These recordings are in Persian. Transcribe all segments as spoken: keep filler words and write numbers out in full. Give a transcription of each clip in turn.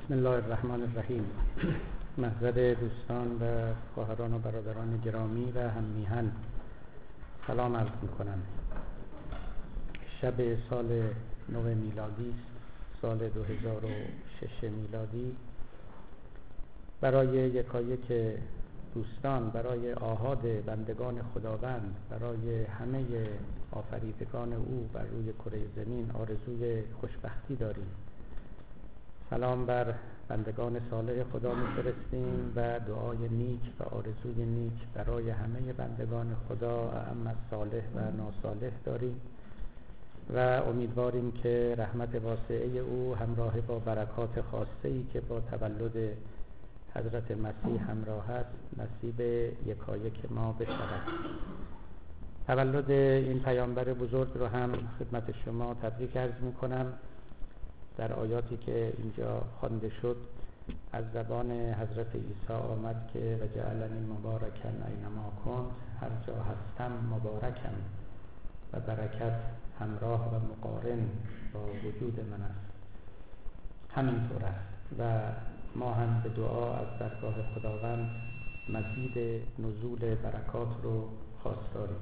بسم الله الرحمن الرحیم. محضر دوستان و خواهران و برادران گرامی و هم میهن سلام عرض میکنم. شب سال نو میلادی است، سال دو هزار و شش میلادی. برای یکایک دوستان، برای آحاد بندگان خداوند، برای همه آفریدگان او بر روی کره زمین آرزوی خوشبختی داریم. سلام بر بندگان صالح خدا می‌فرستیم و دعای نیک و آرزوی نیک برای همه بندگان خدا اعم صالح و ناصالح داریم و امیدواریم که رحمت واسعه او همراه با برکات خاصه‌ای که با تولد حضرت مسیح همراه است نصیب یکایک ما بشود. تولد این پیامبر بزرگ رو هم خدمت شما تبریک عرض می‌کنم. در آیاتی که اینجا خوانده شد از زبان حضرت عیسی آمد که و جعلنی مبارکا اینما کنت، هر جا هستم مبارکم و برکت همراه و مقارن با وجود من است. همینطور است و ما هم به دعا از درگاه خداوند مزید نزول برکات رو خواستاریم.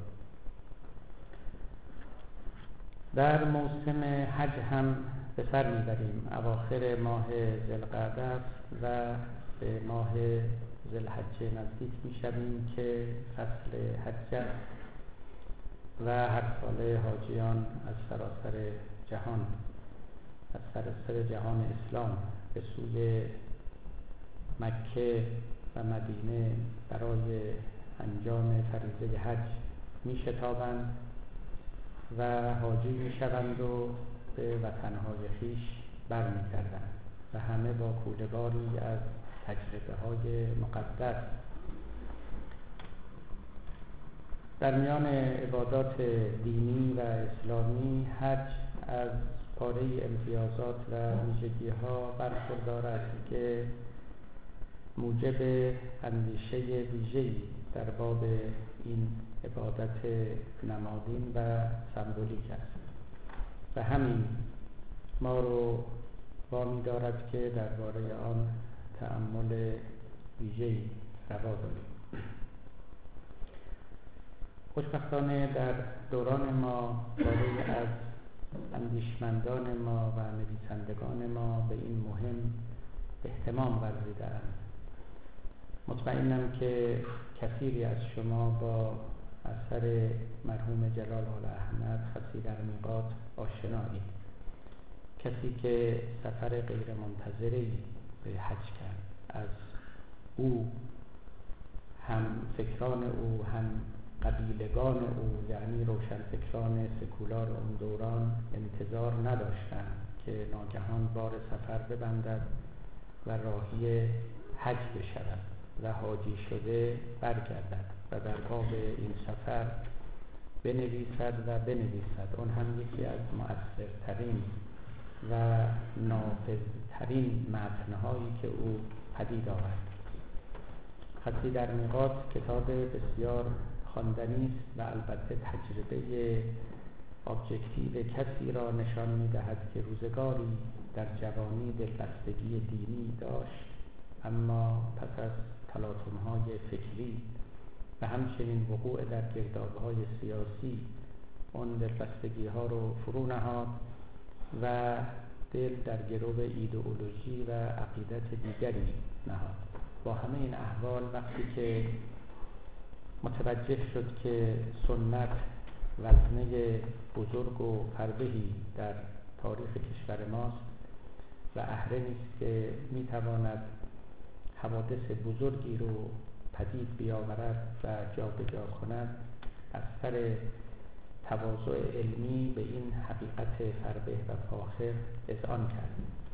در موسم حج هم به سر میبریم. اواخر ماه ذوالقعده است و به ماه ذوالحجه نزدیک میشویم که فصل حج است و هر ساله حاجیان از سراسر جهان، از سراسر جهان اسلام به سوی مکه و مدینه برای انجام فریضه حج میشتابند و حاجی میشوند و به وطنهای خویش برمیگردند و همه با کوله‌باری از تجربه های مقدس. در میان عبادات دینی و اسلامی حج از پاره امتیازات و ویژگی ها برخوردار است که موجب اندیشه ویژه‌ای در باب این عبادت نمادین و سمبولیک است و همین ما رو وامی دارد که درباره آن تأمل ویژه‌ای روا داریم. خوشبختانه در دوران ما پاره از اندیشمندان ما و نویسندگان ما به این مهم اهتمام ورزیده‌اند. مطمئنم که کثیری از شما با اثر مرحوم جلال الاحمد خطی در میقات آشنایید. کسی که سفر غیر منتظری به حج کرد. از او هم فکران او هم قبیلگان او، یعنی روشنفکران سکولار اون دوران، انتظار نداشتند که ناگهان بار سفر ببندد و راهی حج بشود و حاجی شده برگردد و در باب این سفر بنویسد و بنویسد. اون هم یکی از مؤثرترین و نافذترین متن‌هایی که او پدید آورد. خطی در میقات کتاب بسیار خواندنی است و البته تجربه ابجکتیو کسی را نشان می‌دهد که روزگاری در جوانی دلبستگی دینی داشت، اما پس از تلاطم‌های فکری و همچنین وقوع در گرداب‌های سیاسی اون دلبستگی‌ها رو فرو نهاد و دل در گرو ایدئولوژی و عقیدت دیگری نهاد. با همه این احوال وقتی که متوجه شد که سنت وزنه بزرگ و فربهی در تاریخ کشور ماست و اهل نیست که میتواند حوادث بزرگی رو پدید بیاورد و جا به جا کند، از سر تواضع علمی به این حقیقت فربه و فاخر اذعان کرد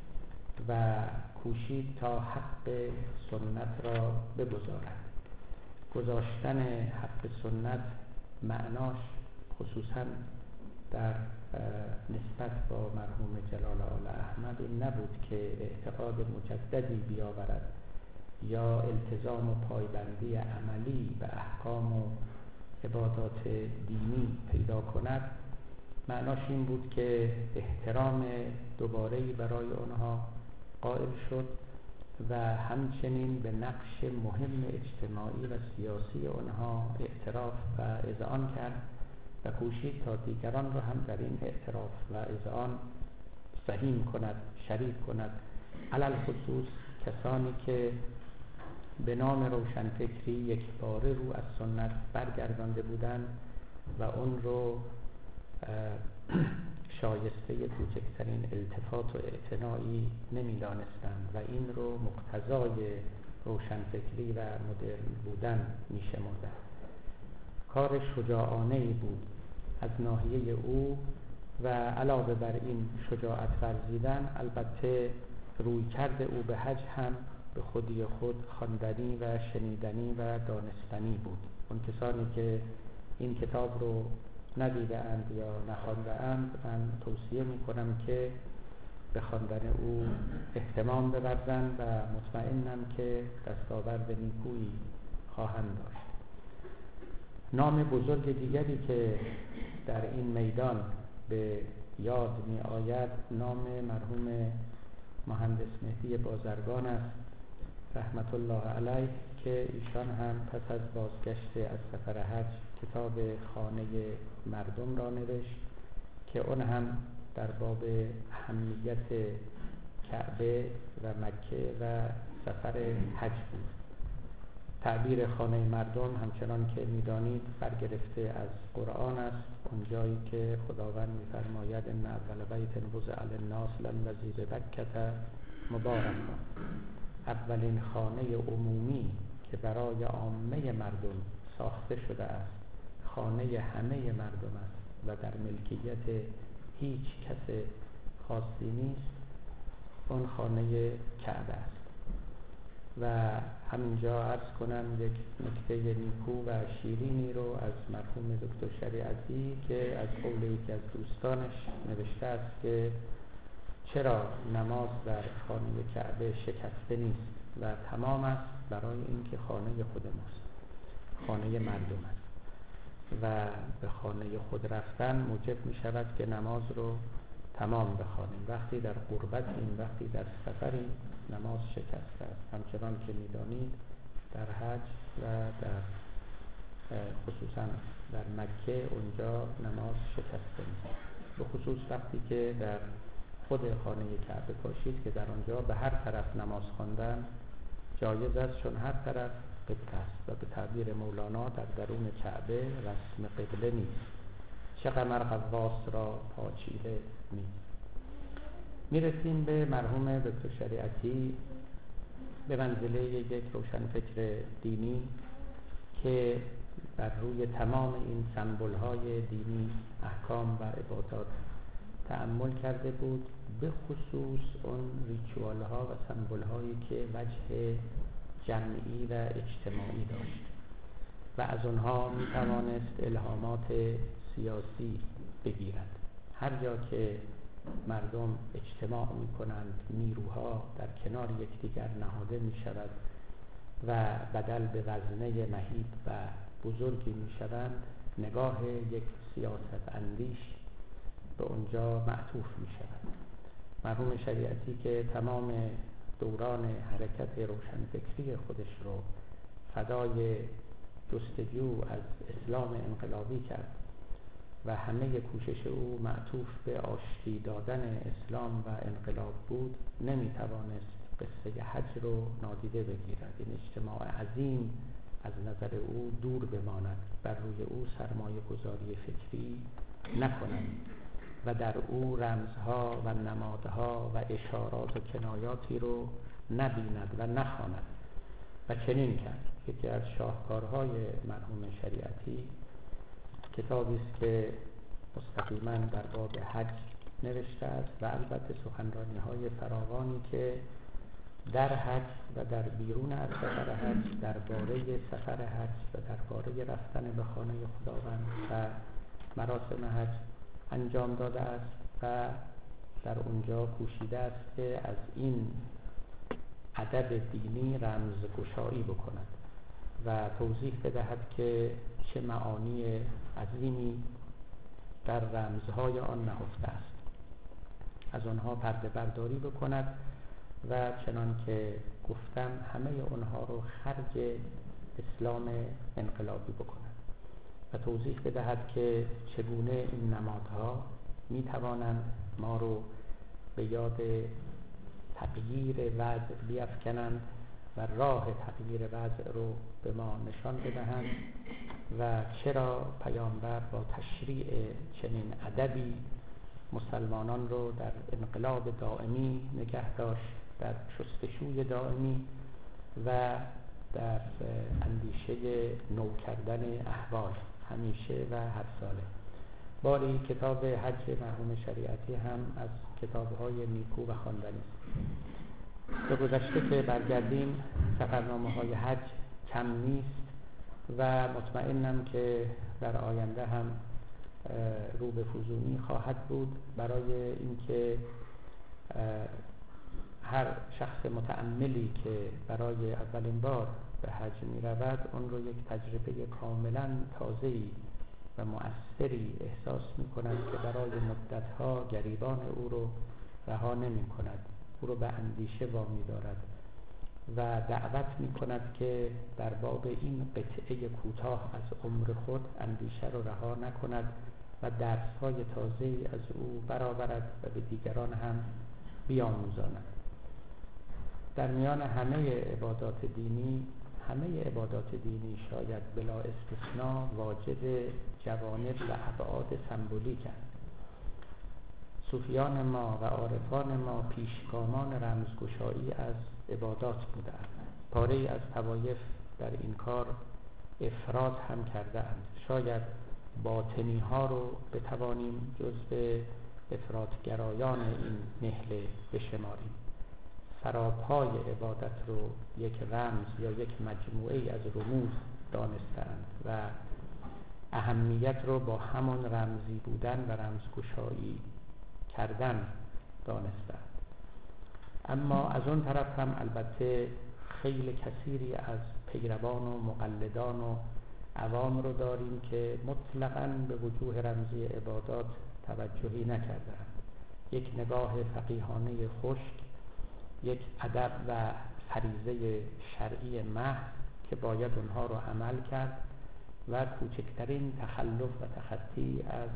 و کوشید تا حق سنت را بگزارد. گذاشتن حق سنت معناش خصوصا در نسبت با مرحوم جلال الاحمد این نبود که اعتقاد مجددی بیاورد یا التزام و پایبندی عملی به احکام و عبادات دینی پیدا کند. معناش این بود که احترام دوباره‌ای برای آنها قائل شد و همچنین به نقش مهم اجتماعی و سیاسی آنها اعتراف و اذعان کرد و کوشید تا دیگران را هم در این اعتراف و اذعان سهیم کند، شریک کند، علل خصوص کسانی که به نام روشنفکری یک باره رو از سنت برگردانده بودند و اون رو شایسته کوچکترین التفات و اعتنایی نمی دانستند و این رو مقتضای روشنفکری و مدرن بودن می شمردند. کار شجاعانه‌ای بود از ناحیه او و علاوه بر این شجاعت ورزیدن، البته رویکرد او به حج هم به خودی خود خواندنی و شنیدنی و دانستنی بود. اون کسانی که این کتاب رو ندیده اند یا نخوانده اند، من توصیه می کنم که به خواندن او اهتمام بورزند و مطمئنم که دستاورد نیکویی خواهند داشت. نام بزرگ دیگری که در این میدان به یاد می آید نام مرحوم مهندس مهدی بازرگان است رحمت الله علیه، که ایشان هم پس از بازگشت از سفر حج کتاب خانه مردم را نوشت که اون هم در باب اهمیت کعبه و مکه و سفر حج بود. تعبیر خانه مردم همچنان که می‌دانید برگرفته از قرآن است، اونجایی که خداوند می‌فرماید ان اول بیت وضع للناس للذی ببکة مبارکا، اولین خانه عمومی که برای عامه مردم ساخته شده است خانه همه مردم است و در ملکیت هیچ کس خاصی نیست، اون خانه کعبه است. و همینجا عرض کنم یک نکته نیکو و شیرینی رو از مرحوم دکتر شریعتی که از قول یکی از دوستانش نوشته است که چرا نماز در خانه کعبه شکسته نیست و تمام است، برای اینکه خانه خود ماست، خانه مردم است و به خانه خود رفتن موجب می شود که نماز رو تمام بخوانیم. وقتی در غربتیم، وقتی در سفریم، نماز شکسته است. همچنان که می دانید در حج و در خصوصا در مکه اونجا نماز شکسته نیست، به خصوص وقتی که در خود خانه کعبه باشید که در آنجا به هر طرف نماز خواندن جایز است، چون هر طرف قبله است و به تعبیر مولانا در درون کعبه رسم قبله نیست، چه قمر غواص را پاچیله نیست. میرسیم به مرحوم دکتر شریعتی به منزله یک روشنفکر دینی که بر روی تمام این سمبول‌های دینی، احکام و عبادات تأمل کرده بود، به خصوص اون ریچوال‌ها و سمبول‌هایی که وجه جمعی و اجتماعی داشت و از اونها می توانست الهامات سیاسی بگیرد. هر جا که مردم اجتماع می کنند، نیروها در کنار یکدیگر نهاده می شود و بدل به وزنه مهیب و بزرگی می شوند، نگاه یک سیاست اندیش به اونجا معطوف می شود. مرحوم شریعتی که تمام دوران حرکت روشنفکری خودش رو فدای جستجو از اسلام انقلابی کرد و همه کوشش او معطوف به آشتی دادن اسلام و انقلاب بود، نمی توانست قصه حج رو نادیده بگیرد. این اجتماع عظیم از نظر او دور بماند، بر روی او سرمایه گذاری فکری نکند و در او رمزها و نمادها و اشارات و کنایاتی رو نبیند و نخواند و چنین کرد. یکی از شاهکارهای مرحوم شریعتی کتابی است که مستقیما در باب حج نوشته است و البته سخنرانی‌های فراوانی که در حج و در بیرون از سفر حج درباره سفر حج و درباره رفتن به خانه خداوند و مراسم حج انجام داده است و در اونجا کوشیده است که از این ادب دینی رمزگشایی بکند و توضیح بدهد که چه معانی عظیمی در رمزهای آن نهفته است، از آنها پرده برداری بکند و چنان که گفتم همه اونها رو خرج اسلام انقلابی بکند و توضیح بدهد که چگونه این نمادها می توانند ما رو به یاد تغییر وضع بیفکنند و راه تغییر وضع رو به ما نشان بدهند و چرا پیامبر با تشریع چنین ادبی مسلمانان رو در انقلاب دائمی نگه داشت، در شستشوی دائمی و در اندیشه نو کردن احوال همیشه و هر ساله. باری کتاب حج مرحوم شریعتی هم از کتاب‌های نیکو و خواندنی است. به گذشته که برگردیم، سفرنامه های حج کم نیست و مطمئنم که در آینده هم رو به فزونی خواهد بود، برای اینکه هر شخص متأملی که برای اولین بار به حج می رود اون رو یک تجربه کاملا تازه‌ای و مؤثری احساس می کند که برای مدتها گریبان او رو رها نمی کند، او رو به اندیشه وامی دارد و دعوت می کند که در باب این قطعه کوتاه از عمر خود اندیشه رو رها نکند و درس‌های تازه‌ای از او برآورد و به دیگران هم بیاموزاند. در میان همه عبادات دینی همه عبادات دینی شاید بلا استثناء واجد جوانب و ابعاد سمبولیک است. صوفیان ما و عارفان ما پیشگامان رمزگشایی از عبادات بودند. پاره‌ای از طوایف در این کار افراط هم کردند. شاید باطنی ها رو بتوانیم جزو افراطگرایان این نهله بشماریم. سراپای عبادت رو یک رمز یا یک مجموعه از رموز دانستند و اهمیت رو با همون رمزی بودن و رمزگشایی کردن دانستند. اما از اون طرف هم البته خیلی کثیری از پیروان و مقلدان و عوام رو داریم که مطلقاً به وجوه رمزی عبادات توجهی نکردند. یک نگاه فقیهانه خشک، یک ادب و فریضه شرعی محض که باید اونها رو عمل کرد و کوچکترین تخلف و تخطی از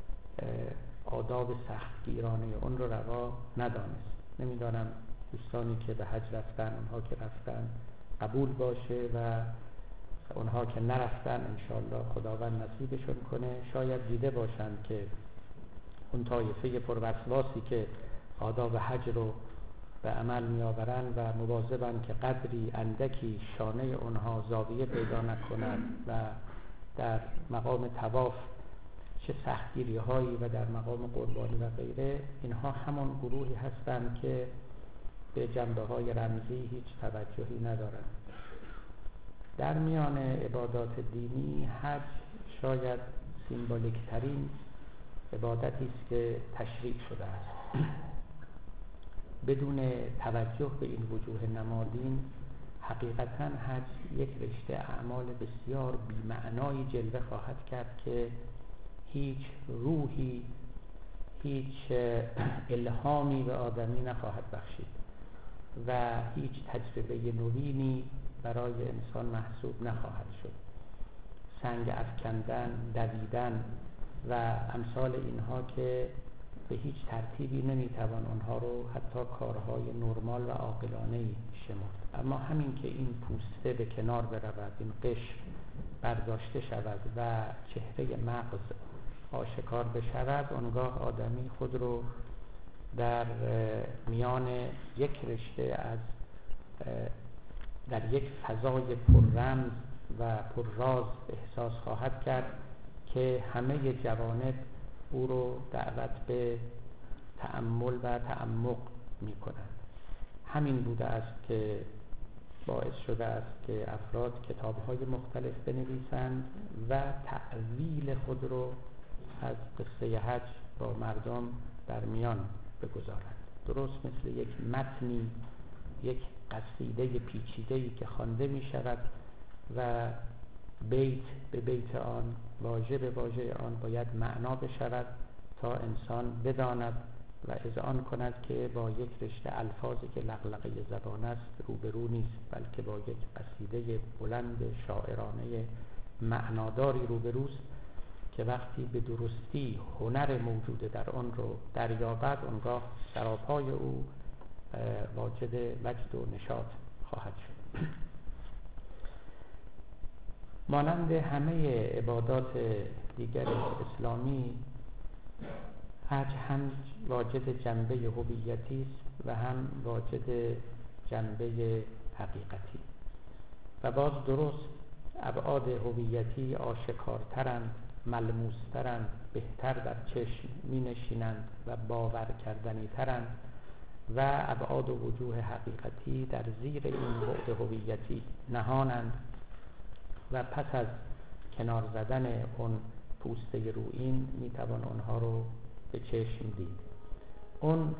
آداب سختگیرانه اون رو روا ندانست. نمیدانم دوستانی که به حج رفتن، اونها که رفتن قبول باشه و اونها که نرفتن انشاءالله خداوند نصیبشون کنه. شاید دیده باشند که اون طایفه پروسواسی که آداب حج رو به عمل می آورند و مواظبند که قدری اندکی شانه اونها زاویه پیدا نکنند و در مقام طواف چه سختگیری هایی و در مقام قربانی و غیره، اینها همون گروهی هستند که به جنبه های رمزی هیچ توجهی ندارند. در میان عبادات دینی حج شاید سیمبولیک ترین عبادتی است که تشریع شده است. بدون توجه به این وجوه نمادین حقیقتاً حج یک رشته اعمال بسیار بی‌معنایی جلوه خواهد کرد که هیچ روحی، هیچ الهامی به آدمی نخواهد بخشید و هیچ تجربه نوینی برای انسان محسوب نخواهد شد. سنگ افکندن، دویدن و امثال اینها که به هیچ ترتیبی نمیتوان اونها رو حتی کارهای نرمال و عاقلانه‌ای شمرد. اما همین که این پوسته به کنار برود، این قشر برداشته شود و چهره مغز آشکار بشود، آنگاه آدمی خود رو در میان یک رشته از در یک فضای پر رمز و پر راز احساس خواهد کرد که همه جوانب او رو دعوت به تأمل و تعمق می کنند. همین بوده است که باعث شده است که افراد کتاب‌های مختلف بنویسند و تعویل خود رو از قصه حج با مردم در میان بگذارند. درست مثل یک متنی، یک قصیده پیچیده‌ای که خوانده می شود و بیت به بیت آن، واژه به واژه آن باید معنا بشود تا انسان بداند و اذعان کند که با یک رشته الفاظی که لغلقه زبان است روبرو نیست، بلکه با یک قصیده بلند شاعرانه معناداری روبروست که وقتی به درستی هنر موجود در آن رو دریابد، اونگاه سراپای او واجد وجد و نشاط خواهد شد. مانند همه عبادات دیگر اسلامی، حج هم واجد جنبه هویتی است و هم واجد جنبه حقیقتی و باز درست ابعاد هویتی آشکارترند، ملموسترند، بهتر در چشم می نشینند و باور کردنی ترند و ابعاد و وجوه حقیقتی در زیر این بعد هویتی نهانند و پس از کنار زدن اون پوسته رویین می توان اونها رو به چشم دید. اون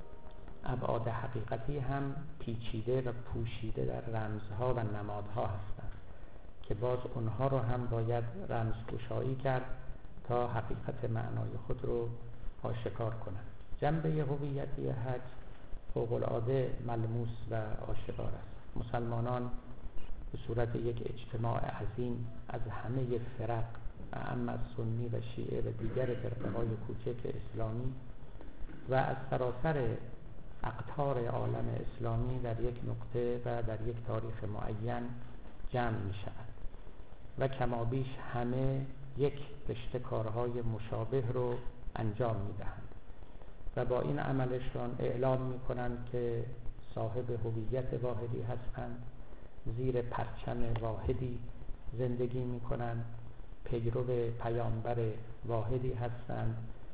ابعاد حقیقتی هم پیچیده و پوشیده در رمزها و نمادها هستند که باز اونها رو هم باید رمزگشایی کرد تا حقیقت معنای خود رو آشکار کنند. جنبه هویتی حج فوق‌العاده ملموس و آشکار است. مسلمانان به صورت یک اجتماع عظیم از همه فرق، اما از سنی و شیعه و دیگر فرقه‌های کوچک اسلامی و از سراسر اقطار عالم اسلامی در یک نقطه و در یک تاریخ معین جمع می شود و کمابیش همه یک رشته کارهای مشابه رو انجام می دهند و با این عملشان اعلام می کنند که صاحب هویت واحدی هستند، زیر پرچم واحدی زندگی می کنند، پیرو پیامبر واحدی هستند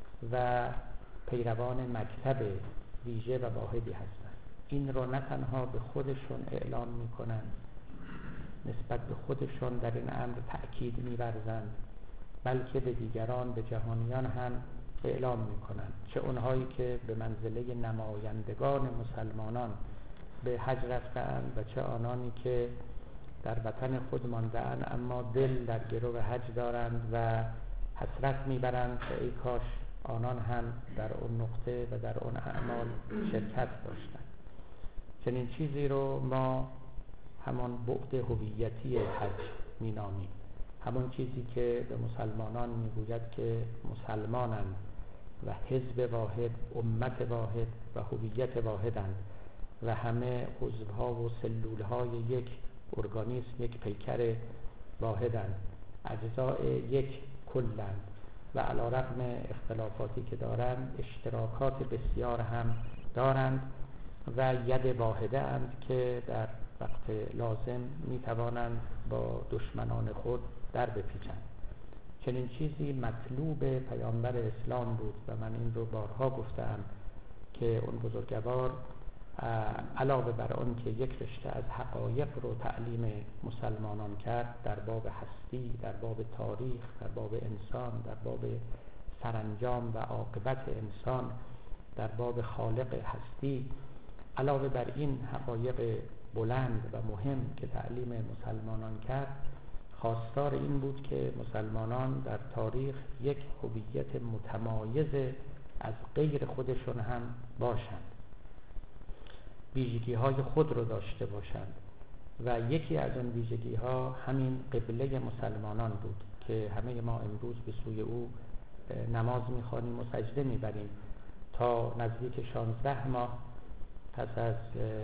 و پیروان مکتب ویژه و واحدی هستند. این رو نه تنها به خودشون اعلام می کنند، نسبت به خودشون در این امر تأکید می ورزند، بلکه به دیگران، به جهانیان هم اعلام می کنند، چه اونهایی که به منزله نمایندگان مسلمانان به حج رفتند و چه آنانی که در وطن خود مانده‌اند اما دل در گرو حج دارند و حسرت میبرند که ای کاش آنان هم در اون نقطه و در اون اعمال شرکت داشتند. چنین چیزی رو ما همان بعد هویتی حج مینامیم، همون چیزی که به مسلمانان میگوید که مسلمانند و حزب واحد، امت واحد و هویت واحدند و همه عضوها و سلولهای یک ارگانیسم، یک پیکر واحدند، اجزاء یک کلند و علی رغم اختلافاتی که دارند اشتراکات بسیار هم دارند و ید واحده اند که در وقت لازم می توانند با دشمنان خود در بپیچند. چنین چیزی مطلوب پیامبر اسلام بود و من این رو بارها گفتم که اون بزرگوار علاوه بر آن که یک رشته از حقایق رو تعلیم مسلمانان کرد در باب هستی، در باب تاریخ، در باب انسان، در باب سرانجام و عاقبت انسان، در باب خالق هستی، علاوه بر این حقایق بلند و مهم که تعلیم مسلمانان کرد، خواستار این بود که مسلمانان در تاریخ یک هویت متمایز از غیر خودشون هم باشند، ویژگی های خود رو داشته باشند و یکی از اون ویژگی ها همین قبله مسلمانان بود که همه ما امروز به سوی او نماز میخوانیم و سجده میبریم. تا نزدیک شانزده ماه پس از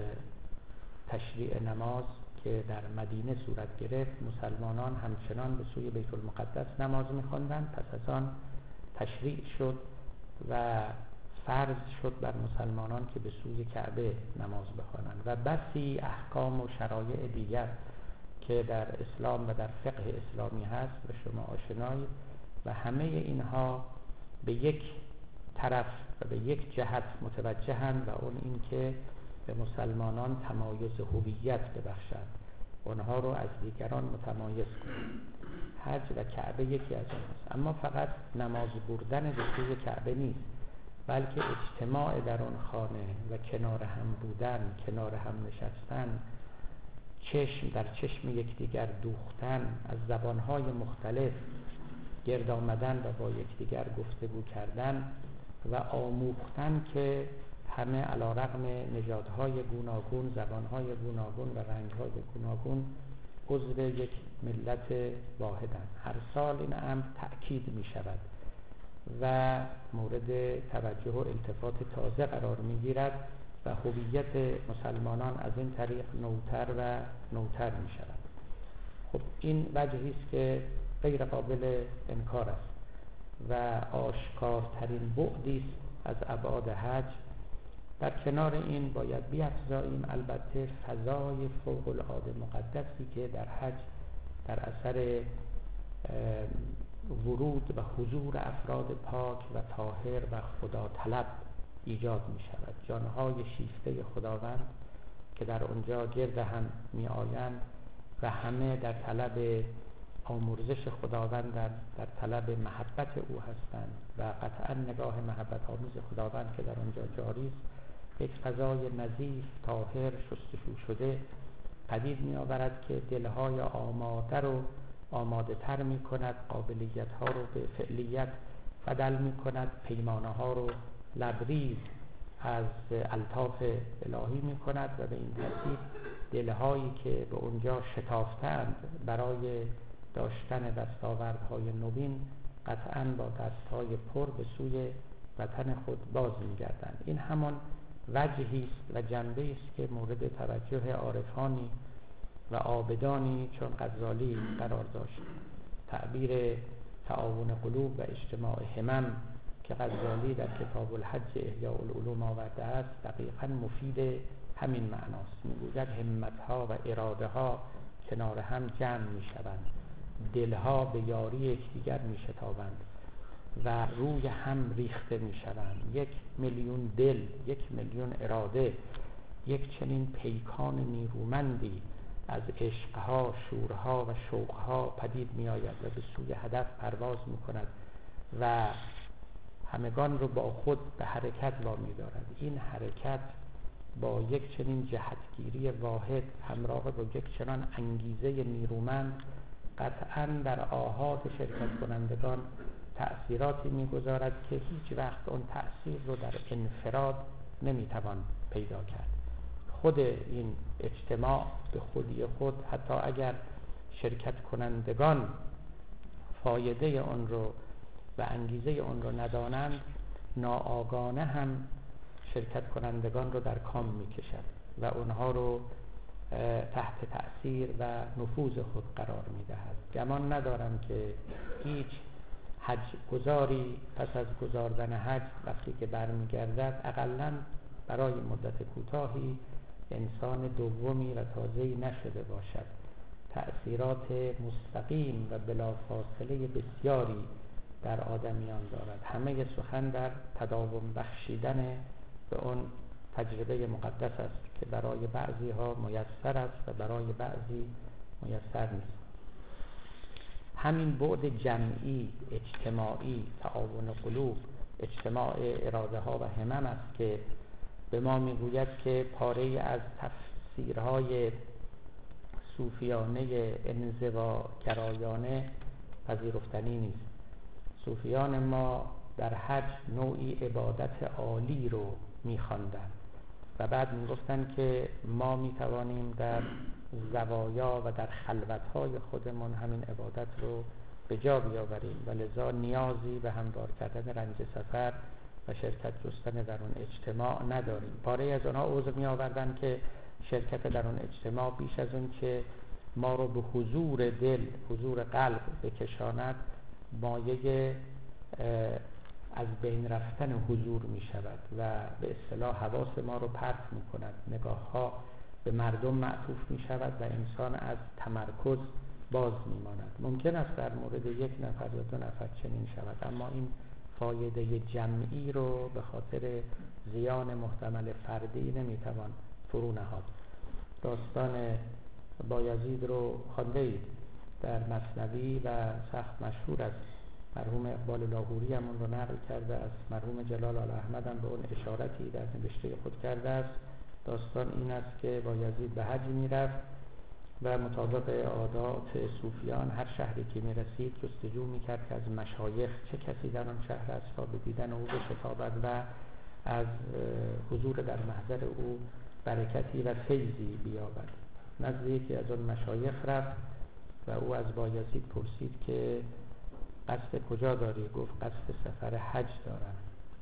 تشریع نماز که در مدینه صورت گرفت، مسلمانان همچنان به سوی بیت المقدس نماز میخواندند. پس از آن تشریع شد و فرض شد بر مسلمانان که به سوی کعبه نماز بخوانند و بسی احکام و شرایع دیگر که در اسلام و در فقه اسلامی هست و شما آشنایید و همه اینها به یک طرف و به یک جهت متوجهند و اون این که به مسلمانان تمایز هویت ببخشند، اونها رو از دیگران متمایز کنند. حج و کعبه یکی از اونهاست، اما فقط نماز بردن به سوی کعبه نیست، بلکه اجتماع در آن خانه و کنار هم بودن، کنار هم نشستن، چشم در چشم یکدیگر دوختن، از زبانهای مختلف گرد آمدن و با یکدیگر گفتگو کردن و آموختن که همه علیرغم نژادهای گوناگون، زبانهای گوناگون و رنگهای گوناگون عضو یک ملت واحدند. هر سال این امر تأکید می شود و مورد توجه و التفات تازه قرار می گیرد و هویت مسلمانان از این طریق نوتر و نوتر می شود. خب این وجهی است که غیر قابل انکار است و آشکارترین بعدی است از ابعاد حج. در کنار این باید بیفزاییم البته فضای فوق العاده مقدسی که در حج در اثر ورود و حضور افراد پاک و طاهر و خدا طلب ایجاد می شود. جانهای شیفته خداوند که در اونجا گرد هم می آیند و همه در طلب آمرزش خداوندند، در طلب محبت او هستند و قطعا نگاه محبت آمیز خداوند که در آنجا جاری است یک فضای نظیف، طاهر، شستشو شده پدید می آورد که دلهای آماده رو آماده تر می کند، قابلیت ها رو به فعلیت بدل می کند، پیمانه ها رو لبریز از الطاف الهی می کند و به این ترتیب دلهایی که به اونجا شتافتند برای داشتن دستاوردهای نوین قطعاً با دستهای پر به سوی وطن خود باز می گردند. این همان وجهی است و جنبه‌ای است که مورد توجه عارفانی و عابدانی چون غزالی قرار داشت. تعبیر تعاون قلوب و اجتماع همم که غزالی در کتاب الحج احیاء العلوم آورده است دقیقاً مفید همین معناست. میگوید همت‌ها و اراده ها کنار هم جمع می‌شوند، دلها به یاری یکدیگر می‌شتابند و روی هم ریخته می‌شوند. یک میلیون دل، یک میلیون اراده، یک چنین پیکان نیرومندی از عشقها، شورها و شوقها پدید می‌آید و به سوی هدف پرواز می‌کند و همگان رو با خود به حرکت وامی دارد. این حرکت با یک چنین جهتگیری واحد همراه با یک چنان انگیزه نیرومند قطعاً در آحاد شرکت کنندگان تأثیراتی می‌گذارد که هیچ وقت اون تأثیر رو در انفراد نمی‌توان پیدا کرد. خود این اجتماع به خودی خود حتی اگر شرکت کنندگان فایده اون رو و انگیزه اون رو ندانند، ناآگانه هم شرکت کنندگان رو در کام می‌کشد و اونها رو تحت تأثیر و نفوذ خود قرار می‌دهد. گمان ندارم که هیچ حج گزاری پس از گزاردن حج وقتی که برمیگردد اقلاً برای مدت کوتاهی انسان دومی و تازه‌ای نشده باشد. تأثیرات مستقیم و بلافاصله بسیاری در آدمیان دارد. همه سخن در تداوم بخشیدن به اون تجربه مقدس است که برای بعضی ها میسر است و برای بعضی میسر نیست. همین بعد جمعی، اجتماعی، تعاون قلوب، اجتماع اراده ها و همم است که به ما میگوید که پاره‌ای از تفسیرهای صوفیانه انزواگرایانه پذیرفتنی نیست. صوفیان ما در حج نوعی عبادت عالی رو می‌خواندند و بعد می‌گفتند که ما می‌توانیم در زوایا و در خلوت‌های خودمون همین عبادت رو به جا بیاوریم و لذا نیازی به هموار کردن رنج سفر و شرکت جستن در اون اجتماع نداریم. پاره از آنها عذر می‌آوردند که شرکت در اون اجتماع بیش از اون که ما رو به حضور دل، حضور قلب بکشاند، مایه از بین رفتن حضور می شود و به اصطلاح حواس ما رو پرت می کند. نگاه ها به مردم معطوف می شود و انسان از تمرکز باز می ماند. ممکن است در مورد یک نفر یا دو نفر چنین شود، اما این فایده جمعی رو به خاطر زیان محتمل فردی نمی توان فرو نهاد. داستان بایزید رو خوانده اید در مثنوی و سخت مشهور است. مرحوم اقبال لاهوری هم اون رو نقل کرده، از مرحوم جلال الاحمد هم به اون اشارتی در نوشته خود کرده است. داستان این است که بایزید به حج می رفت و مطابق عادات صوفیان هر شهری که می رسید جستجو می کرد که از مشایخ چه کسی در آن شهر است تا به دیدن او بشتابد و از حضور در محضر او برکتی و فیضی بیابد. نزد یکی از آن مشایخ رفت و او از بایزید پرسید که قصد کجا داری؟ گفت قصد سفر حج دارم.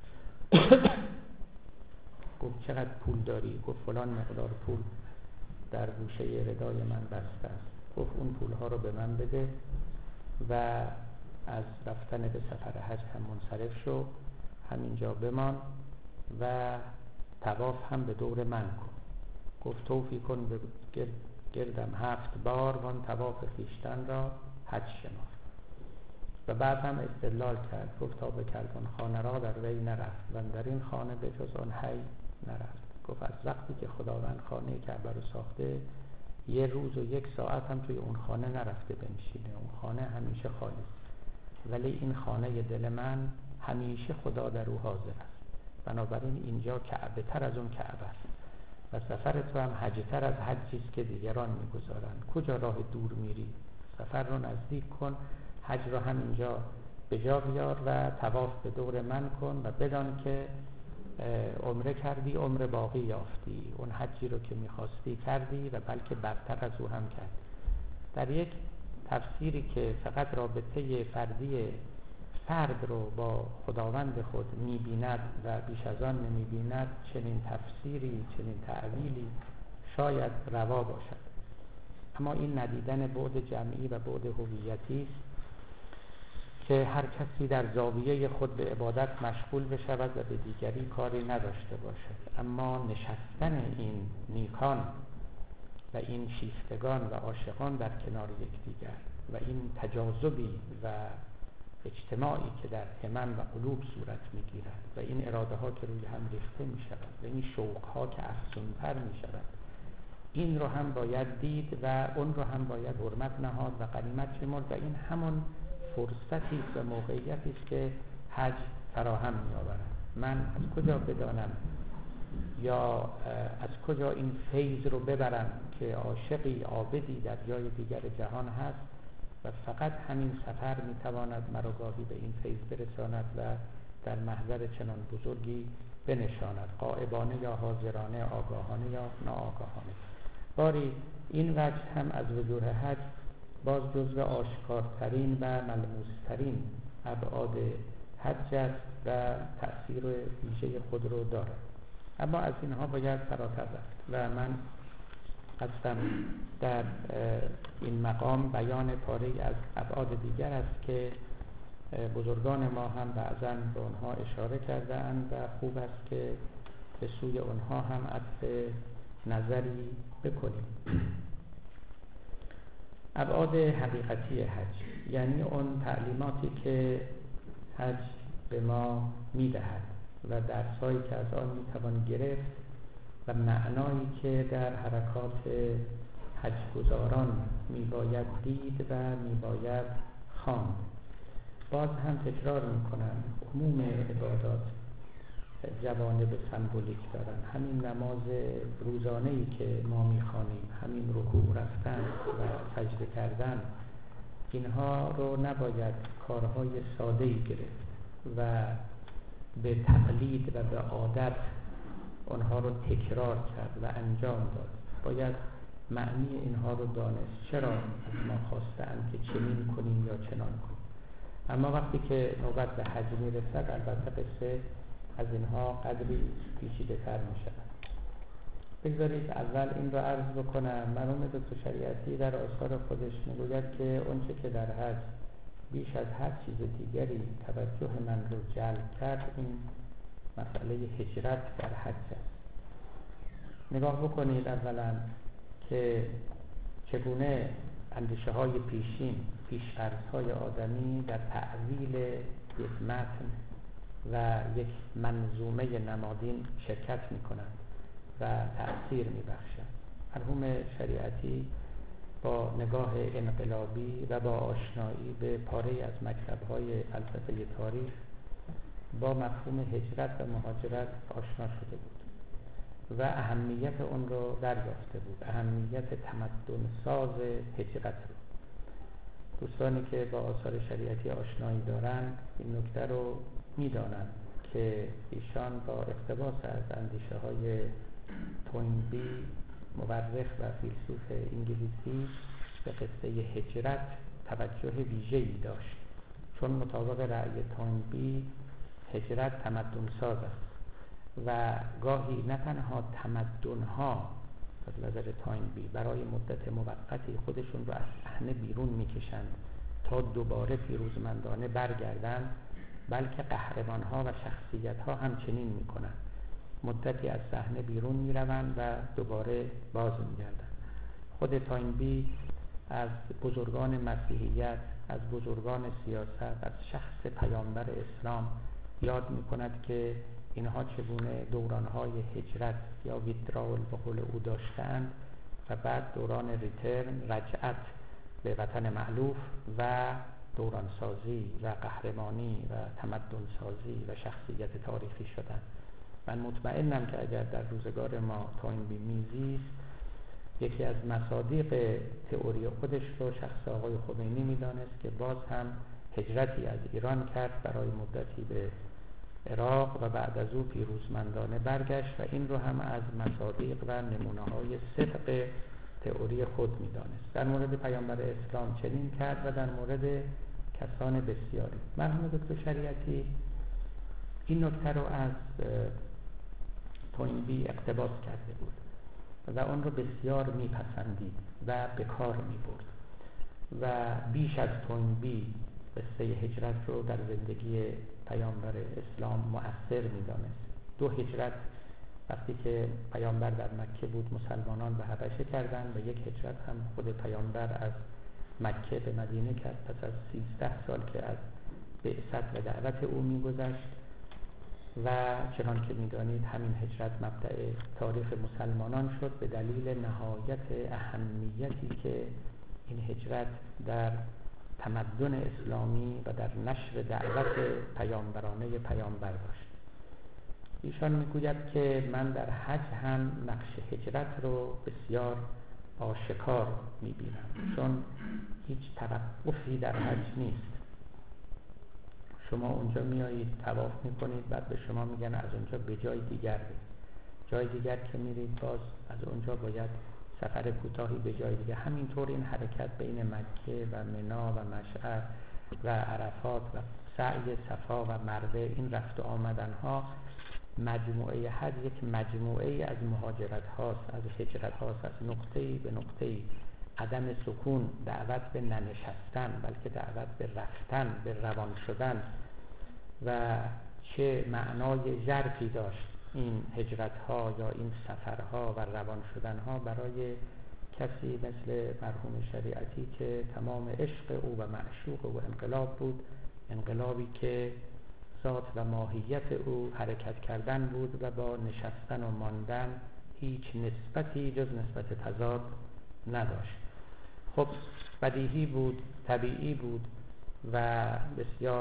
گفت چقدر پول داری؟ گفت فلان مقدار پول در گوشه ردای من بسته است. گفت اون پولها رو به من بده و از رفتن به سفر حج هم منصرف شو، همینجا بمان و طواف هم به دور من کن. گفت طوفی کن به گردم هفت بار وان طواف خویشتن را حج شمار. و بعد هم استدلال کرد، گفت تا به کلبان خانه را در وی نرفت و در این خانه به جز آن حی نرفت. گفت از وقتی که خداوند خانه کعبه رو ساخته یه روز و یک ساعت هم توی اون خانه نرفته بنشینه، اون خانه همیشه خالی است، ولی این خانه دل من همیشه خدا در او حاضر است، بنابراین اینجا کعبه تر از اون کعبه است و سفر تو هم حج تر از حجی است که دیگران میگذارند. کجا راه دور میری؟ سفر رو نزدیک کن، حج رو همینجا به جا بیار و طواف به دور من کن و بدان که عمره کردی، عمر باقی یافتی، اون حجی رو که میخواستی کردی و بلکه برتر از او هم کرد. در یک تفسیری که فقط رابطه فردی فرد رو با خداوند خود میبیند و بیش از آن نمیبیند، چنین تفسیری، چنین تعویلی شاید روا باشد. اما این ندیدن بعد جمعی و بعد هویتی است که هر کسی در زاویه خود به عبادت مشغول بشود و به دیگری کاری نداشته باشد. اما نشستن این نیکان و این شیفتگان و عاشقان در کنار یکدیگر و این تجاذبی و اجتماعی که در همم و قلوب صورت میگیرد و این اراده ها که روی هم ریخته می شود و این شوق ها که افزونتر می شود، این رو هم باید دید و اون رو هم باید حرمت نهاد و غنیمت شمرد و این همون فرصتی و موقعیتی است که حج فراهم می آورد. من از کجا بدانم یا از کجا این فیض رو ببرم که عاشقی عابدی در جای دیگر جهان هست و فقط همین سفر می تواند مرا گاهی به این فیض برساند و در محضر چنان بزرگی بنشاند، غائبانه یا حاضرانه، آگاهانه یا ناآگاهانه. باری این وجه هم از وجوه حج باز جزو آشکارترین و ملموسترین ابعاد حج است و تأثیر ویژه خود رو دارد. اما از اینها باید فراتر رفت و من قصدم در این مقام بیان پاره‌ای از ابعاد دیگر است که بزرگان ما هم بعضاً به آنها اشاره کرده‌اند و خوب است که به سوی آنها هم عطف نظری بکنیم. ابعاد حقیقتی حج یعنی اون تعلیماتی که حج به ما میدهد و درسایی که از آن میتوان گرفت و معنایی که در حرکات حج گزاران میباید دید و میباید خواند. باز هم تکرار میکنم، عموم عبادات جوانب سمبولیک دارن. همین نماز روزانه‌ای که ما میخوانیم، همین رکوع رفتن و سجده کردن، اینها رو نباید کارهای ساده‌ای گرفت و به تقلید و به عادت آنها رو تکرار کرد و انجام داد. باید معنی اینها رو دانست، چرا از ما خواستند که چنین کنیم یا چنان کنیم. اما وقتی که نوبت به حج میرسد البته قصه از اینها قدری پیچیده تر می شود. بگذارید اول این رو عرض بکنم. مرحوم دکتر شریعتی در آثار خودش میگوید که اونچه که در حج بیش از هر چیز دیگری توجه من رو جلب کرد، این مسئله هجرت در حج است. نگاه بکنید اولا که چگونه اندیشه های پیشین، پیش‌فرض های آدمی در تعویل یک متن و یک منظومه نمادین شرکت می کنند و تأثیر می بخشند. مرحوم شریعتی با نگاه انقلابی و با آشنایی به پاره‌ای از مکتب‌های فلسفه تاریخ با مفهوم هجرت و مهاجرت آشنا شده بود و اهمیت اون رو دریافته بود، اهمیت تمدن ساز هجرت رو. دوستانی که با آثار شریعتی آشنایی دارند این نکته رو میدانند که ایشان با اقتباس از اندیشه های توینبی مورخ و فیلسوف انگلیسی به قصه هجرت توجه ویژه‌ای داشت، چون مطابق رأی توینبی هجرت تمدن ساز است و گاهی نه تنها تمدن‌ها از نظر توینبی برای مدت موقتی خودشون رو از صحنه بیرون میکشند تا دوباره پیروزمندانه برگردند، بلکه قهرمان‌ها و شخصیت‌ها هم چنین میکنند، مدتی از صحنه بیرون میروند و دوباره باز میگردند. خود توینبی از بزرگان مسیحیت، از بزرگان سیاست، از شخص پیامبر اسلام یاد میکند که اینها چگونه دورانهای هجرت یا ویدراول به قول او داشتند و بعد دوران ریترن، رجعت به وطن مألوف و دورانسازی و قهرمانی و تمدنسازی و شخصیت تاریخی شدند. من مطمئنم که اگر در روزگار ما توینبی میزیست، یکی از مصادیق تئوری خودش رو شخص آقای خمینی میدانست که باز هم هجرتی از ایران کرد برای مدتی به عراق و بعد از او پیروزمندانه برگشت و این رو هم از مصادیق و نمونه‌های صدق تئوری خود میدانست. در مورد پیامبر اسلام چنین کرد و در مورد کسان بسیاری. مرحوم دکتر شریعتی این نکته رو از توینبی اقتباس کرده بود و اون رو بسیار میپسندید و به کار میبرد و بیش از توینبی قصه هجرت رو در زندگی پیامبر اسلام مؤثر میدانست. دو هجرت وقتی که پیامبر در مکه بود مسلمانان به حبشه کردند و یک هجرت هم خود پیامبر از مکه به مدینه کرد پس از سیزده سال که از بعثت و دعوت او میگذشت و چنان که میدانید همین هجرت مبدأ تاریخ مسلمانان شد به دلیل نهایت اهمیتی که این هجرت در تمدن اسلامی و در نشر دعوت پیامبرانه پیامبر داشت. ایشان میگوید که من در حج هم نقش هجرت رو بسیار آشکار میبینم، چون هیچ توقفی در حج نیست. شما اونجا میایید طواف میکنید، بعد به شما میگن از اونجا به جای دیگر برید، جای دیگر که میرید باز از اونجا باید سفر کوتاهی به جای دیگه. همینطور این حرکت بین مکه و منا و مشعر و عرفات و سعی صفا و مروه، این رفت و آمدن ها، مجموعه حج یک مجموعه از مهاجرت هاست، از هجرت هاست، از نقطه‌ای به نقطه‌ای. عدم سکون، دعوت به ننشستن بلکه دعوت به رفتن، به روان شدن و چه معنای ژرفی داشت این هجرت ها یا این سفرها و روان شدن ها برای کسی مثل مرحوم شریعتی که تمام عشق او و معشوق او انقلاب بود، انقلابی که ذات و ماهیت او حرکت کردن بود و با نشستن و ماندن هیچ نسبتی جز نسبت تضاد نداشت. خب بدیهی بود، طبیعی بود و بسیار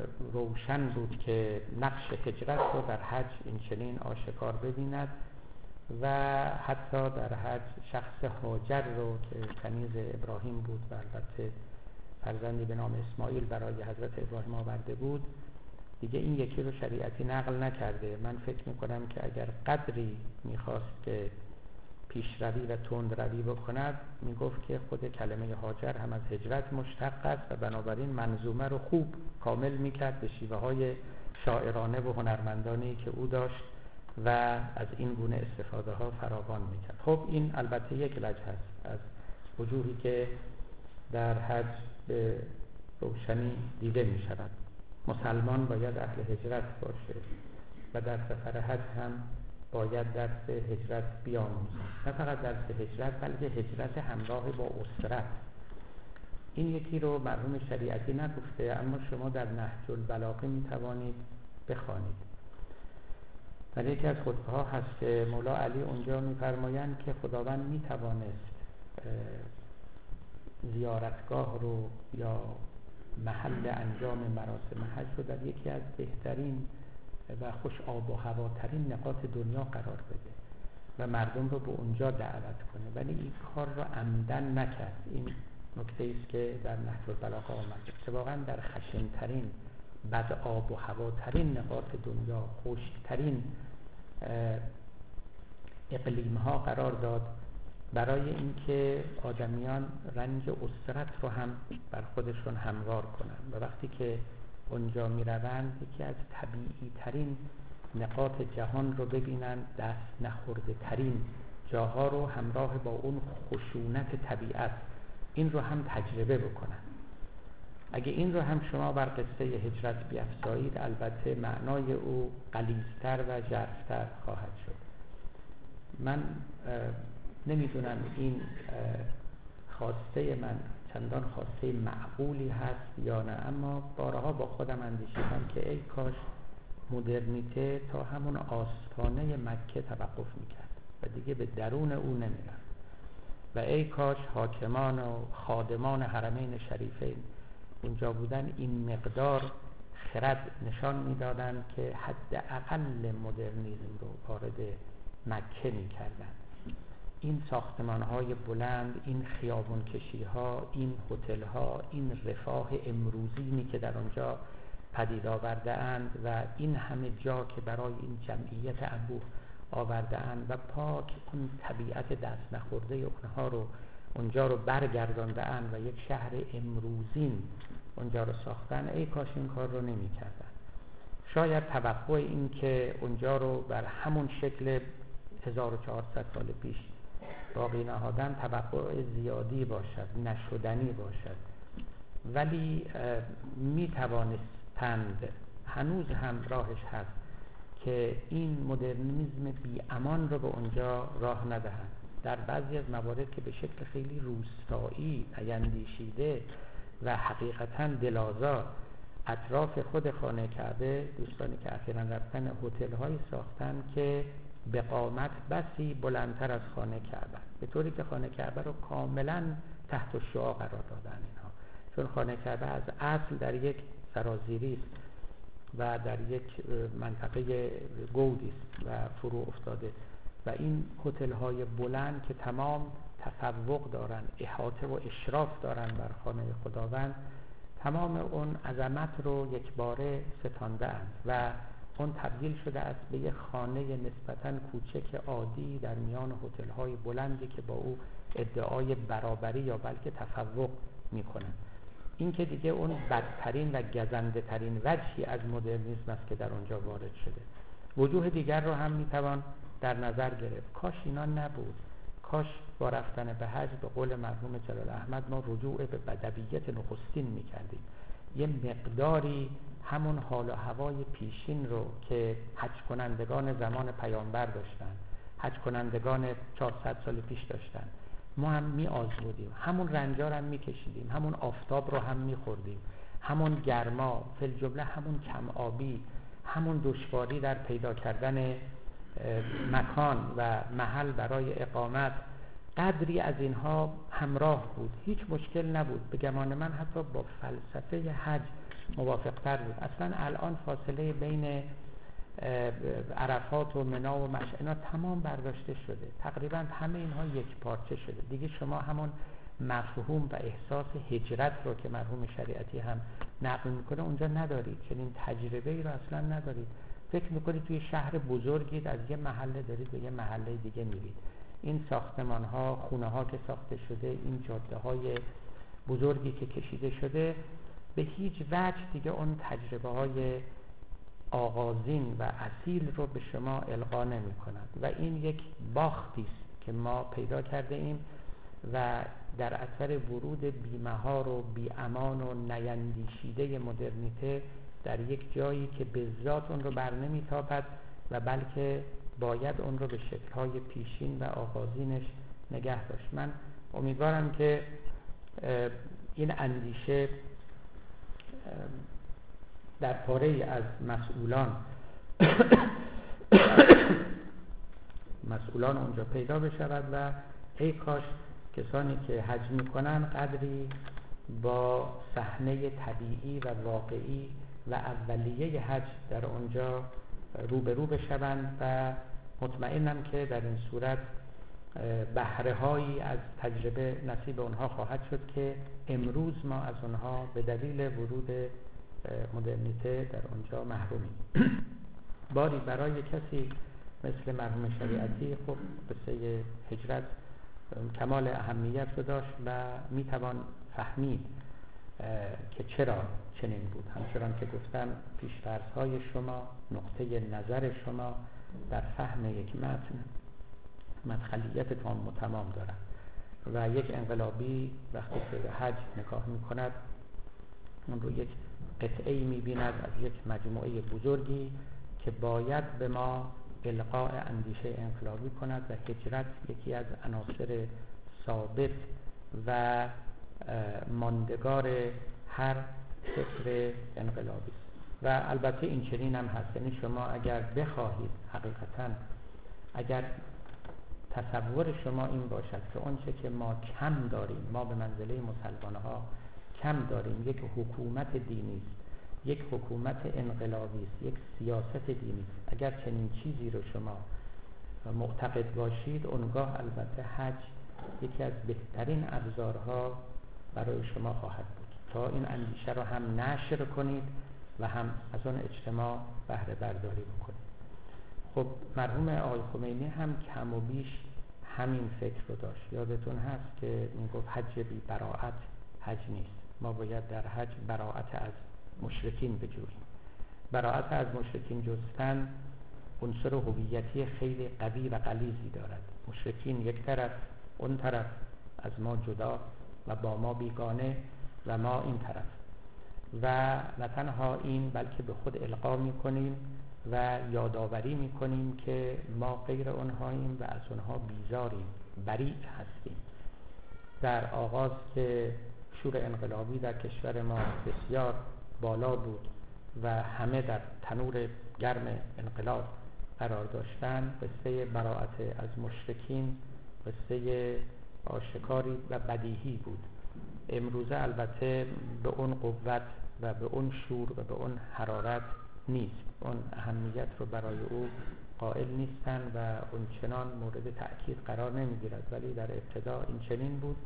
روشن بود که نقش هجرت رو در حج این چنین آشکار ببیند و حتی در حج شخص هاجر رو که کنیز ابراهیم بود و البته فرزندی به نام اسماعیل برای حضرت ابراهیم آورده بود، دیگه این یکی رو شریعتی نقل نکرده. من فکر میکنم که اگر قدری میخواست که پیشروی و تندروی بکند میگفت که خود کلمه هاجر هم از هجرت مشتق است و بنابراین منظومه رو خوب کامل میکرد به شیوه های شاعرانه و هنرمندانی که او داشت و از این گونه استفاده ها فراوان میکرد. خب این البته یک وجه هست از وجوهی که در حج به روشنی دیده میشود. مسلمان باید اهل هجرت باشه و در سفر حج هم باید درس هجرت بیاموزد، نه فقط درس هجرت بلکه هجرت همراه با اسرت. این یکی رو مرحوم شریعتی نگفته، اما شما در نهج البلاغه میتوانید بخوانید. در یکی از خطبه ها هست که مولا علی اونجا میفرمایند که خداوند میتوانست زیارتگاه رو یا محل انجام مراسم حج رو در یکی از بهترین و خوش آب و هواترین نقاط دنیا قرار بده و مردم رو به اونجا دعوت کنه، ولی این کار رو عمدن نکرد. این نکته است که در نهج البلاغه آمد. اتفاقا در خشن‌ترین، بد آب و هواترین نقاط دنیا، خشک‌ترین اقلیم ها قرار داد برای اینکه آدمیان رنج اسرت رو هم بر خودشون هموار کنند. و وقتی که اونجا می روند یکی از طبیعی ترین نقاط جهان رو ببینند، دست نخورده ترین جاها رو همراه با اون خشونت طبیعت این رو هم تجربه بکنند. اگه این رو هم شما بر قصه هجرت بیفزایید، البته معنای او غلیظتر و ژرف‌تر خواهد شد. من نمیدونم این خواسته من چندان خواسته معقولی هست یا نه، اما بارها با خودم اندیشیدم که ای کاش مدرنیته تا همون آستانه مکه توقف میکرد و دیگه به درون او نمیرفت، و ای کاش حاکمان و خادمان حرمین شریفین اونجا بودن این مقدار خرد نشان میدادن که حداقل مدرنیسم رو وارد مکه میکردن. این ساختمان های بلند، این خیابون کشی ها، این هتل ها، این رفاه امروزینی که در اونجا پدید آورده اند و این همه جا که برای این جمعیت انبوه آورده اند و پاک اون طبیعت دست نخورده اونها رو اونجا رو برگردانده اند و یک شهر امروزین اونجا رو ساختن. ای کاش این کار رو نمی کردن. شاید توقع این که اونجا رو بر همون شکل هزار و چهارصد سال پیش باقی نهادن توقع زیادی باشد، نشدنی باشد، ولی می توانستند، هنوز هم راهش هست که این مدرنیسم بی امان رو به اونجا راه ندهند. در بعضی از موارد که به شکل خیلی روستایی، اندیشیده و حقیقتاً دلازا اطراف خود خانه کعبه، دوستانی که اخیراً رفتن هتل هایی ساختن که به قامت بسی بلندتر از خانه کعبه، به طوری که خانه کعبه رو کاملاً تحت الشعاع قرار دادن اینها، چون خانه کعبه از اصل در یک سرازیری است و در یک منطقه گودی است و فرو افتاده، و این هتل های بلند که تمام تفوق دارن، احاطه و اشراف دارن بر خانه خداوند، تمام اون عظمت رو یک باره ستانده اند و اون تبدیل شده است به یک خانه نسبتاً کوچک عادی در میان هتل های بلندی که با او ادعای برابری یا بلکه تفوق میکنن. این که دیگه اون بدترین و گزنده ترین وجهی از مدرنیسم است که در اونجا وارد شده. وجوه دیگر رو هم میتوان در نظر گرفت. کاش اینا نبود، کاش با رفتن به حج به قول مرحوم جلال احمد ما رجوع به بدویت نخستین میکردیم، یه مقداری همون حال و هوای پیشین رو که حج کنندگان زمان پیامبر داشتن، حج کنندگان چهارصد سال پیش داشتن، ما هم می آزمودیم، همون رنجار هم می کشیدیم، همون آفتاب رو هم می خوردیم، همون گرما، فی الجمله همون کم آبی، همون دشواری در پیدا کردن مکان و محل برای اقامت، قدری از اینها همراه بود، هیچ مشکل نبود. به گمان من حتی با فلسفه حج موافق تر بود. اصلا الان فاصله بین عرفات و منی و مشعر اینا تمام برداشته شده، تقریبا همه اینها یک پارچه شده دیگه. شما همون مفهوم و احساس هجرت رو که مرحوم شریعتی هم نقل میکنه اونجا ندارید، چنین تجربه ای رو اصلا ندارید. فکر میکنید توی شهر بزرگید، از یه محله دارید به یه محله دیگه میرید. این ساختمان ها، خونه ها که ساخته شده، این جاده های بزرگی که کشیده شده، به هیچ وجه دیگه اون تجربه های آغازین و اصیل رو به شما القا نمی کند و این یک باختی است که ما پیدا کرده ایم و در اثر ورود بی‌مهار و بی امان و نیندیشیده مدرنیته در یک جایی که به ذات اون رو بر نمی تابد و بلکه باید اون رو به شکل‌های پیشین و آغازینش نگه داشت. من امیدوارم که این اندیشه در پاره از مسئولان مسئولان اونجا پیدا بشود و ای کاش کسانی که حج میکنن قدری با صحنه طبیعی و واقعی و اولیه حج در اونجا روبرو بشوند و مطمئنم که در این صورت بهره هایی از تجربه نصیب اونها خواهد شد که امروز ما از اونها به دلیل ورود مدرنیته در اونجا محرومیم. باری برای کسی مثل مرحوم شریعتی خب قصه هجرت کمال اهمیت رو داشت و میتوان فهمید که چرا چنین بود. همچنان که گفتم پیش‌فرض‌های شما، نقطه نظر شما در فهم یک متن مدخلیت تام و تمام دارد و یک انقلابی وقتی که به حج نگاه میکند اون رو یک قطعه‌ای می‌بیند از یک مجموعه بزرگی که باید به ما القاء اندیشه انقلابی کند و هجرت یکی از عناصر ثابت و ماندگار هر فکر انقلابی و البته این چنین هم هست. یعنی شما اگر بخواهید حقیقتاً اگر تصور شما این باشد که اونچه که ما کم داریم، ما به منزله مسلمان‌ها کم داریم یک حکومت دینی است، یک حکومت انقلابی است، یک سیاست دینی است، اگر چنین چیزی رو شما معتقد باشید اونگاه البته حج یکی از بهترین ابزارها برای شما خواهد بود تا این اندیشه رو هم نشر کنید و هم از اون اجتماع بهره برداری بکنید. خب مرحوم آقای خمینی هم کم و بیش همین فکر رو داشت. یادتون هست که میگفت حج بی براءت حج نیست، ما باید در حج براءت از مشرکین بجوییم. براءت از مشرکین جستن عنصر هویتی خیلی قوی و غلیظی دارد. مشرکین یک طرف، اون طرف از ما جدا و با ما بیگانه و ما این طرف، و نه تنها این بلکه به خود القا میکنیم و یادآوری میکنیم که ما غیر اونهاییم و از اونها بیزاریم، بریء هستیم. در آغاز که شور انقلابی در کشور ما بسیار بالا بود و همه در تنور گرم انقلاب قرار داشتن، قصه براءت از مشرکین قصه آشکاری و بدیهی بود. امروزه البته به اون قوت و به اون شور و به اون حرارت نیست، اون اهمیت رو برای او قائل نیستن و اون چنان مورد تأکید قرار نمیگیرد، ولی در ابتدا این چنین بود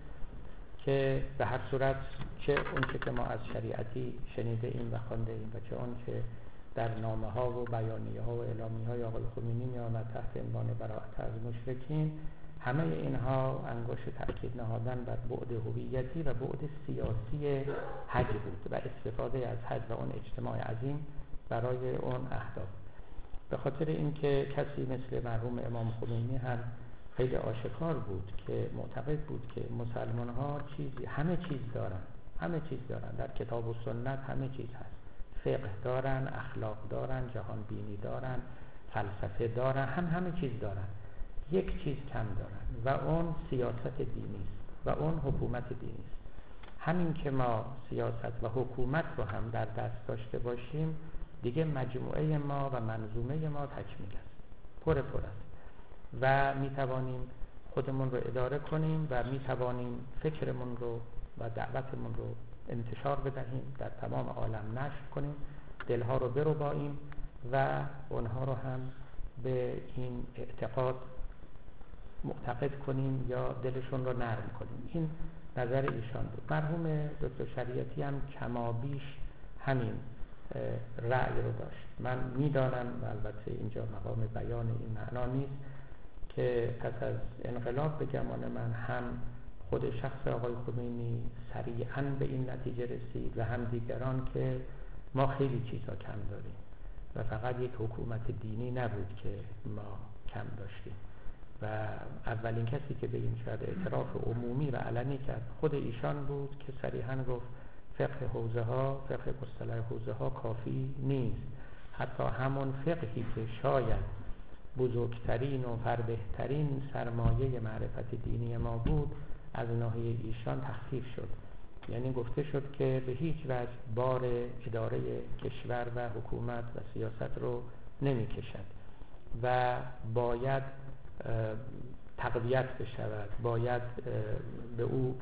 که به هر صورت چه اون چه که ما از شریعتی شنیده ایم و خوانده ایم و چه اون که در نامه ها و بیانیه ها و اعلامیه های آقای خمینی می آمد تحت عنوان براءت از مشرکین، همه اینها انگشت تأکید نهادن بر بعد هویتی و بعد سیاسی حج بود و استفاده از حج و اون اجتماع عظیم برای اون اهداف. به خاطر اینکه کسی مثل مرحوم امام خمینی هم خیلی آشکار بود که معتقد بود که مسلمان ها چیزی همه چیز دارن، همه چیز دارن در کتاب و سنت همه چیز هست، فقه دارن، اخلاق دارن، جهان بینی دارن، فلسفه دارن، هم همه چیز دارن، یک چیز کم دارن و اون سیاست دینی است و اون حکومت دینی است. همین که ما سیاست و حکومت رو هم در دست داشته باشیم دیگه مجموعه ما و منظومه ما تکمیل است، پر پر است و می توانیم خودمون رو اداره کنیم و می توانیم فکرمون رو و دعوتمون رو انتشار بدهیم، در تمام عالم نشر کنیم، دلها رو برباییم و اونها رو هم به این اعتقاد معتقد کنیم یا دلشون رو نرم کنیم. این نظر ایشان بود. مرحوم دکتر شریعتی هم کمابیش همین رأی رو داشت. من میدانم و البته اینجا مقام بیان این معنا نیست که پس از انقلاب به گمان من هم خود شخص آقای خمینی سریعاً به این نتیجه رسید و هم دیگران که ما خیلی چیزا کم داریم و فقط یک حکومت دینی نبود که ما کم داشتیم و اولین کسی که به این شد اعتراف عمومی و علنی کرد خود ایشان بود که صریحاً گفت فقه حوزه ها، فقه مصطلح حوزه ها کافی نیست، حتی همون فقهی که شاید بزرگترین و فربهترین سرمایه معرفت دینی ما بود از ناحیه ایشان تخفیف شد. یعنی گفته شد که به هیچ وجه بار اداره کشور و حکومت و سیاست رو نمی کشد و باید تقویت بشود، باید به او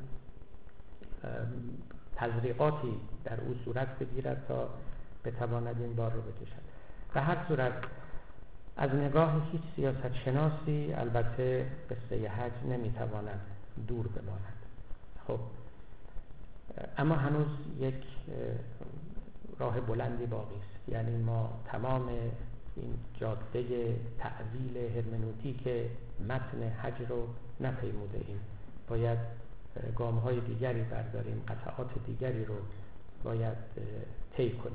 تزریقاتی در او صورت بگیرد تا بتواند این بار رو بکشد. به هر صورت از نگاه هیچ سیاست شناسی البته قصه حج نمیتواند دور بماند. خب اما هنوز یک راه بلندی باقی است. یعنی ما تمام این جاده تعویل هرمنوتیک متن حج رو نپیموده ایم. باید گام‌های دیگری برداریم، قطعات دیگری رو باید طی کنیم.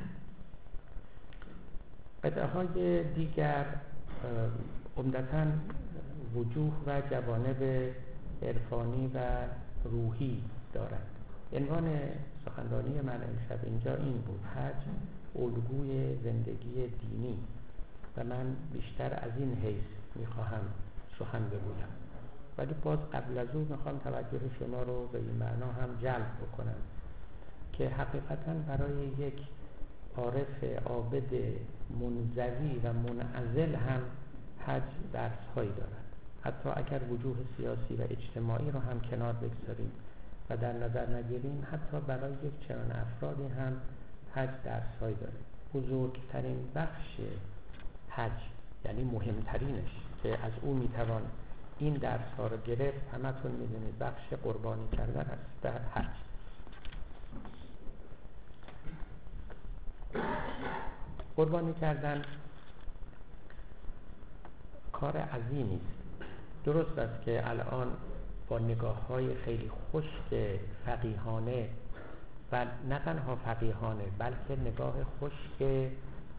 قطعه‌های دیگر عمدتاً وجوه و جوانب عرفانی و روحی دارند. عنوان سخنرانی من امشب اینجا این بود: حج الگوی زندگی دینی. و من بیشتر از این حیث میخواهم سخن بگویم، ولی باز قبل از اون میخوام توجه شما رو به این معنا هم جلب بکنم که حقیقتاً برای یک عارف عابد منزوی و منعزل هم حج درس‌هایی دارد. حتی اگر وجوه سیاسی و اجتماعی رو هم کنار بگذاریم و در نظر نگیریم، حتی برای یک چنان افرادی هم حج درس‌هایی داره. بزرگترین بخش حج، یعنی مهمترینش که از او میتوان این درس‌ها رو گرفت، همتون میدونید بخش قربانی کردن است در حج. قربانی کردن کار عظیمی است. درست است که الان با نگاه‌های خیلی خشک فقیهانه و نه تنها فقیهانه بلکه نگاه خشک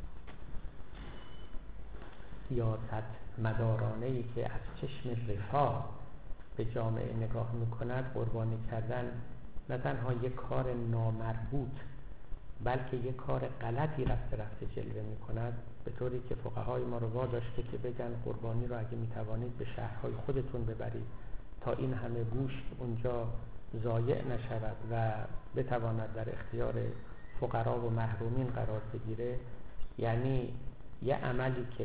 سیاست مدارانه‌ای که از چشم رفاه به جامعه نگاه می‌کند، قربانی کردن نه تنها یک کار نامربوط بلکه یک کار غلطی رفته رفته جلوه می‌کند، به طوری که فقهای ما رو واداشته که بگن قربانی رو اگه می‌توانید به شهرهای خودتون ببرید تا این همه گوشت اونجا ضایع نشود و بتواند در اختیار فقرا و محرومین قرار بگیره. یعنی یه عملی که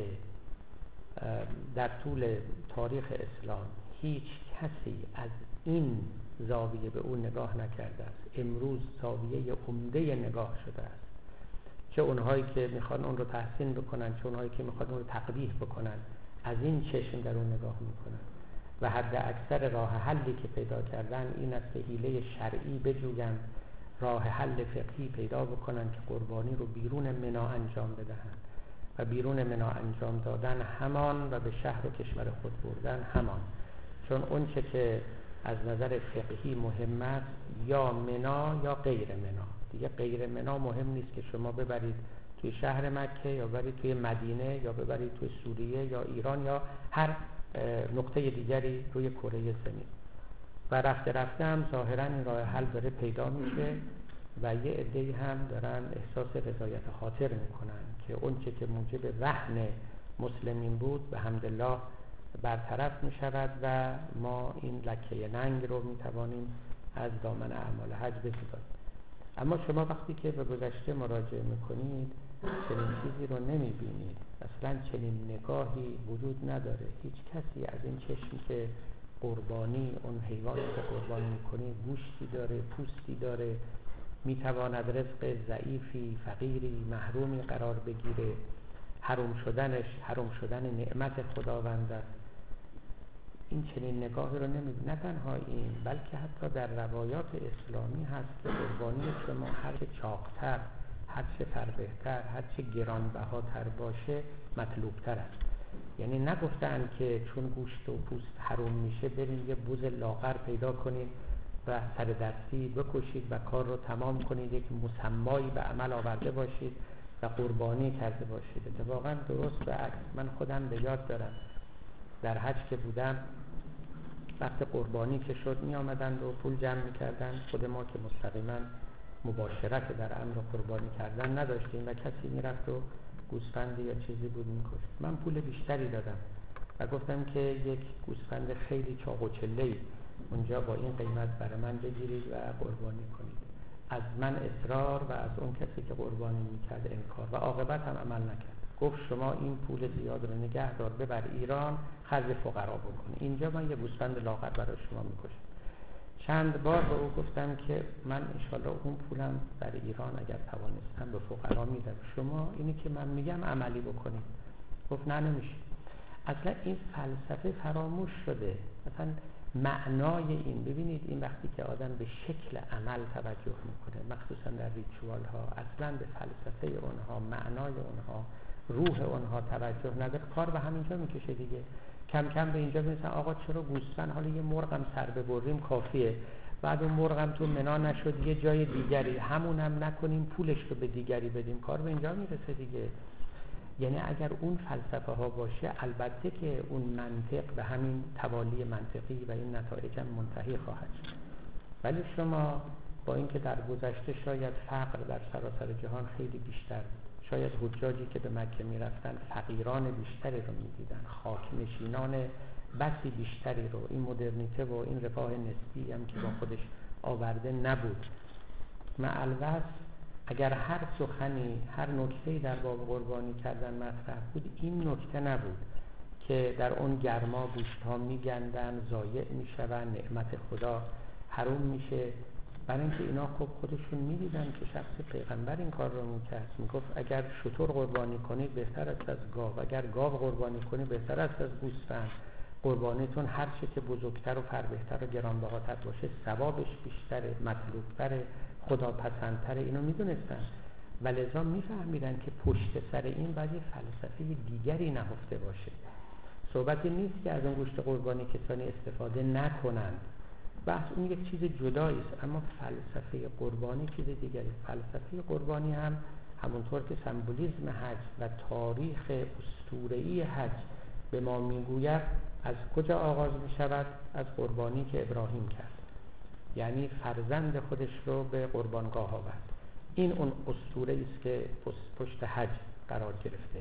در طول تاریخ اسلام هیچ کسی از این زاویه به اون نگاه نکرده است، امروز زاویه عمده نگاه شده است. چه اونهایی که میخوان اون رو تحسین بکنن، چه اونهایی که میخوان اون رو تقبیح بکنن، از این چشم در اون نگاه میکنن و حد اکثر راه حلی که پیدا کردن این است که حیله شرعی بجویند، راه حل فقهی پیدا بکنن که قربانی رو بیرون منا انجام بدهند و بیرون منا انجام دادن همان و به شهر و کشور خود بردن همان. چون اون چه که از نظر فقهی مهم است یا منا یا غیر منا. دیگه غیر منا مهم نیست که شما ببرید توی شهر مکه یا ببرید توی مدینه یا ببرید توی سوریه یا ایران یا هر نقطه دیگری روی کره زمین. و رفته رفته هم ظاهرا این راه حل داره پیدا میشه و یه عده‌ای هم دارن احساس رضایت خاطر میکنن که اون چه که موجب رهن مسلمین بود به حمدالله برطرف میشود و ما این لکه ننگ رو میتوانیم از دامن اعمال حج بسازیم. اما شما وقتی که به گذشته مراجعه میکنید چنین چیزی رو نمیبینید، اصلا چنین نگاهی وجود نداره. هیچ کسی از این چشمی که قربانی اون حیوانی که قربانی میکنه گوشتی داره، پوستی داره، میتواند رزق ضعیفی، فقیری، محرومی قرار بگیره، حروم شدنش حروم شدن نعمت خداوند است. این چنین نگاهی رو نمی‌بینید. نه تنها این بلکه حتی در روایات اسلامی هست که قربانی شما هرچه چاق‌تر، هرچه فربه‌تر، هرچه گرانبهاتر باشه مطلوب‌تر است. یعنی نگفتن که چون گوشت و پوست حروم میشه برید یه بز لاغر پیدا کنید و سر دستی بکشید و کار رو تمام کنید، یک مسمایی به عمل آورده باشید و قربانی کرده باشید. اتفاقا درست برعکس. من خودم به یاد دارم در حج که بودم وقت قربانی که شد می آمدند و پول جمع می کردن. خود ما که مستقیما مباشرت در امر قربانی کردن نداشتیم و کسی می رفت و گوسفندی یا چیزی بود می کشت. من پول بیشتری دادم و گفتم که یک گوسفند خیلی چاق و چله‌ای اونجا با این قیمت برای من بگیرید و قربانی کنید. از من اصرار و از اون کسی که قربانی میکرد انکار و عاقبت هم عمل نکرد. گفت شما این پول زیاد رو نگه دار ببر ایران خرج فقرا بکن، اینجا من یه گوسفند لاغر برای شما میکشم. چند بار به او گفتم که من انشالله اون پولم در ایران اگر توانستم به فقرا میدم، شما اینی که من میگم عملی بکنید. گفت نه نمیشه. اصلا این فلسفه فراموش شده. مثلا معنای این، ببینید این وقتی که آدم به شکل عمل توجه میکنه، مخصوصا در ریچوال ها، اصلا به فلسفه اونها، معنای اونها، روح اونها توجه نداره، کار به همینجا میکشه دیگه. کم کم به اینجا میرسن آقا چرا گوسفند، حالا یه مرغم سر ببریم کافیه، بعد اون مرغم تو منا نشد یه جای دیگری، همونم نکنیم پولش رو به دیگری بدیم، کار به اینجا میرسه دیگه. یعنی اگر اون فلسفه ها باشه، البته که اون منطق به همین توالی منطقی و این نتایج هم منتهی خواهد شد. ولی شما با اینکه در گذشته شاید فقر در سراسر جهان خیلی بیشتر بود، شاید حجاجی که به مکه میرفتن فقیران بیشتری رو میدیدن، خاک نشینان بسی بیشتری رو، این مدرنیته و این رفاه نسبی هم که با خودش آورده نبود. معلوس اگر هر سخنی، هر نکته‌ای در باب قربانی کردن مطرح بود، این نکته نبود که در اون گرما گوشت‌ها میگندن، ضایع میشون، نعمت خدا حروم میشه. برای اینکه اینا خب خودشون میدیدن که شخص پیغمبر این کار رو میکرد، میگفت اگر شتر قربانی کنید بهتر است از گاو، اگر گاو قربانی کنید بهتر است از گوسفند. قربانیتون هر چه که بزرگتر و فربهتر و گرانبهاتر باشه ثوابش بیشتره، مطلوبتره، خدا پسندتره. اینو میدونستن و لذا میفهمیدن که پشت سر این باید یه فلسفه دیگری نهفته باشه. صحبتی نیست که از اون گوشت قربانی کسانی استفاده نکنند، بحث اون یک چیز جدایی است، اما فلسفه قربانی چیز دیگری. فلسفه قربانی هم همونطور که سمبولیسم حج و تاریخ اسطوره‌ای حج به ما میگوید، از کجا آغاز می شود؟ از قربانی که ابراهیم کرد، یعنی فرزند خودش رو به قربانگاه آورد. این اون اسطوره است که پشت حج قرار گرفته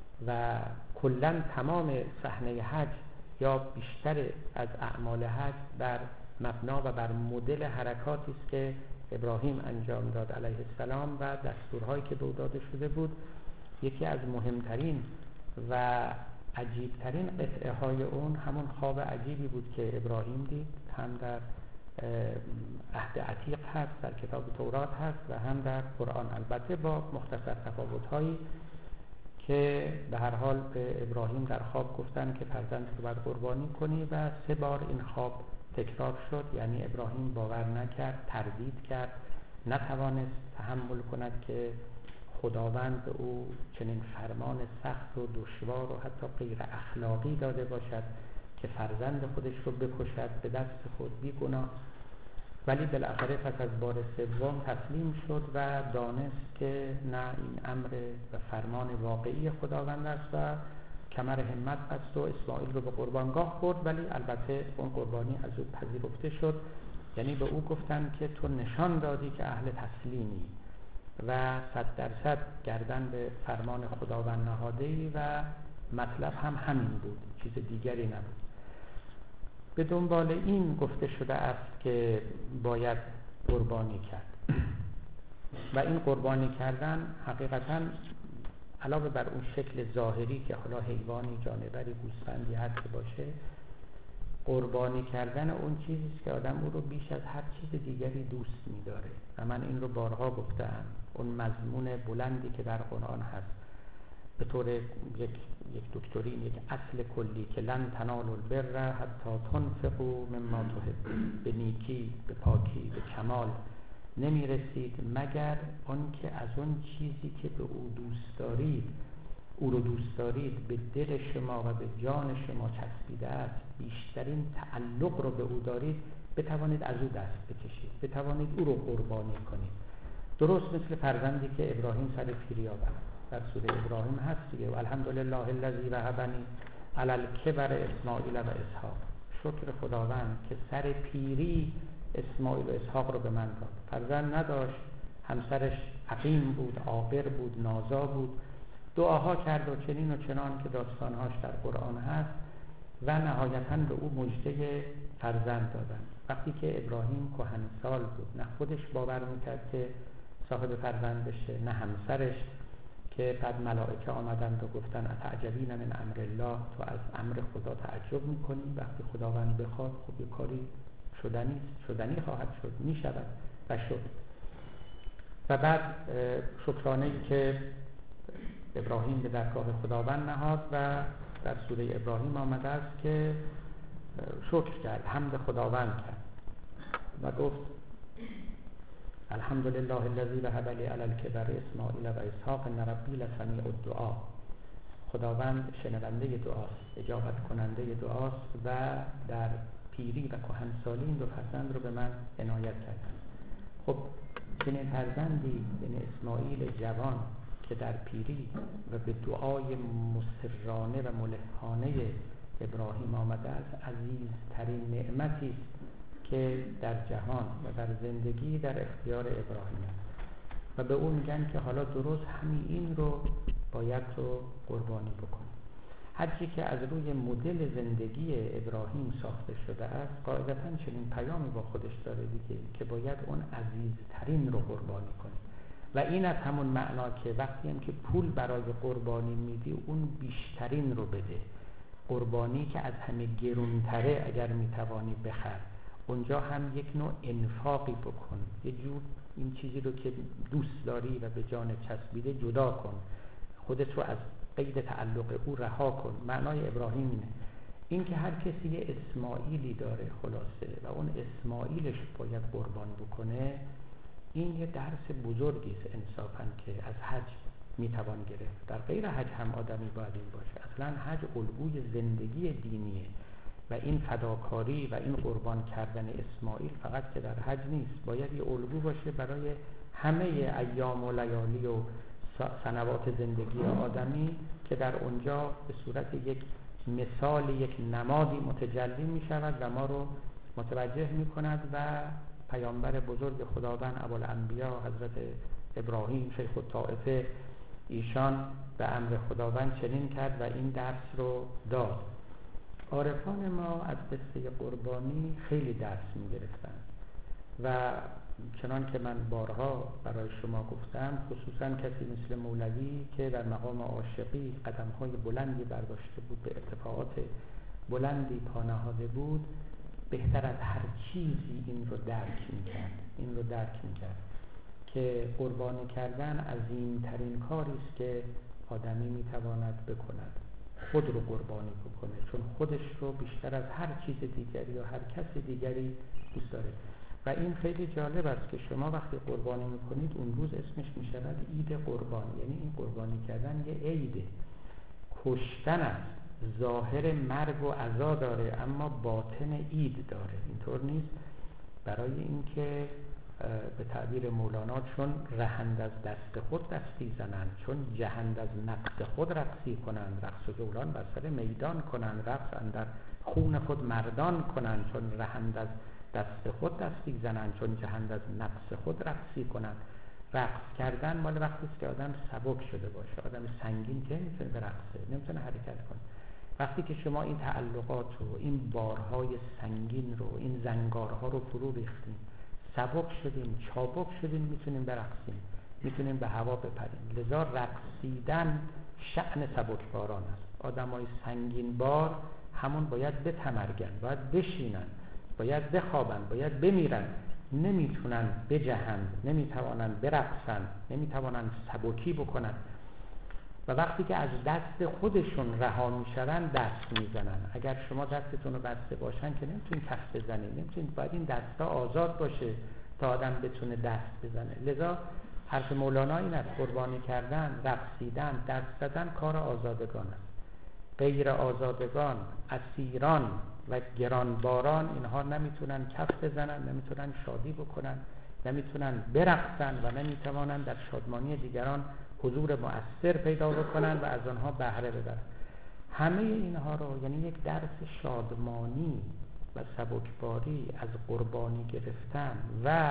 و کلاً تمام صحنه حج یا بیشتر از اعمال حج بر مبنا و بر مدل حرکاتی است که ابراهیم انجام داد علیه السلام و دستورهایی که به او داده شده بود. یکی از مهمترین و عجیبترین قطعه های اون همون خواب عجیبی بود که ابراهیم دید، هم در عهد عتیق هست، در کتاب تورات هست و هم در قرآن، البته با مختصر تفاوت‌هایی که به هر حال به ابراهیم در خواب گفتن که فرزند رو باید قربانی کنی و سه بار این خواب تکرار شد. یعنی ابراهیم باور نکرد، تردید کرد، نتوانست تحمل کند که خداوند به او چنین فرمان سخت و دشوار و حتی غیر اخلاقی داده باشد که فرزند خودش رو بکشد به دست خود بی گناه. ولی بالاخره پس از بار سوم تسلیم شد و دانست که نه، این امر و فرمان واقعی خداوند است و کمر همت بست و اسماعیل رو به قربانگاه برد. ولی البته اون قربانی از او پذیرفته شد، یعنی به او گفتن که تو نشان دادی که اهل تسلیمی و صد درصد گردن به فرمان خداوند نهاده‌ای و مطلب هم همین بود، چیز دیگری نبود. به دنبال این گفته شده است که باید قربانی کرد و این قربانی کردن حقیقتاً علاوه بر اون شکل ظاهری که حالا حیوانی، جانوری، گوسفندی هر چه باشه، قربانی کردن اون چیزیست که آدم او رو بیش از هر چیز دیگری دوست می‌داره و من این رو بارها گفتم. اون مضمون بلندی که در قرآن هست به طور یک یک دکترین، یک اصل کلی که لن تنالوا البر حتی تنفقوا مما تحبون، به نیکی، به پاکی، به کمال نمیرسید مگر آن که از اون چیزی که به او دوست دارید، او رو دوست دارید، به دل شما و به جان شما چسبیده است، بیشترین تعلق رو به او دارید، بتوانید از او دست بکشید، بتوانید او رو قربانی کنید. درست مثل فرزندی که ابراهیم سر پیری آورد، در سوره ابراهیم هست دیگه، الحمدلله الذی وهبنی علی الکبر اسماعیل و اسحاق. شکر خداوند که سر پیری اسماعیل و اسحاق رو به من داد. فرزند نداشت، همسرش عقیم بود، عاقر بود، نازا بود، دعاها کرد و چنین و چنان که داستانهاش در قرآن هست و نهایتاً به او مژده فرزند دادن. وقتی که ابراهیم کهنسال بود، نه خودش باور میکرد که صاحب فرزند بشه، نه همسرش، که بعد ملائکه آمدند و گفتن اتعجبین من امر الله، تو از امر خدا تعجب میکنی؟ وقتی خداوند بخواد خب یه کاری شدنی شدنی خواهد شد، میشود و شد. و بعد شکرانه‌ای که ابراهیم به درگاه خداوند نهاد و در سوره ابراهیم آمده است که شکر کرد، حمد خداوند کرد و گفت الحمدلله الذی وهب لی علی الکبر اسماعیل و اسحاق ان ربی لسمیع الدعا. خداوند شنونده دعاست، اجابت کننده دعاست و در پیری و کهنسالی این دو فرزند رو به من عنایت کرد. خب چنین فرزندی یعنی اسماعیل جوان که در پیری و به دعای مسررانه و ملحانه ابراهیم آمده است، عزیزترین نعمتی است که در جهان و در زندگی در اختیار ابراهیم است و به اون میگن که حالا درست همین این رو باید رو قربانی بکنی. هرچی که از روی مدل زندگی ابراهیم ساخته شده است قاعدتاً چنین پیامی با خودش داره دیگه، که باید اون عزیزترین رو قربانی کنی و این از همون معنا که وقتی هم که پول برای قربانی میدی اون بیشترین رو بده. قربانی که از همه گرونتره اگر میتوانی بخر، اونجا هم یک نوع انفاقی بکن، یه جور این چیزی رو که دوست داری و به جان چسبیده جدا کن، خودت رو از قید تعلق او رها کن. معنای ابراهیم اینه، این که هر کسی یه اسماعیلی داره خلاصه و اون اسماعیلش باید قربان بکنه، این یه درس بزرگی است انصافاً که از حج میتوان گرفت. در غیر حج هم آدمی باید این باشه. اصلاً حج الگوی زندگی دینیه و این فداکاری و این قربان کردن اسماعیل فقط که در حج نیست، باید یه الگو باشه برای همه ایام و لیالی و سنوات زندگی آدمی که در اونجا به صورت یک مثال، یک نمادی متجلی می شود و ما رو متوجه می کند و پیامبر بزرگ خداوند ابوالانبیا حضرت ابراهیم شیخ الطائفه، ایشان به امر خداوند چنین کرد و این درس رو داد. عارفان ما از قصه قربانی خیلی درس می گرفتن و چنان که من بارها برای شما گفتم، خصوصا کسی مثل مولوی که در مقام عاشقی قدم‌های بلندی برداشته بود، به ارتفاعات بلندی پا نهاده بود، بهتر از هر چیزی این رو درک می‌کرد این رو درک می‌کرد که قربانی کردن عظیم‌ترین کاری است که آدمی می‌تواند بکند، خود رو قربانی بکنه، چون خودش رو بیشتر از هر چیز دیگری یا هر کس دیگری دوست داره. و این خیلی جالب است که شما وقتی قربانی میکنید اون روز اسمش میشود عید قربان، یعنی این قربانی کردن یه عیده. کشتن است، ظاهر مرگ و عزا داره اما باطن عید داره، اینطور نیست. برای اینکه به تعبیر مولانا چون رهند از دست خود دستی زنند، چون جهند از نقص خود رقصی کنند، رقص و جولان بر سر میدان کنند، رقص اندر خون خود مردان کنند، چون رهند از دست خود دستی زنند، چون جهند از نقص خود رقصی کنند. رقص کردن مال وقتی است که آدم سبک شده باشه، آدم سنگین که نمیتونه برقصه، نمیتونه حرکت کنه. وقتی که شما این تعلقات رو، این بارهای سنگین رو، این زنگارها رو فرو ریختیم، سبک شدیم، چابک شدیم، میتونیم برقصیم، میتونیم به هوا بپریم. لذا رقصیدن شأن سبکباران است. آدمای سنگین بار همون باید بتمرگن، باید بشینن، باید بخوابن، باید بمیرن، نمیتونن بجهند، نمیتوانن برقصن، نمیتوانن سبکی بکنن و وقتی که از دست خودشون رها میشن دست میزنن. اگر شما دستتون رو بسته باشن که نمیتونین کف بزنید، نمیتونید، باید این دستا آزاد باشه تا آدم بتونه دست بزنه. لذا حرف مولانا این است، قربانی کردن، رقصیدن، دست زدن کار آزادگان است. غیر آزادگان، اسیران و گرانباران اینها نمیتونن کف بزنن، نمیتونن شادی بکنن، نمیتونن برقصن و نمیتوانن در شادمانی دیگران حضور مؤثر پیدا بکنن و از آنها بهره ببرن. همه اینها رو، یعنی یک درس شادمانی و سبکباری از قربانی گرفتن و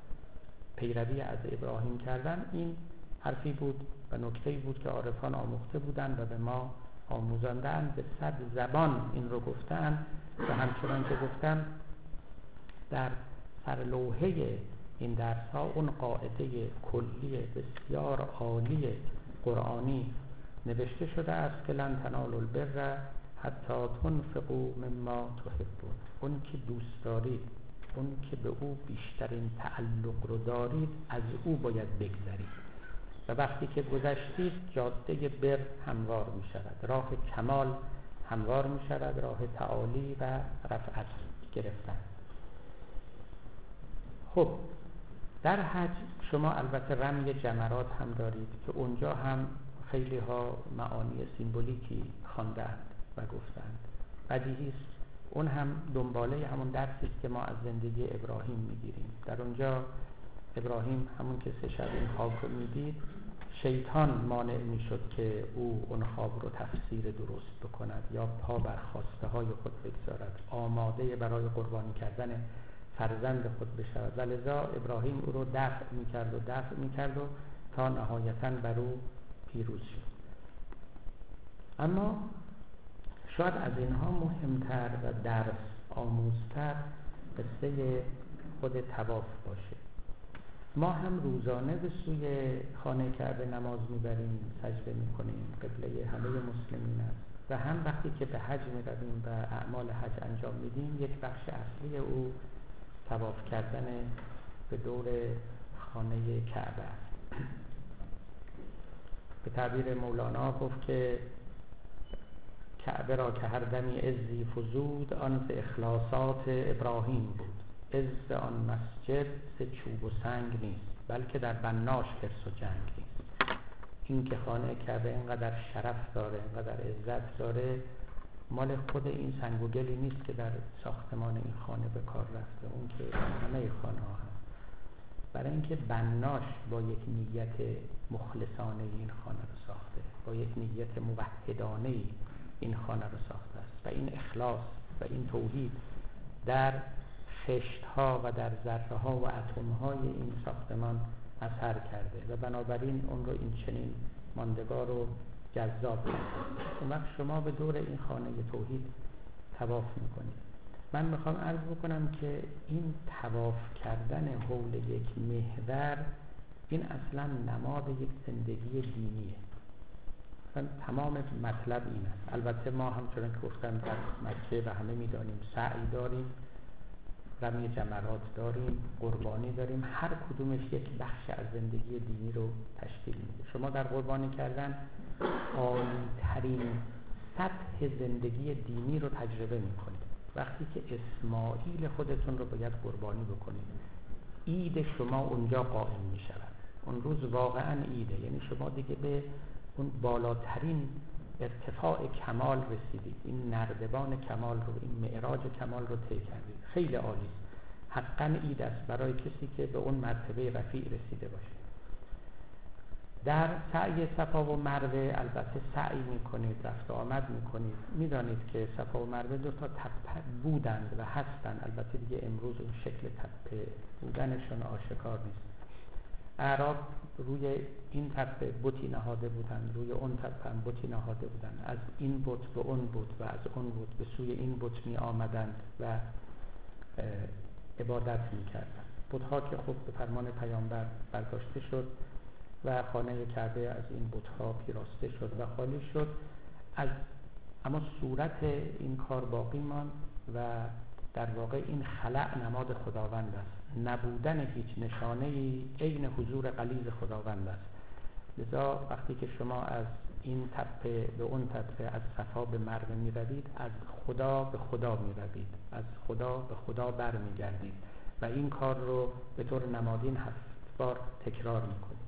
پیروی از ابراهیم کردن، این حرفی بود و نکته‌ای بود که عارفان آموخته بودند و به ما آموزاندن، به صد زبان این رو گفتن و همچنان که گفتم در سرلوحه این درس ها اون قاعده کلی بسیار عالی قرآنی نوشته شده است که لن تنالوا البر حتی تنفقوا مما تحبون. اون که دوست دارید، اون که به او بیشترین تعلق رو دارید، از او باید بگذرید. و وقتی که گذشتید جاده بر هموار می شود، راه کمال هموار می شود، راه تعالی و رفعت گرفتن. خب در حج شما البته رمی جمرات هم دارید که اونجا هم خیلی ها معانی سیمبولیکی خواندند و گفتند. بدیهی است اون هم دنباله همون درسی است که ما از زندگی ابراهیم میگیریم. در اونجا ابراهیم همون که سه شب این خواب رو میدید، شیطان مانع میشد که او اون خواب رو تفسیر درست بکند یا پا بر خواسته های خود بگذارد، آماده برای قربانی کردن فرزند خود بشود و لذا ابراهیم او رو دفع میکرد و دفع میکرد و تا نهایتاً بر او پیروز شد. اما شاید از اینها مهمتر و درس آموزتر قصه خود طواف باشه. ما هم روزانه به سوی خانه کعبه نماز میبریم، سجده میکنیم، قبله همه مسلمین است و هم وقتی که به حج میرویم و اعمال حج انجام میدیم یک بخش اصلی او طواف کردن به دور خانه کعبه است. به تعبیر مولانا گفت که کعبه را که هر دمی عزی فزود، آن ز اخلاصات ابراهیم بود. عز آن مسجد ز چوب و سنگ نیست، بلکه در بناش حرص و جنگ نیست. این که خانه کعبه اینقدر شرف داره، اینقدر عزت داره، مال خود این سنگ و گلی نیست که در ساختمان این خانه به کار رفته، اون که همه خانه ها هست. برای اینکه بناش با یک نیت مخلصانه این خانه رو ساخته، با یک نیت موحدانه این خانه رو ساخته است و این اخلاص و این توحید در خشت ها و در ذره ها و اتم های این ساختمان اثر کرده و بنابراین اون رو این چنین ماندگار و جذاب کرده. اون وقت شما به دور این خانه توحید طواف میکنید. من میخوام عرض بکنم که این طواف کردن حول یک محور، این اصلا نماد یک زندگی دینیه. تمام مطلب این است. البته ما همچنان که گفتم در مکه و همه میدانیم سعی داریم، رمی جمرات داریم، قربانی داریم، هر کدومش یک بخش از زندگی دینی رو تشکیل میده. شما در قربانی کردن عالی ترین سطح زندگی دینی رو تجربه میکنید وقتی که اسماعیل خودتون رو باید قربانی بکنید. عید شما اونجا قائم میشود. اون روز واقعا عیده، یعنی شما دیگه به اون بالاترین ارتفاع کمال رسیدید، این نردبان کمال رو، این معراج کمال رو طی کردید. خیلی عالی است، حقا عید است برای کسی که به اون مرتبه رفیع رسیده باشه. در سعی صفا و مروه البته سعی میکنید، رفت و آمد میکنید. میدانید که صفا و مروه دو تا تپه بودند و هستند، البته دیگه امروز اون شکل تپه بودنشون آشکار نیست. اعراب روی این تپه بتی نهاده بودند، روی اون تپه هم بتی نهاده بودند، از این بت به اون بت و از اون بت به سوی این بت می آمدند و عبادت می کردند. بت‌ها که خب به فرمان پیامبر برداشته شد و خانه کعبه از این بت‌ها پیراسته شد و خالی شد، از اما صورت این کار باقی ماند و در واقع این خلع نماد خداوند است. نبودن هیچ نشانه‌ای عین حضور غلیظ خداوند است. لذا وقتی که شما از این تپه به اون تپه، از صفا به مروه می روید، از خدا به خدا می روید، از خدا به خدا بر می گردید و این کار رو به طور نمادین هفت بار تکرار می کنید.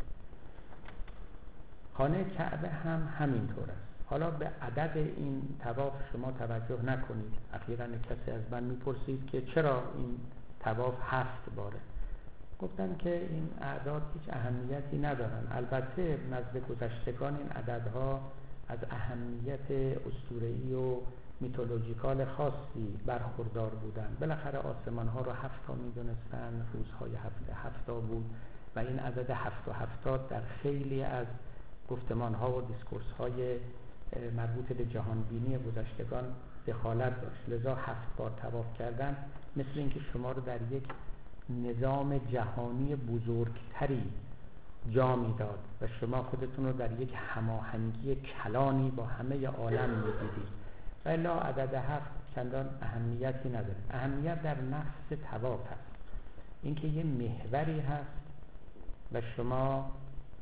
خانه کعبه هم همینطور است. حالا به عدد این طواف شما توجه نکنید. اخیراً کسی از من میپرسید که چرا این طواف هفت باره. گفتم که این اعداد هیچ اهمیتی ندارن. البته نزد گذشتگان این عددها از اهمیت اسطوره‌ای و میتولوژیکال خاصی برخوردار بودن. بالاخره آسمان ها رو هفت تا میدونستن، روزهای هفته هفت تا بود و این عدد هفت و هفتاد در خیلی از گفتمان ها و دیسکورس های مربوط به جهان بینی گذشتگان دخالت داشت. لذا هفت بار طواف کردن مثل اینکه شما رو در یک نظام جهانی بزرگتری جا میداد و شما خودتون رو در یک هماهنگی کلانی با همه عالم میدیدید. و الا عدد هفت چندان اهمیتی نداره. اهمیت در نفس طواف هست، اینکه یه محوری هست و شما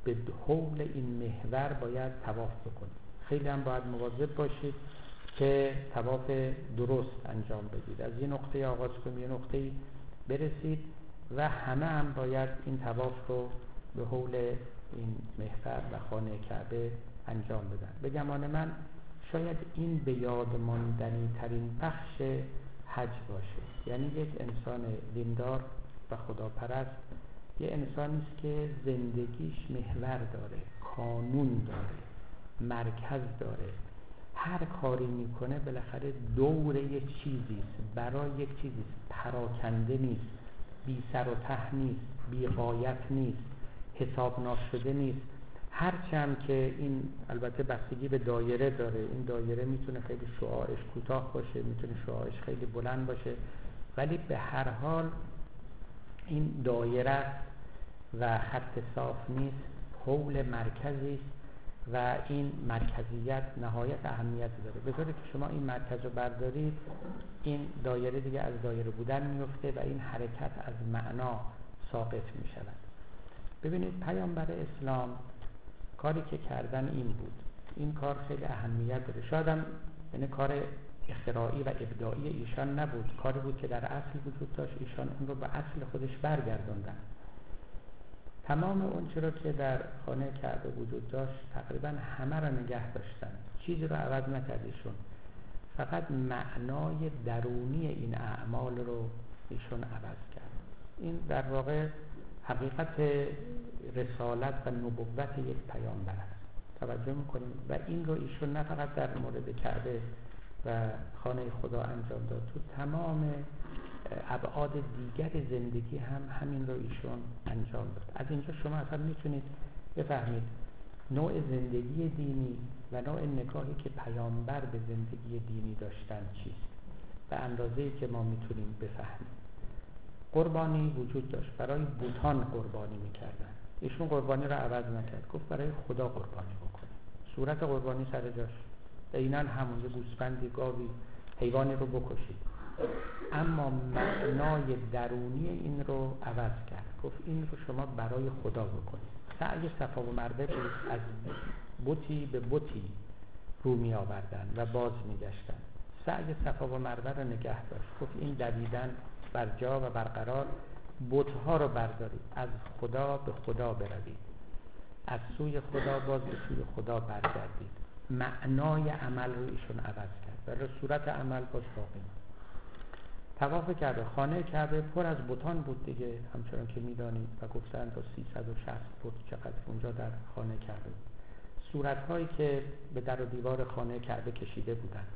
به حول این محور باید طواف بکنید. خیلی هم باید مواظب باشید که طواف درست انجام بدید. از یه نقطه آغاز کنید یه نقطه برسید و همه هم باید این طواف رو به حول این محور و خانه کعبه انجام بدن. به گمان من شاید این به یاد ماندنی ترین بخش حج باشه. یعنی یک انسان دیندار و خداپرست یه انسانی است که زندگیش محور داره، قانون داره، مرکز داره. هر کاری میکنه بالاخره دور یک چیزی است، برای یک چیزی است، پراکنده نیست، بی سر و ته نیست، بی غایت نیست، حساب ناشده نیست. هرچند که این البته بستگی به دایره داره. این دایره میتونه خیلی شعاعش کوتاه باشه، میتونه شعاعش خیلی بلند باشه، ولی به هر حال این دایره و خط صاف نیست، حول مرکزی است و این مرکزیت نهایت اهمیت داره. به طوری که شما این مرکز رو بردارید، این دایره دیگه از دایره بودن میفته و این حرکت از معنا ساقط می شود. ببینید پیامبر اسلام کاری که کردن این بود. این کار خیلی اهمیت داره. شاید هم یعنی کار اختراعی و ابداعی ایشان نبود، کاری بود که در اصل وجود داشت. ایشان اون رو به اصل خودش برگردوندن. تمام اون چرا که در خانه کعبه وجود داشت تقریبا همه را نگه داشتن، چیزی رو عوض نکردیشون، فقط معنای درونی این اعمال رو ایشون عوض کرد. این در واقع حقیقت رسالت و نبوت یک پیامبر است. توجه میکنیم و این رو ایشون نه فقط در مورد کعبه و خانه خدا انجام داد، تو تمام ابعاد دیگر زندگی هم همین رو ایشون انجام داد. از اینجا شما اصلا میتونید بفهمید نوع زندگی دینی و نوع نگاهی که پیامبر به زندگی دینی داشتن چیست، به اندازه‌ای که ما میتونیم بفهمیم. قربانی وجود داشت، برای بتان قربانی میکردن. ایشون قربانی رو عوض نکرد، گفت برای خدا قربانی بکنید. صورت قربانی سر جاش، عیناً همون، یه گوسفندی، گاوی، حیوانی رو بکشید، اما معنای درونی این رو عوض کرد. گفت این رو شما برای خدا بکنید. سعی صفا و مروه بود، از بتی به بتی رو می آوردن و باز می گشتن. سعی صفا و مروه رو نگه داشت. گفت این دویدن بر جا و برقرار، بت‌ها رو بردارید، از خدا به خدا بروید، از سوی خدا باز به سوی خدا برگردید. معنای عمل رو ایشون عوض کرد، ولی صورت عمل باز باقی ماند. طواف کعبه، خانه کعبه پر از بتان بود دیگه، همچنان که میدانید و گفتن تا سیصد و شصت بت چقدر اونجا در خانه کعبه بود. صورت‌هایی که به در و دیوار خانه کعبه کشیده بودند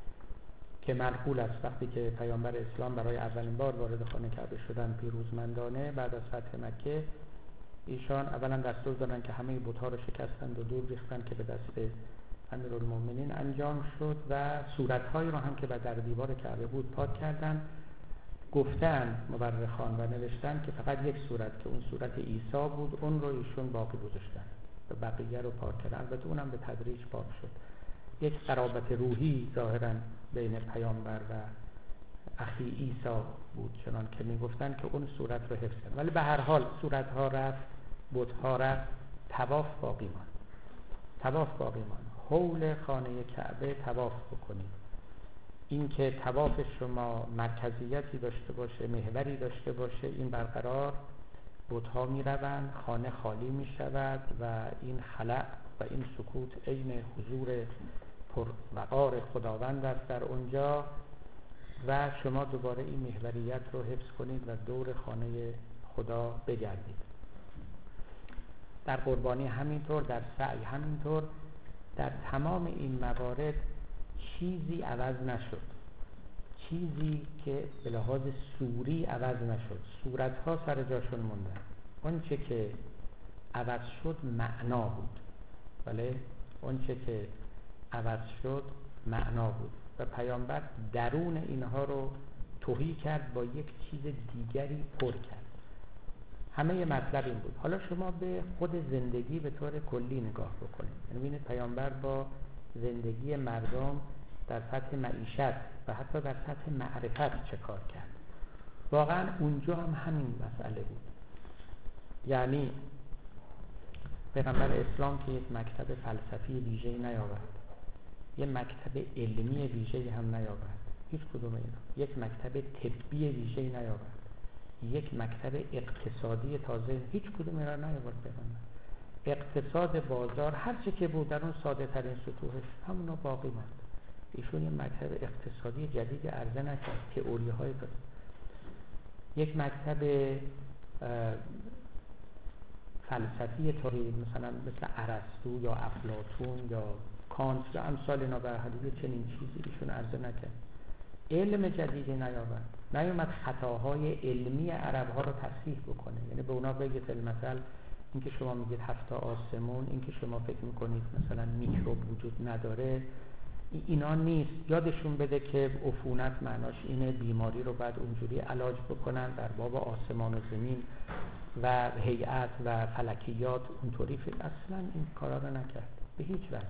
که منقول است وقتی که پیامبر اسلام برای اولین بار وارد خانه کعبه شدن پیروزمندانه بعد از فتح مکه، ایشان اولا دستور دادن که همه بت‌ها رو شکستند و دور ریختند که به دست امیرالمومنین انجام شد و صورت‌هایی رو هم که به در دیوار کعبه بود پاک کردند. گفتن مورخان و نوشتن که فقط یک صورت که اون صورت عیسی بود اون رو ایشون باقی گذاشتن و بقیه رو پاک کردن. البته اونم به تدریج پاک شد. یک قرابت روحی ظاهراً بین پیامبر و اخی عیسی بود، چنان که میگفتن که اون صورت رو حفظ کرد. ولی به هر حال صورت‌ها رفت، بت‌ها رفت، طواف باقی ماند. طواف باقی ماند. حول خانه کعبه طواف بکنید. این که طواف شما مرکزیتی داشته باشه، محوری داشته باشه، این برقرار، بت‌ها میروند، خانه خالی میشود و این خلأ و این سکوت عین حضور پروقار خداوند است در اونجا و شما دوباره این محوریت رو حفظ کنید و دور خانه خدا بگردید. در قربانی همینطور، در سعی همینطور. در تمام این موارد چیزی عوض نشد، چیزی که به لحاظ صوری عوض نشد. صورتها سر جاشون موندن. آنچه که عوض شد معنا بود. بله، آنچه که عوض شد معنا بود و پیامبر درون اینها رو تهی کرد، با یک چیز دیگری پر کرد. همه مطلب این بود. حالا شما به خود زندگی به طور کلی نگاه بکنید. یعنی ببینید پیامبر با زندگی مردم در سطح معیشت و حتی در سطح معرفت چه کار کرد. واقعا اونجا هم همین مسئله بود. یعنی پیغمبر اسلام که یک مکتب فلسفی ویژه‌ای نیاورد، یک مکتب علمی ویژه‌ای هم نیاورد، هیچ کدوم اینا. یک مکتب طبی ویژه‌ای نیاورد، یک مکتب اقتصادی تازه، هیچ کدوم اینا نیاورد پیغمبر. اقتصاد بازار هر چه که بود در اون ساده ترین سطوحش همونا باقی ماند. ایشون یک مکتب اقتصادی جدید عرضه نکرد، تئوری های داد. یک مکتب فلسفی تازه مثلا مثل ارسطو یا افلاطون یا کانت یا امثال اینا به حدیث چنین چیزی ایشون عرضه نکرد. علم جدیدی نیاورد، نیومد خطاهای علمی عرب ها رو تصحیح بکنه، یعنی به اونا بگه مثلا اینکه شما میگید هفت آسمون، اینکه شما فکر میکنید مثلا میکروب وجود نداره، اینا نیست. یادشون بده که عفونت معناش اینه، بیماری رو بعد اونجوری علاج بکنن در باب آسمان و زمین و هیئت و فلکیات اونطوری. اصلا این کارا رو نکرد به هیچ وجه.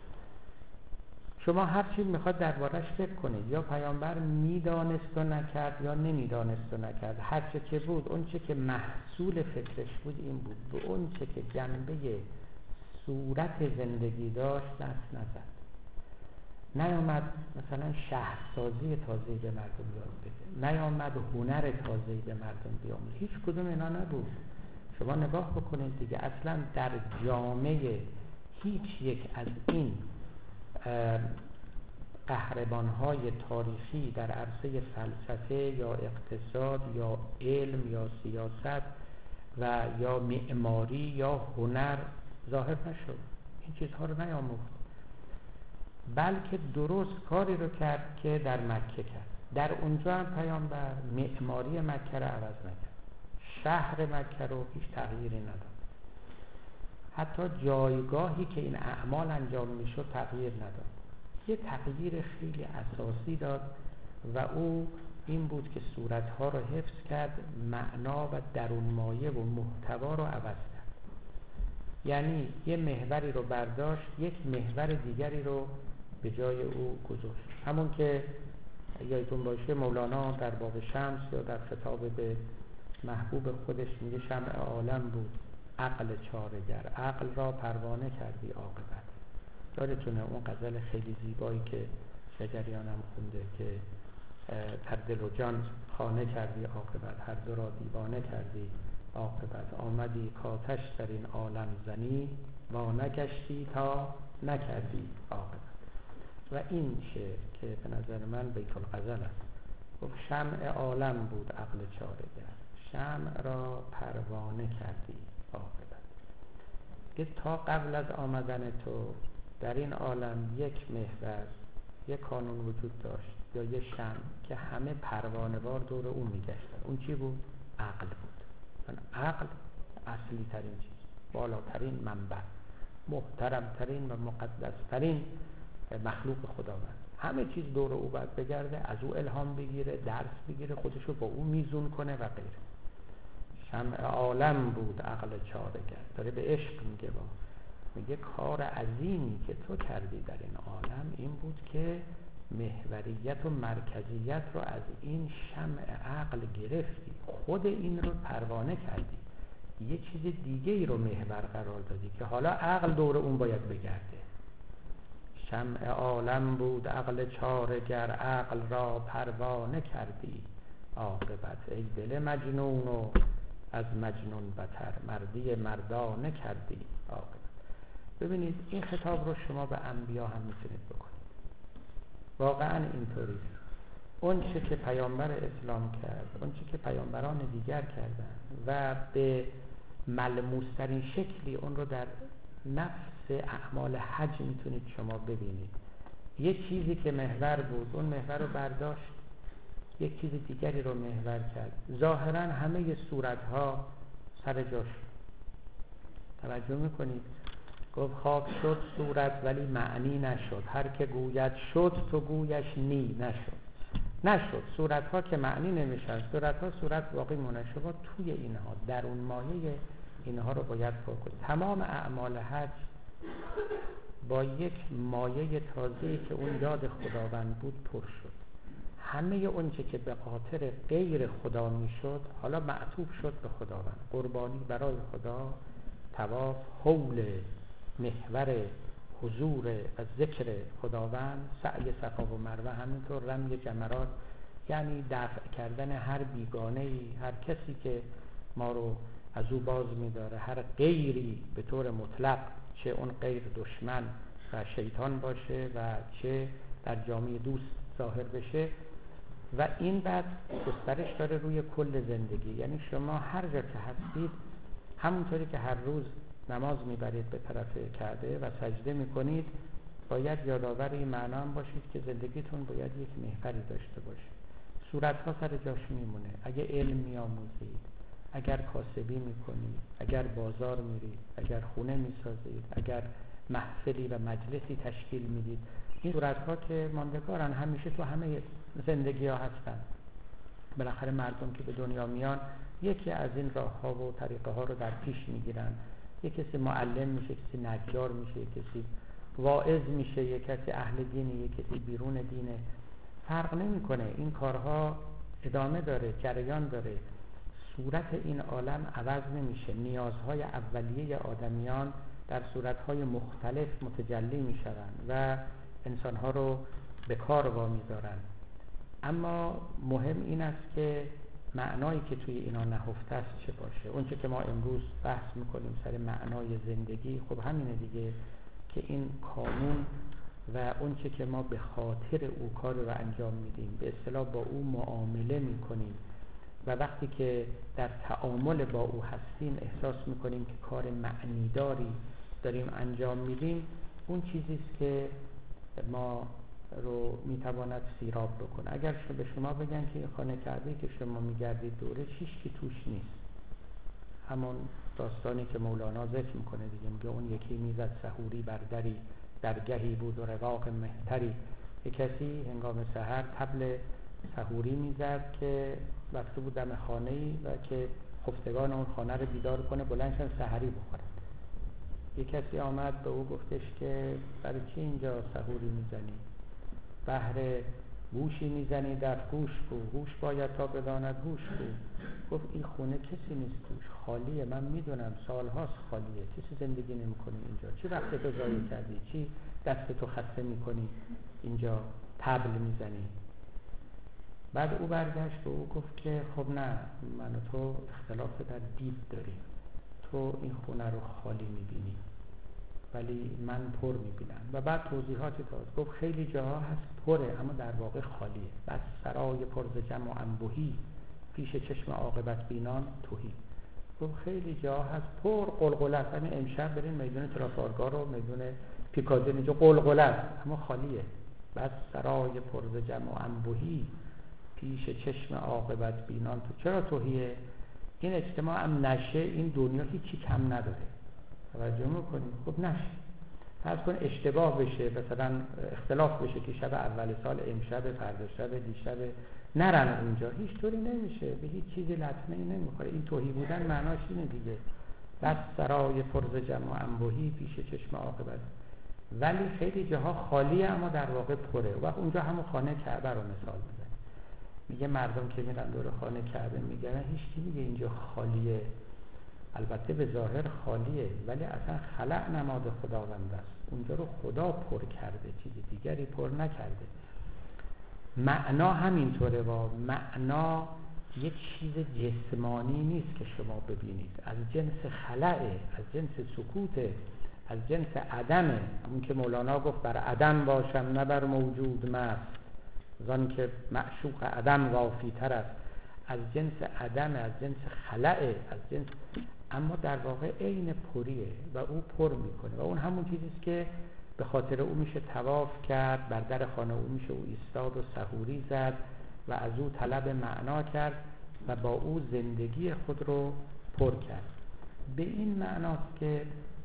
شما هر چی میخواد دربارش فکر کنید، یا پیامبر میدانست و نکرد یا نمیدانست و نکرد، هر چه که بود، اون چه که محصول فکرش بود این بود، به اون چه که جنبه صورت زندگی داشت دست نزد. نیامد مثلا شهرسازی تازه‌ای به مردم یاد بده، نیامد هنر تازه‌ای به مردم بیاموزه، هیچ کدوم اینا نبود. شما نگاه بکنید دیگه، اصلا در جامعه هیچ یک از این قهرمان‌های تاریخی در عرصه فلسفه یا اقتصاد یا علم یا سیاست و یا معماری یا هنر ظاهر نشد، این چیزها رو نیاموخت، بلکه درست کاری رو کرد که در مکه کرد. در اونجا هم پیامبر معماری مکه رو عوض نکرد، شهر مکه رو هیچ تغییری نداد، حتی جایگاهی که این اعمال انجام میشد تغییر نداد. یه تغییر خیلی اساسی داد و او این بود که صورتها رو حفظ کرد، معنا و درون مایه و محتوا رو عوض کرد. یعنی یه محوری رو برداشت، یک محور دیگری رو به جای او گذاشت. همون که یادتون باشه مولانا در باب شمس یا در خطاب به محبوب خودش میگه شمع عالم بود عقل چاره‌گر، عقل را پروانه کردی عاقبت. یادتونه اون غزل خیلی زیبایی که شجریان هم خونده که در دل و جان خانه کردی عاقبت، هر دو را دیوانه کردی عاقبت، آمدی کاتش در این عالم زنی و نگشتی تا نکردی عاقبت. و این شعر که به نظر من بیت الغزل است، گفت شمع عالم بود عقل چاره‌گر، شمع را پروانه کردی عاقبت. که تا قبل از آمدن تو در این عالم یک محور، یک کانون وجود داشت یا یک شمع که همه پروانه‌وار دور اون میگشتن. اون چی بود؟ عقل بود. من عقل اصلی ترین چیز، بالاترین منبع، محترم ترین و مقدس ترین مخلوق خداوند. همه چیز دور او باید بگرده، از او الهام بگیره، درس بگیره، خودشو با او میزون کنه و غیره. شمع عالم بود عقل چاره‌گر. داره به عشق میگه، با میگه کار عظیمی که تو کردی در این عالم این بود که محوریت و مرکزیت رو از این شمع عقل گرفتی، خود این رو پروانه کردی، یه چیز دیگه ای رو محور قرار دادی که حالا عقل دور اون باید بگرده. شمع عالم بود عقل چاره‌گر، عقل را پروانه کردی عاقبت. ای دل مجنون و از مجنون بتر، مردی مردانه کردی عاقبت. ببینید این خطاب رو شما به انبیا هم میتونید بکنید، واقعا اینطوری. اون چه که پیامبر اسلام کرد، اون چه که پیامبران دیگر کردن و به ملموس‌ترین شکلی اون رو در نفس اعمال حج میتونید شما ببینید. یه چیزی که محور بود اون محور رو برداشت، یک چیز دیگری رو محور کرد. ظاهرا همه صورتها سر جاش. توجه میکنید؟ گفت خاک شد صورت ولی معنی نشد، هر که گوید شد تو گویش نی نشد. نشد صورتها که معنی نمیشن، صورتها صورت باقی مونه. شما توی اینها درون مایه اینها رو باید بکنید. تمام اعمال حج با یک مایه تازه‌ای که اون یاد خداوند بود پر شد. همه اون چه که به خاطر غیر خدا میشد حالا معطوف شد به خداوند. قربانی برای خدا، طواف حول محور حضور و ذکر خداوند، سعی صفا و مروه، همینطور رمی جمرات، یعنی دفع کردن هر بیگانه‌ای، هر کسی که ما رو از او باز می‌داره، هر غیری به طور مطلق، چه اون غیر دشمن و شیطان باشه و چه در جامعه دوست ظاهر بشه. و این بعد گسترش داره روی کل زندگی، یعنی شما هر جا که هستید، همونطوری که هر روز نماز میبرید به طرف کعبه و سجده میکنید، باید یادآور این معنا هم باشید که زندگیتون باید یک محوری داشته باشه. صورتها سر جاش میمونه. اگه علم میآموزید، اگر کاسبی میکنید، اگر بازار میرید، اگر خونه میسازید، اگر محفلی و مجلسی تشکیل میدید، این صورتها که ماندگارن، همیشه تو همه زندگی ها هستن. بالاخره مردم که به دنیا میان یکی از این راه ها و طریقه ها رو در پیش میگیرن. یک کسی معلم میشه، کسی نجار میشه، یک کسی واعظ میشه، یک کسی اهل دینه، یک کسی بیرون دینه، فرق نمیکنه. این کارها ادامه داره، جریان داره. صورت این عالم عوض نمیشه. نیازهای اولیه آدمیان در صورتهای مختلف متجلی میشوند و انسانها رو به کار وامی دارن. اما مهم این است که معنایی که توی اینا نهفته است چه باشه. اونچه که ما امروز بحث میکنیم سر معنای زندگی، خب همینه دیگه، که این کانون و اونچه که ما به خاطر او کار رو انجام میدیم، به اصطلاح با او معامله میکنیم و وقتی که در تعامل با او هستیم احساس میکنیم که کار معنیداری داریم انجام میدیم، اون چیزی است که ما رو میتواند سیراب بکنه. اگر به شما بگن که خانه کعبه‌ای که شما میگردید دوره چیش که توش نیست، همون داستانی که مولانا ذکر میکنه دیگه، میگه اون یکی میزد سحوری بر دری، درگهی بود و رواق مهتری. یک کسی هنگام سحر طبل سحوری میزد که رفته بود دم خانه‌ای و که خفتگان اون خانه رو بیدار کنه، بلندشن سحری بخورن. یک کسی آمد به او گفتش که برای چی اینجا سحوری میزنی؟ بهر گوشی میزنی در گوش کو، گوش باید تا بداند هوش کو. گفت این خونه کسی نیست توش، خالیه، من میدونم سالهاست خالیه، کسی زندگی نمیکنه اینجا، چی وقت تو ضایع کردی، چی دست تو خسته میکنی اینجا طبل میزنی؟ بعد او برگشت و او گفت که خب نه، من و تو اختلاف در دید داریم، تو این خونه رو خالی میبینی ولی من پر میبینم. و بعد توضیحاتی داد، گفت خیلی جاها هست پره اما در واقع خالیه. بس سرای پر ز جم و انبهی، پیش چشم عاقبت بینان تهی. گفت خیلی جاها هست پر قلقله است. همین امشب برین میدون ترافالگار رو، میدون پیکادی، اینجا قلقله است اما خالیه. بس سرای پر ز جم و انبهی، پیش چشم عاقبت بینان تو. چرا تهیه؟ این اجتماع هم نشه، این دنیا هیچی کم نداره. توجه میکنید؟ خب نشه. فرض کن اشتباه بشه، مثلا اختلاف بشه که شب اول سال امشب، فردا شب، دیشب، نرن اونجا، هیچ طوری نمیشه، به هیچ چیزی لطمه نمیخوره. این توهی بودن معناش اینه دیگه. بس سرای پر ز جم و انبهی، پیش چشم عاقبت. ولی خیلی جاها خالیه اما در واقع پره. وقت اونجا همون خانه کعبه رو مثال میزنه، میگه مردم که میرن دور خانه کعبه میگردن، هیچ کی میگه اینجا خالیه. البته به ظاهر خالیه ولی اصلا خلق نماد خداوند است، اونجا رو خدا پر کرده، چیز دیگری پر نکرده. معنا همینطوره، و معنا یک چیز جسمانی نیست که شما ببینید، از جنس خلقه، از جنس سکوته، از جنس عدمه. اون که مولانا گفت بر عدم باشم نه بر موجود مست، زان که معشوق عدم وافی تر است. از جنس عدم، از جنس خلقه، از جنس، اما در واقع عین پریه و او پر میکنه و اون همون چیزیست که به خاطر او میشه طواف کرد، بر در خانه او میشه او ایستاد و سحوری زد و از او طلب معنا کرد و با او زندگی خود رو پر کرد. به این معناست که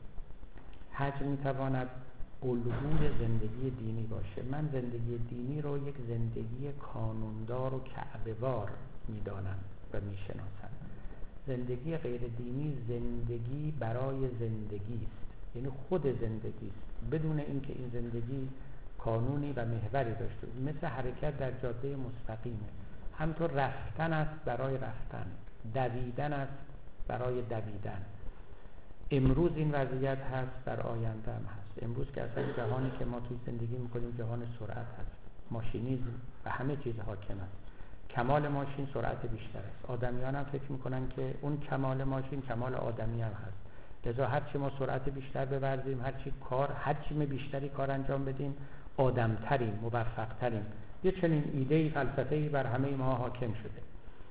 حج میتواند الگوی زندگی دینی باشه. من زندگی دینی رو یک زندگی کانوندار و کعبه‌وار میدانم و میشناسم. زندگی غیر دینی زندگی برای زندگی است، یعنی خود زندگی است بدون اینکه این زندگی کانونی و محوری داشته باشه. مثل حرکت در جاده مستقیمه، همطور رفتن است برای رفتن، دویدن است برای دویدن. امروز این وضعیت هست، در آینده هم هست. امروز که اصلا جهانی که ما توی زندگی میکنیم جهان سرعت هست، ماشینیزم و همه چیز حاکم است. کمال ماشین سرعت بیشتر است. آدمیان هم فکر میکنن که اون کمال ماشین کمال آدمی هم هست. لذا هرچی ما سرعت بیشتر بورزیم، هرچی کار حجم بیشتری کار انجام بدیم، آدمتریم، موفقتریم. یه چنین ایده‌ای، فلسفه‌ای بر همه ما حاکم شده.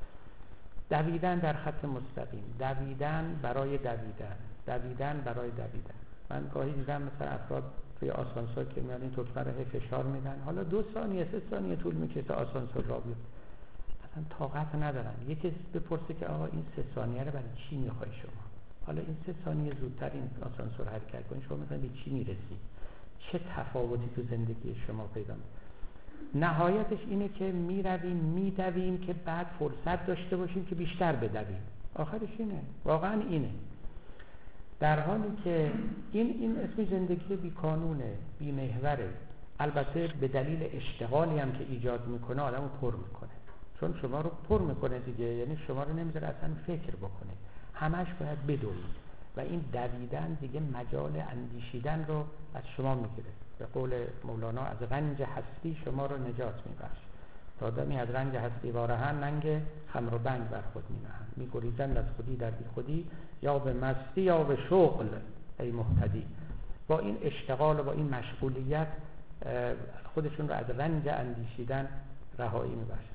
دویدن در خط مستقیم، دویدن برای دویدن، دویدن برای دویدن. من گاهی دیدم مثلا افراد توی آسانسور که میان این دکمه رو فشار میدن، حالا دو ثانیه سه ثانیه طول میکشه تا آسانسور را بیفته، اصلا طاقت ندارن. یکی بپرسه که آقا این سه ثانیه رو برای چی میخوای شما؟ حالا این سه ثانیه زودتر این آسانسور حرکت کنید، شما مثلا به چی میرسید؟ چه تفاوتی تو زندگی شما پیدا میکنه؟ نهایتش اینه که میرویم میدویم که بعد فرصت داشته باشیم که بیشتر بدویم. آخرش اینه، واقعا اینه. در حالی که این این اسم زندگی بی قانونه، بی محوره. البته به دلیل اشتغالی هم که ایجاد میکنه آدمو پر میکنه، چون شما رو پر میکنه دیگه، یعنی شما رو نمیذاره اصلا فکر بکنه، همش باید بدوید و این دویدن دیگه مجال اندیشیدن رو از شما میگیره. به قول مولانا از رنج هستی شما رو نجات میبخش. تا آدمی از رنج هستی وارهن، ننگ خمر و بنگ بر خود مینهند. میگریزند از خودی در بی خودی، یا به مستی یا به شغل ای مهتدی. با این اشتغال و با این مشغولیت خودشون رو از رنج اندیشیدن رهایی میبخشن.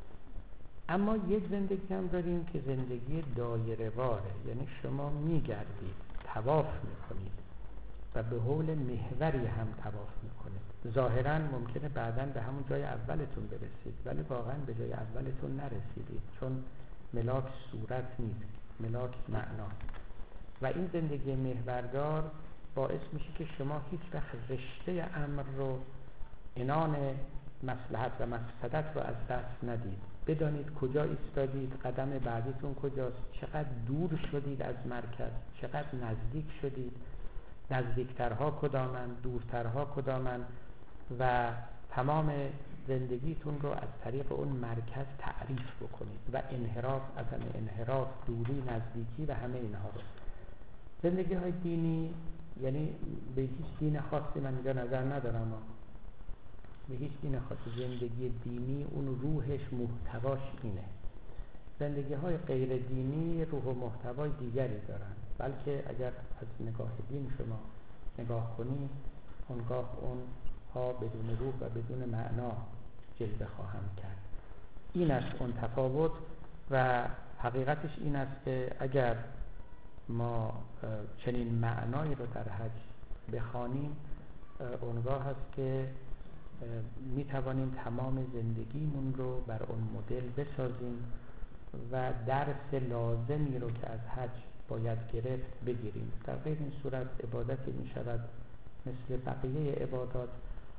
اما یک زندگی هم داریم که زندگی دایره واره، یعنی شما میگردید، طواف میکنید و به حول محوری هم طواف میکنید. ظاهرا ممکنه بعداً به همون جای اولتون برسید، ولی واقعاً به جای اولتون نرسیدید، چون ملاک صورت نیست، ملاک معناست. و این زندگی محوردار باعث میشه که شما هیچ وقت رشته امر رو، عنان مصلحت و مفسدت رو از دست ندید. بدانید کجا ایستادید، قدم بعدیتون کجاست، چقدر دور شدید از مرکز، چقدر نزدیک شدید، نزدیکترها کدامن، دورترها کدامن، و تمام زندگیتون رو از طریق اون مرکز تعریف بکنید و انحراف، عدم انحراف، دوری، نزدیکی و همه اینها رو. زندگی های دینی، یعنی به هیچ دین خاصی من اینجا نظر ندارم، به هیچ دین خاصی، زندگی دینی اون روحش، محتواش اینه. زندگی های غیر دینی روح و محتوای دیگری دارن، بلکه اگر از نگاه دین شما نگاه کنید، اونگاه اون ها بدون روح و بدون معنا جلوه خواهند کرد. این است اون تفاوت. و حقیقتش این است که اگر ما چنین معنایی رو در حج بخوانیم، اونگاه هست که می توانیم تمام زندگیمون رو بر اون مدل بسازیم و درس لازمی رو که از حج باید گرفت بگیریم. در غیر این صورت عبادتی می شود مثل بقیه عبادات،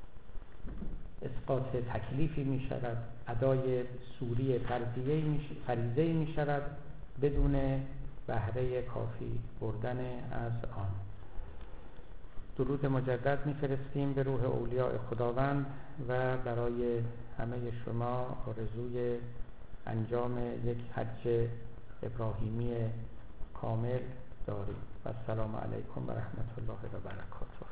اسقاط تکلیفی می شود، ادای سوری فریضه‌ای می شود بدون بهره کافی بردن از آن. درود مجدد می‌فرستیم به روح اولیاء خداوند و برای همه شما آرزوی انجام یک حج ابراهیمی کامل داریم. و السلام علیکم و رحمت الله و برکاته.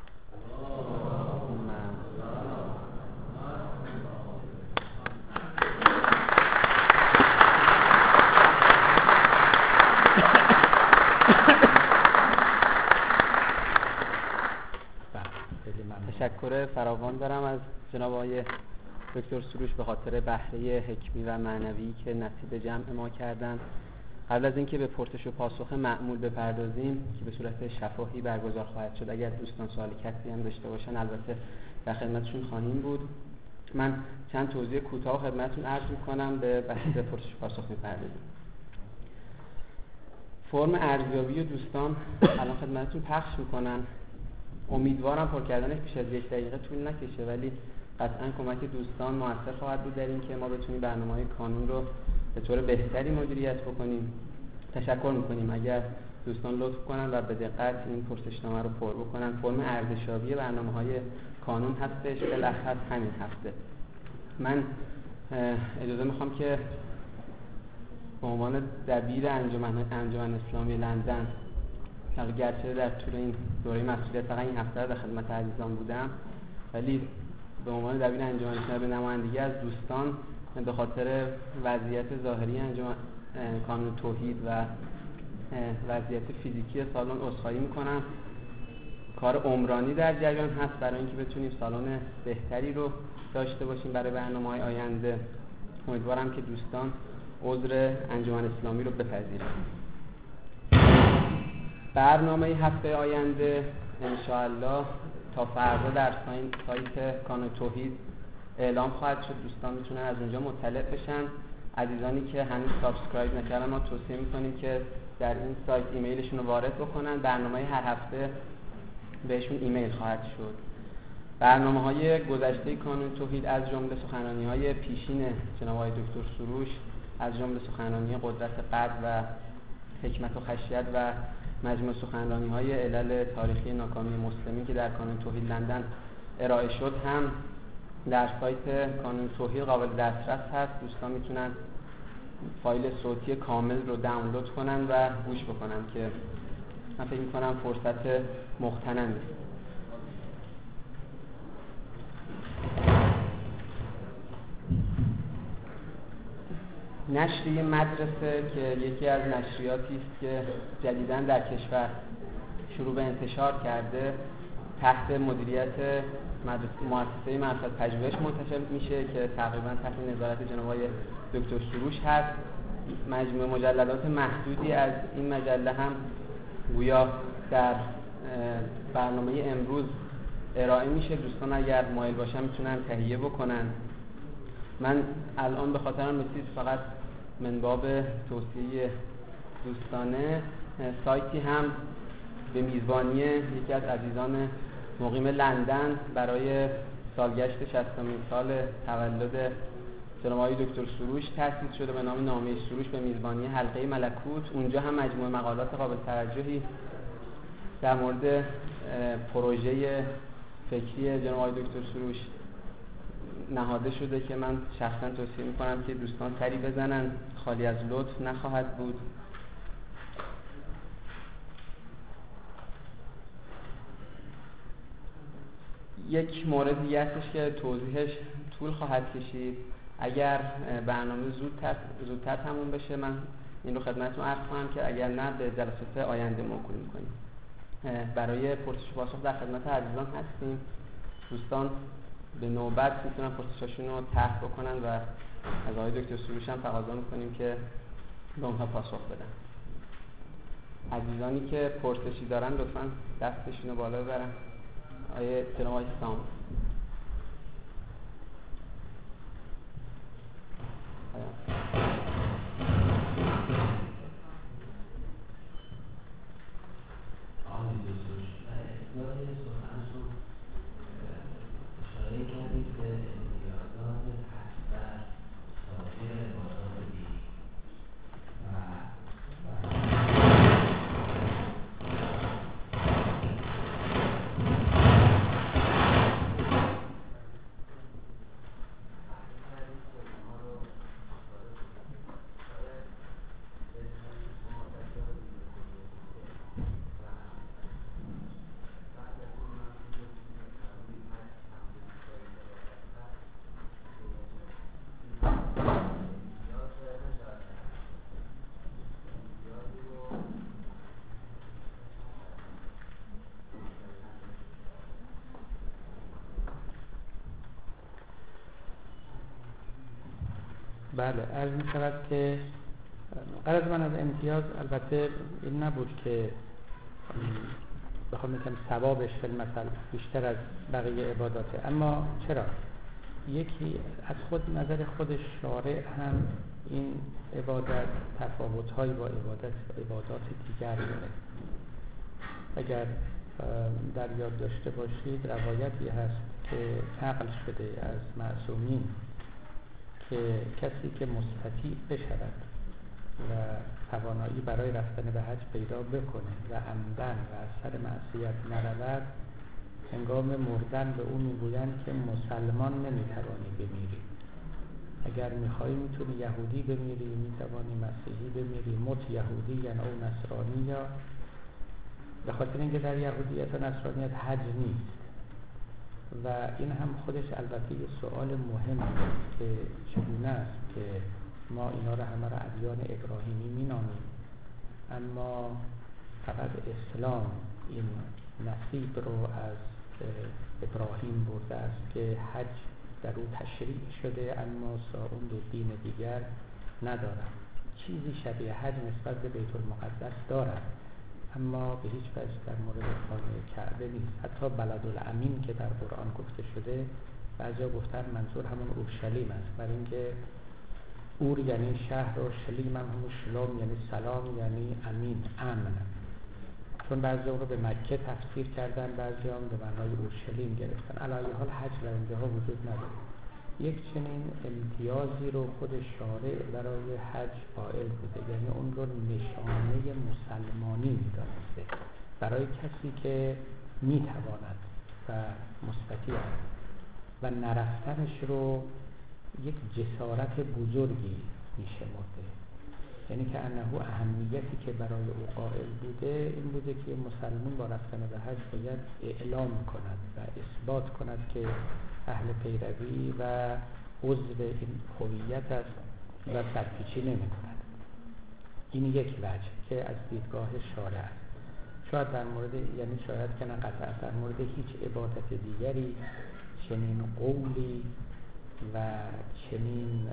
تشکر فراوان دارم از جناب آقای دکتر سروش به خاطر بهره حکمی و معنوی که نصیب جمع ما کردن. قبل از اینکه به پرسش و پاسخ معمول بپردازیم که به صورت شفاهی برگزار خواهد شد، اگر دوستان سوال کسی هم داشته باشن البته در خدمتشون خواهیم بود، من چند توضیح کوتاه خدمتتون عرض می‌کنم، به بحث پرسش و پاسخ می‌پردازیم. فرم ارزیابی و دوستان الان خدمتتون پخش می‌کنن. امیدوارم پر کردنش بیش از یک دقیقه طول نکشه، ولی قطعا کمک دوستان موثر خواهد بود در این که ما بتونیم برنامه‌های کانون رو به طور بهتری مدیریت بکنیم. تشکر می‌کنیم اگر دوستان لطف کنن و به دقت این پرسشنامه رو پر بکنن. فرم ارزشیابی برنامه‌های کانون هستش، بالاخص همین هفته. من اجازه می‌خوام که به عنوان دبیر انجمن انجمن اسلامی لندن گرچه در طول این دوره مسئولیت فقط این هفته در خدمت عزیزان بودم، ولی به عنوان دبیر انجمن اسلامی به نمایندگی از دوستان به خاطر وضعیت ظاهری انجمن کانون توحید و وضعیت فیزیکی سالن عذرخواهی میکنم. کار عمرانی در جریان هست برای اینکه بتونیم سالن بهتری رو داشته باشیم برای برنامه‌های آینده. امیدوارم که دوستان عذر انجمن اسلامی رو بپذیرن. برنامه هفته آینده انشاءالله تا فردا در سایت کانون توحید اعلام خواهد شد. دوستان میتونن از اونجا مطلع بشن. عزیزانی که هنوز سابسکرایب نکردن ما توصیه میکنیم که در این سایت ایمیلشون رو وارد بکنن. برنامه هر هفته بهشون ایمیل خواهد شد. برنامه‌های گذشته کانون توحید از جمله سخنرانی‌های پیشین جناب آقای دکتر سروش، از جمله سخنرانی قدرت قلب و حکمت و خشیت و مجموع سخنرانی‌های علل تاریخی ناکامی مسلمین که در کانون توحید لندن ارائه شد هم در سایت کانون توحید قابل دسترس هست. دوستان میتونن فایل صوتی کامل رو دانلود کنن و گوش بکنن که من فکر می‌کنم فرصت مغتنمی است. نشریه مدرسه که یکی از نشریاتی است که جدیداً در کشور شروع به انتشار کرده، تحت مدیریت مدرسه مؤسسه مرصد پژوهش منتشر میشه که تقریباً تحت نظارت جناب آقای دکتر سروش هست. مجموعه مجلدات محدودی از این مجله هم گویا در برنامه امروز ارائه میشه. دوستان اگر مایل باشن میتونن تهیه بکنن. من الان به خاطرم رسید فقط من باب توصیه دوستانه سایتی هم به میزبانی یکی از عزیزان مقیم لندن برای سالگشت شصتمین سال تولد جناب آقای دکتر سروش تأسیس شده به نام نامه سروش به میزبانی حلقه ملکوت. اونجا هم مجموعه مقالات قابل توجهی در مورد پروژه فکری جناب آقای دکتر سروش نهاده شده که من شخصا توصیه میکنم که دوستان سری بزنن، خالی از لطف نخواهد بود. یک مورد دیگه هستش که توضیحش طول خواهد کشید. اگر برنامه زودتر زودتر تموم بشه من این رو خدمتتون عرض کنم که اگر نه به جلسات آینده موکول میکنیم. برای پرسش و پاسخ در خدمت عزیزان هستیم. دوستان به نوبت میتونن پرسشاشون رو طرح بکنن و از آقای دکتر سروش هم تقاضا میکنیم که به اونها پاسخ بدن. عزیزانی که پرسشی دارن لطفاً دستشون رو بالا ببرن. آیه جناب آقای سام بله، عرض می شود که غرض من از امتیاز البته این نبود که بخوام میگم ثوابش فی المثل بیشتر از بقیه عباداته، اما چرا؟ یکی از خود نظر خود شارع هم این عبادت تفاوت‌هایی با عبادت عبادات دیگر داره. اگر در یاد داشته باشید روایتی هست که نقل شده از معصومین که کسی که مستطیع بشود و توانایی برای رفتن به حج پیدا بکنه و عمدن و از سر معصیت نرود، هنگام مردن به او میگویند که مسلمان نمیتوانی بمیری، اگر میخوایی میتونی یهودی بمیری، میتوانی مسیحی بمیری، مت یهودی یا او نصرانی یا به خاطر اینکه در یهودیت و نصرانیت حج نیست و این هم خودش البته یه سوال مهم است که چگونه است که ما اینا رو همه رو ادیان ابراهیمی مینامیم، اما فقط اسلام این نصیب رو از ابراهیم برده است که حج در او تشریع شده، اما اون دو دین دیگر ندارد. چیزی شبیه حج نسبت به بیت المقدس دارد، اما به هیچ وجه در مورد خانه کعبه نیست. حتی بلدالامین که در قرآن گفته شده بعضیا گفتن منظور همون اورشلیم است، برای اینکه اور یعنی شهر و شلیم هم همون شلوم یعنی سلام یعنی امین، امن. چون بعضی اون رو به مکه تفسیر کردن، بعضی هم به معنای اورشلیم گرفتن. علی هر حال حج در اینجاها وجود نداره. یک چنین امتیازی رو خود شارع برای حج قائل بوده، یعنی اون رو نشانه مسلمانی می‌دانسته برای کسی که میتواند و مستطیع است و نرفتنش رو یک جسارت بزرگی میشمرده. یعنی که انه اهمیتی که برای او قائل بوده این بوده که مسلمان با رفتن به حج باید اعلام کند و اثبات کند که اهل پیروی و عضو این هویت است و سرپیچی نمی کند. این یک وجه که از دیدگاه شارع است. شاید در مورد، یعنی شاید که نه قطعا در مورد هیچ عبادت دیگری چنین قولی و چنین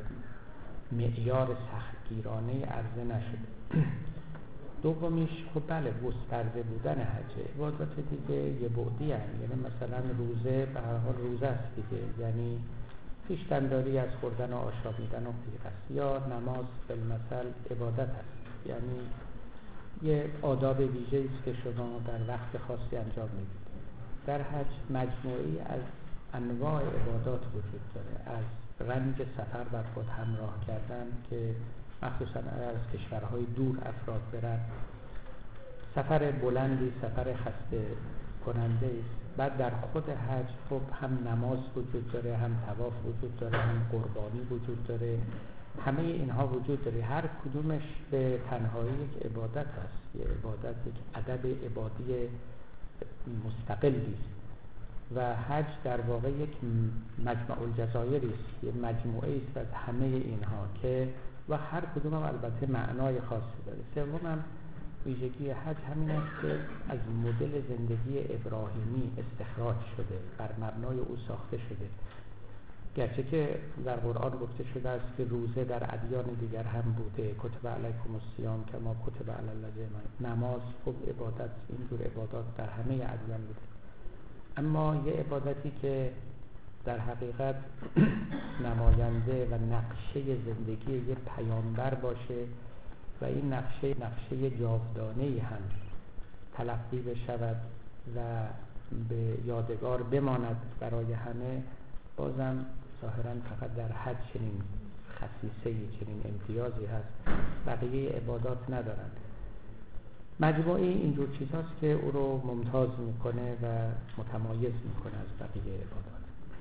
معیار سختگیرانه عرضه نشده. دومیش خب بله گسترده بودن حجه. عبادات دیگه یه بعدی هست، یعنی مثلا روزه به هر حال روزه است دیگه، یعنی خویشتن‌داری از خوردن و آشامیدن و غیره است، یا نماز بالمثل عبادت است، یعنی یه آداب ویژه‌ای است که شما در وقت خاصی انجام میدید. در حج مجموعی از انواع عبادات وجود داره، از رنج سفر بر خود همراه کردن که مخصوصا از کشورهای دور افراد برن، سفر بلندی، سفر خسته کننده است. بعد در خود حج خب هم نماز وجود داره، هم طواف وجود داره، هم قربانی وجود داره، همه اینها وجود داره. هر کدومش به تنهایی یک عبادت است، یک عبادت، یک ادب عبادی مستقلی است و حج در واقع یک مجمع الجزایر است، یک مجموعه است از همه اینها که و هر کدوم هم البته معنای خاصی داره. سومم ویژگی حج همین است که از مدل زندگی ابراهیمی استخراج شده، بر مبنای او ساخته شده. گرچه که در قرآن گفته شده است که روزه در ادیان دیگر هم بوده، کتب علیکم الصیام کما کتب علی الذین، نماز خب عبادت، اینجور عبادات در همه ادیان بوده، اما یه عبادتی که در حقیقت نماینده و نقشه زندگی یه پیامبر باشه و این نقشه نقشه جاودانه‌ای هم تلقی بشود و به یادگار بماند برای همه، بازم ظاهراً فقط در حج چنین خصیصه‌ای، چنین امتیازی هست، بقیه عبادات ندارند. مجموعه اینجور چیزاست که او رو ممتاز میکنه و متمایز میکنه از بقیه عبادات.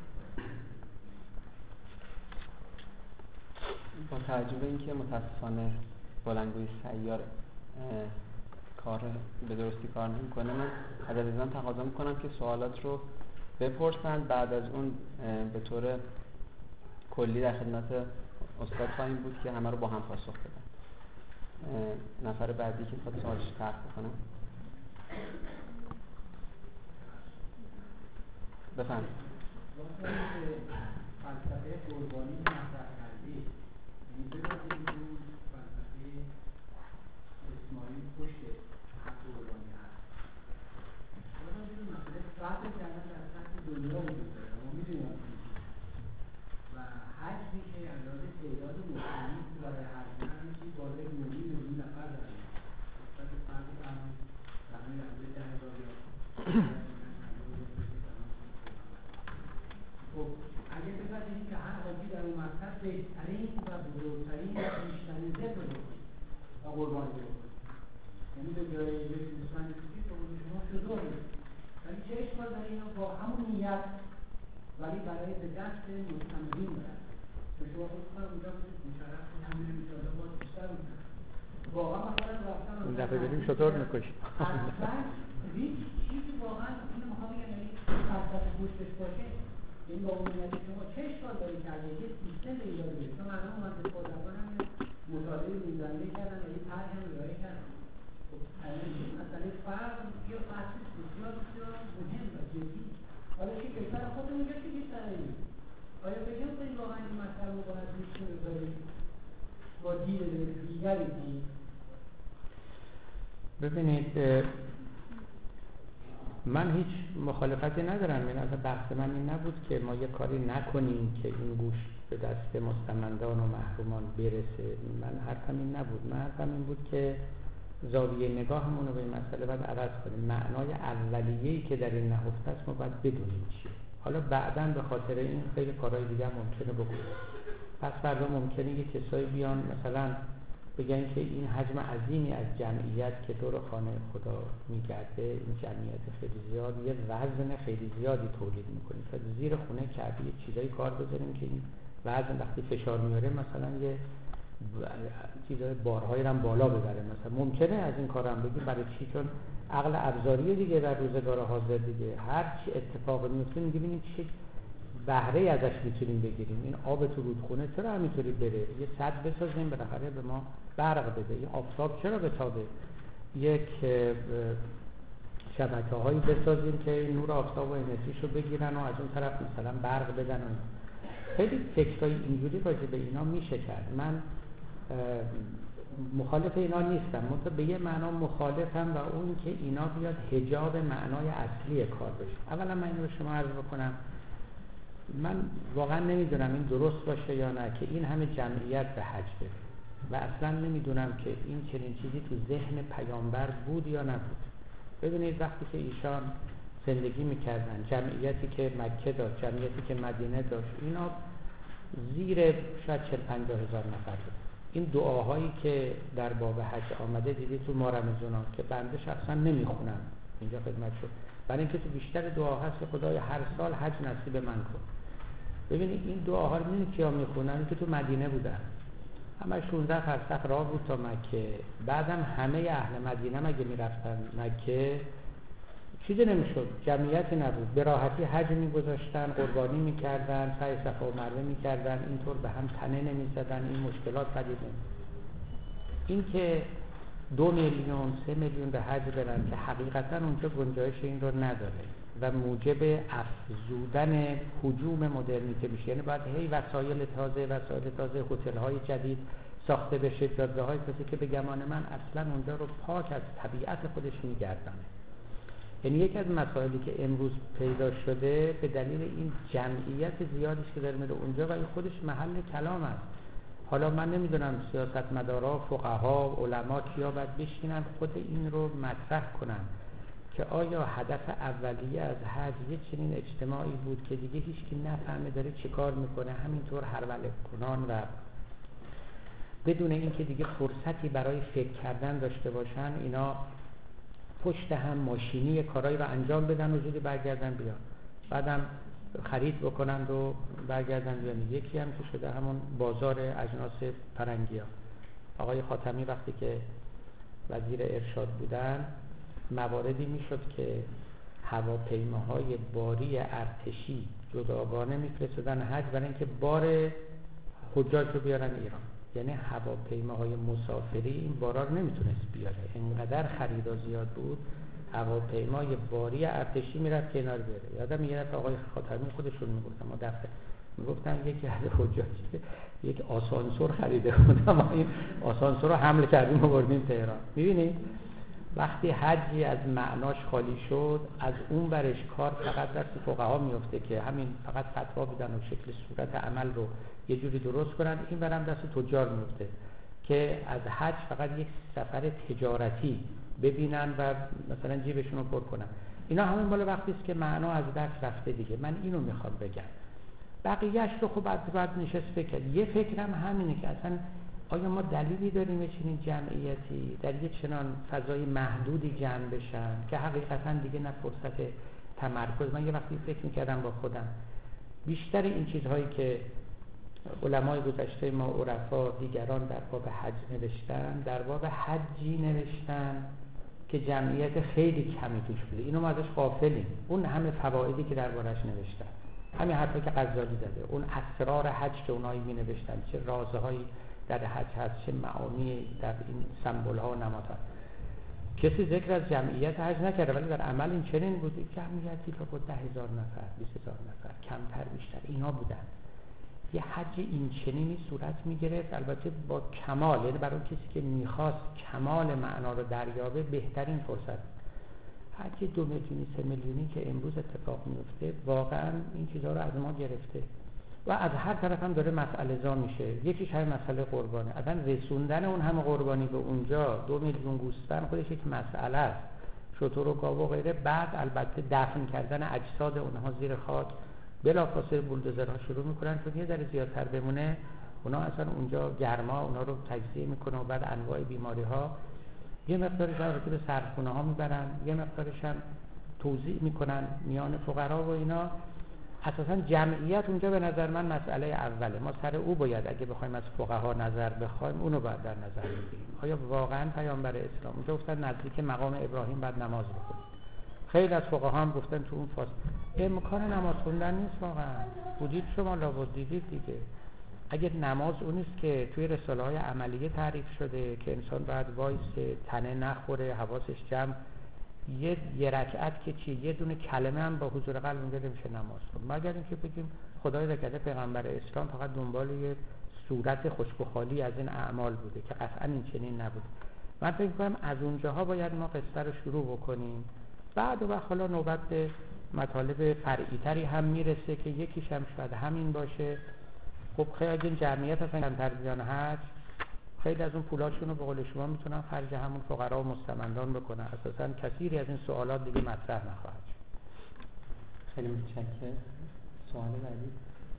با توجه به اینکه متاسفانه بلندگوی سیار کار به درستی کار نمیکنه، من از عزیزان تقاضا میکنم که سوالات رو بپرسن، بعد از اون به طور کلی در خدمت استاد خواهیم بود که همه رو با هم پاسخ بدن. نفر بعدی که خواهد سوالش طرح بکنم بفرمایید. فلسفه قربانی مطرح کردید، یعنی ببینید اون فلسفه اسماعیل پشت قربانی هست. حالا این مسئله فرق کردن در سطح دنیا وجود داره، ما میدونیم و حج میشه اندازه تعداد مسلمانی که برای حج میرن میشه بالای نوری میلیون نفر داره. نسبت فرق هم زمین اندازه ده هزار یا خب اگه بپذیریم که هر حاجی در اون مقصد بهترین و بزرگترین و بیشترین ذبح رو بکنید و قربانی رو بکنید، یعنی به جای یک دوستان بکنید که شما شروع کنید، ولی چه اشکال داره اینو با همون نیت ولی برای به دست مستمرین برد به شما خود کنم اونجا بودید مشرف کنم همین انشاءالله باز بیشتر میکنم واقعا مثلا رفتن دفعه بریم شطور میکشیم. اصلا هیچ چیزی واقعا اینو میخوام بگم، یعنی فلسفه پشتش باشه، این با اون میگه شما چه اشکال داری کرده یه سیستم ایجاد کنید. چون مردم مهندس بازرگان هم مطالعه روزانه کردن و یه طرح هم ارائه کردن. خب مثلا فرق یا اصل بسیار بسیار مهم و جدی. حالا چه کشور خودمون یا چه کشوری؟ آیا فکر می‌کنید واقعا این مسئله رو باید می‌تونه بذارید با دید دیگری دید؟ ببینید من هیچ مخالفتی ندارم. این اصلا بحث من این نبود که ما یه کاری نکنیم که این گوش به دست مستمندان و محرومان برسه. من حرفم این نبود. من حرفم این بود که زاویه نگاهمون رو به این مسئله باید عوض کنیم. معنای اولیه‌ای که در این نهفته است ما باید بدونیم چیه. حالا بعداً به خاطر این خیلی کارهای دیگه هم ممکنه بکنیم. پس فردا ممکنه یه کسایی بیان مثلا بگن که این حجم عظیمی از جمعیت که دور خانه خدا میگرده، این جمعیت خیلی زیاد یه وزن خیلی زیادی تولید میکنه. تا زیر خونه کعبه یه چیزایی کار بذاریم که این وزن وقتی فشار میاره مثلا یه چیزای بارهایی هم بالا ببره. مثلا ممکنه از این کار هم بگیم برای چی؟ چون عقل ابزاری دیگه در روزگار حاضر دیگه هر چی اتفاق میفته میگیم این چه بهره ازش میتونیم بگیریم. این آب تو رودخونه چرا همینطوری بره؟ یه سد بسازیم بالاخره به ما برق بده. این آفتاب چرا بتابه؟ یک شبکه هایی بسازیم که نور آفتاب و انرژیشو بگیرن و از اون طرف مثلا برق بدن. و خیلی فکرهای اینجوری راجع به اینا میشه کرد. من مخالف اینا نیستم، منتها به یه معنا مخالفم و اون که اینا بیاد حجاب معنای اصلی کار بشه. اولا من اینو به شما عرض بکنم، من واقعا نمیدونم این درست باشه یا نه که این همه جمعیت به حج بره و اصلا نمیدونم که این چنین چیزی تو ذهن پیامبر بود یا نبود. ببینید وقتی که ایشان زندگی میکردن، جمعیتی که مکه داشت، جمعیتی که مدینه داشت، اینا زیر شاید چهل پنجاه هزار نفر بود. این دعاهایی که در باب حج آمده دیدی تو ما رمضان که بنده شخصا نمیخونم اینجا خدمت شد، برای اینکه تو بیشتر دعا هست که خدای هر سال حج نصیب من کن. ببینید این دعاها رو می‌بینید کیا میخونن؟ که تو مدینه بودن، همه شانزده فرسخ راه بود تا مکه. بعدم همه اهل مدینه مگه میرفتن مکه؟ چیزی نمیشد، جمعیتی نبود، به راحتی حج میگذاشتن، قربانی میکردن، سعی صفا و مروه میکردن، اینطور به هم تنه نمیزدن، این مشکلات پدید نمی‌آمد. این که دو میلیون سه میلیون به حج برن که حقیقتا اونجا گنجایش این رو نداره و موجب افزودن هجوم مدرنیته میشه. یعنی باید هی وسایل تازه وسایل تازه هتل های جدید ساخته بشه، جاده های تازه که به گمان من اصلا اونجا رو پاک از طبیعت خودش میگردنه. یعنی یکی از مسائلی که امروز پیدا شده به دلیل این جمعیت زیادی که داره میره اونجا و این خودش محل کلام است. حالا من نمیدونم سیاستمدارا، فقها، علما کیا باید بشینن خود این رو مطرح کنن که آیا هدف اولیه از حج یه چنین اجتماعی بود که دیگه هیچکی نفهمه داره چه کار میکنه، همینطور هرولک کنان و بدون اینکه دیگه فرصتی برای فکر کردن داشته باشن، اینا پشت هم ماشینی کارایی رو انجام بدن و زودی برگردن بیان، بعدم خرید بکنند و برگردن بیان. یکی هم که شده همون بازار اجناس پرنگیا. آقای خاتمی وقتی که وزیر ارشاد بودن مواردی میشد که هواپیماهای باری ارتشی جداگانه میفرستادن حج برای اینکه بار حجاج رو بیارن ایران. یعنی هواپیماهای مسافری این بارا رو نمیتونست بیاره، اینقدر خریدا زیاد بود. هواپیمای باری ارتشی میرفت کنار بیاره. یادم میاد آقای خاتمی خودشون میگفتن ما دفعه میگفتن یکی از حجاج یک آسانسور خریده بودم، این آسانسور رو حمل کردیم و بردیم تهران. میبینید وقتی حجی از معناش خالی شد، از اون برش کار فقط دست فقها میفته که همین فقط فتوا بدن و شکل صورت عمل رو یه جوری درست کنن. این برم دست تجار میفته که از حج فقط یک سفر تجارتی ببینن و مثلا جیبشون رو پر کنن. اینا همین بالا وقتی است که معنا از دست رفته دیگه. من اینو میخوام بگم. بقیه‌اش رو خب بعد بعد نشست فکر. یه فکرم همینه که اصلا آیا ما دلیلی داریم یه چنین جمعیتی در یه چنان فضای محدودی جمع بشن که حقیقتا دیگه نه فرصت تمرکز. من یه وقتی فکر میکردم با خودم بیشتر این چیزهایی که علمای گذشته ما، عرفا، دیگران در باب حج نوشتن، در باب حجی نوشتن که جمعیت خیلی کمی توش بوده. اینو ما ازش غافلیم. اون همه فوایدی که دربارش نوشتن، همین حرفی که غزالی زده، اون اسرار حج که اونایی می نوشتن، چه رازهایی در حج هست، چه معانی در این سمبل ها و نمادها. کسی ذکر از جمعیت حج نکرده، ولی در عمل این چنین بود. جمعیتی تا بود ده هزار نفر، بیست هزار نفر، کمتر بیشتر اینا بودن. یه حج این چنینی صورت میگرفت، البته با کمال، یعنی برای کسی که میخواست کمال معنا رو دریابه بهترین فرصت. حج دو میلیونی سه میلیونی که امروز اتفاق میفته واقعا این چیزها رو از ما گرفته و از هر طرف هم داره مسئله زا میشه. یکیش همین مسئله قربانه، اصلا رسوندن اون همه قربانی به اونجا، دو میلیون گوسفند خودش یک مسئله است، شتر و گاو و غیره. بعد البته دفن کردن اجساد اونها زیر خاک، بلافاصله بولدوزرها شروع میکنن چون یه ذره زیادتر بمونه اونا اصلا اونجا گرما اونا رو تجزیه میکنه و بعد انواع بیماری ها، یه مقدارش هم به سردخونه ها میبرن، یه مقدارش هم توزیع میکنن میان فقرا و اینا. اساسا جمعیت اونجا به نظر من مسئله اوله. ما سر او باید اگه بخوایم از فقها نظر بخوایم اونو باید در نظر بگیریم. آیا واقعا پیامبر اسلام اونجا گفتن نزدیک مقام ابراهیم بعد نماز بخونید؟ خیلی از فقها هم گفتن تو اون فاصله امکان نماز خوندن نیست. واقعا بودید شما لابد دیدید دیگه. اگر نماز اون نیست که توی رساله های عملیه تعریف شده که انسان باید وایسه، تنه نخوره، حواسش جمع، یه یه رکعت که چی، یه دونه کلمه هم با حضور قلب اونجا نمیشه نماز خوند. مگر اینکه بگیم خدای نکرده پیغمبر اسلام فقط دنبال یه صورت خشک و خالی از این اعمال بوده که قطعا این چنین نبوده. من فکر می‌کنم از اونجاها باید ما قصه رو شروع بکنیم. بعد و حالا نوبت به مطالب فرعی تری هم میرسه که یکیش هم شاید همین باشه. خب خیلی اگه این جمعیت اصلا کمتر بیان حج، خیلی از اون پولاشون رو به قول شما میتونن خرج همون فقرا و مستمندان بکنن. اساسا کثیری از این سوالات دیگه مطرح نخواهد شد. خیلی متشکرم. سوال بعدی؟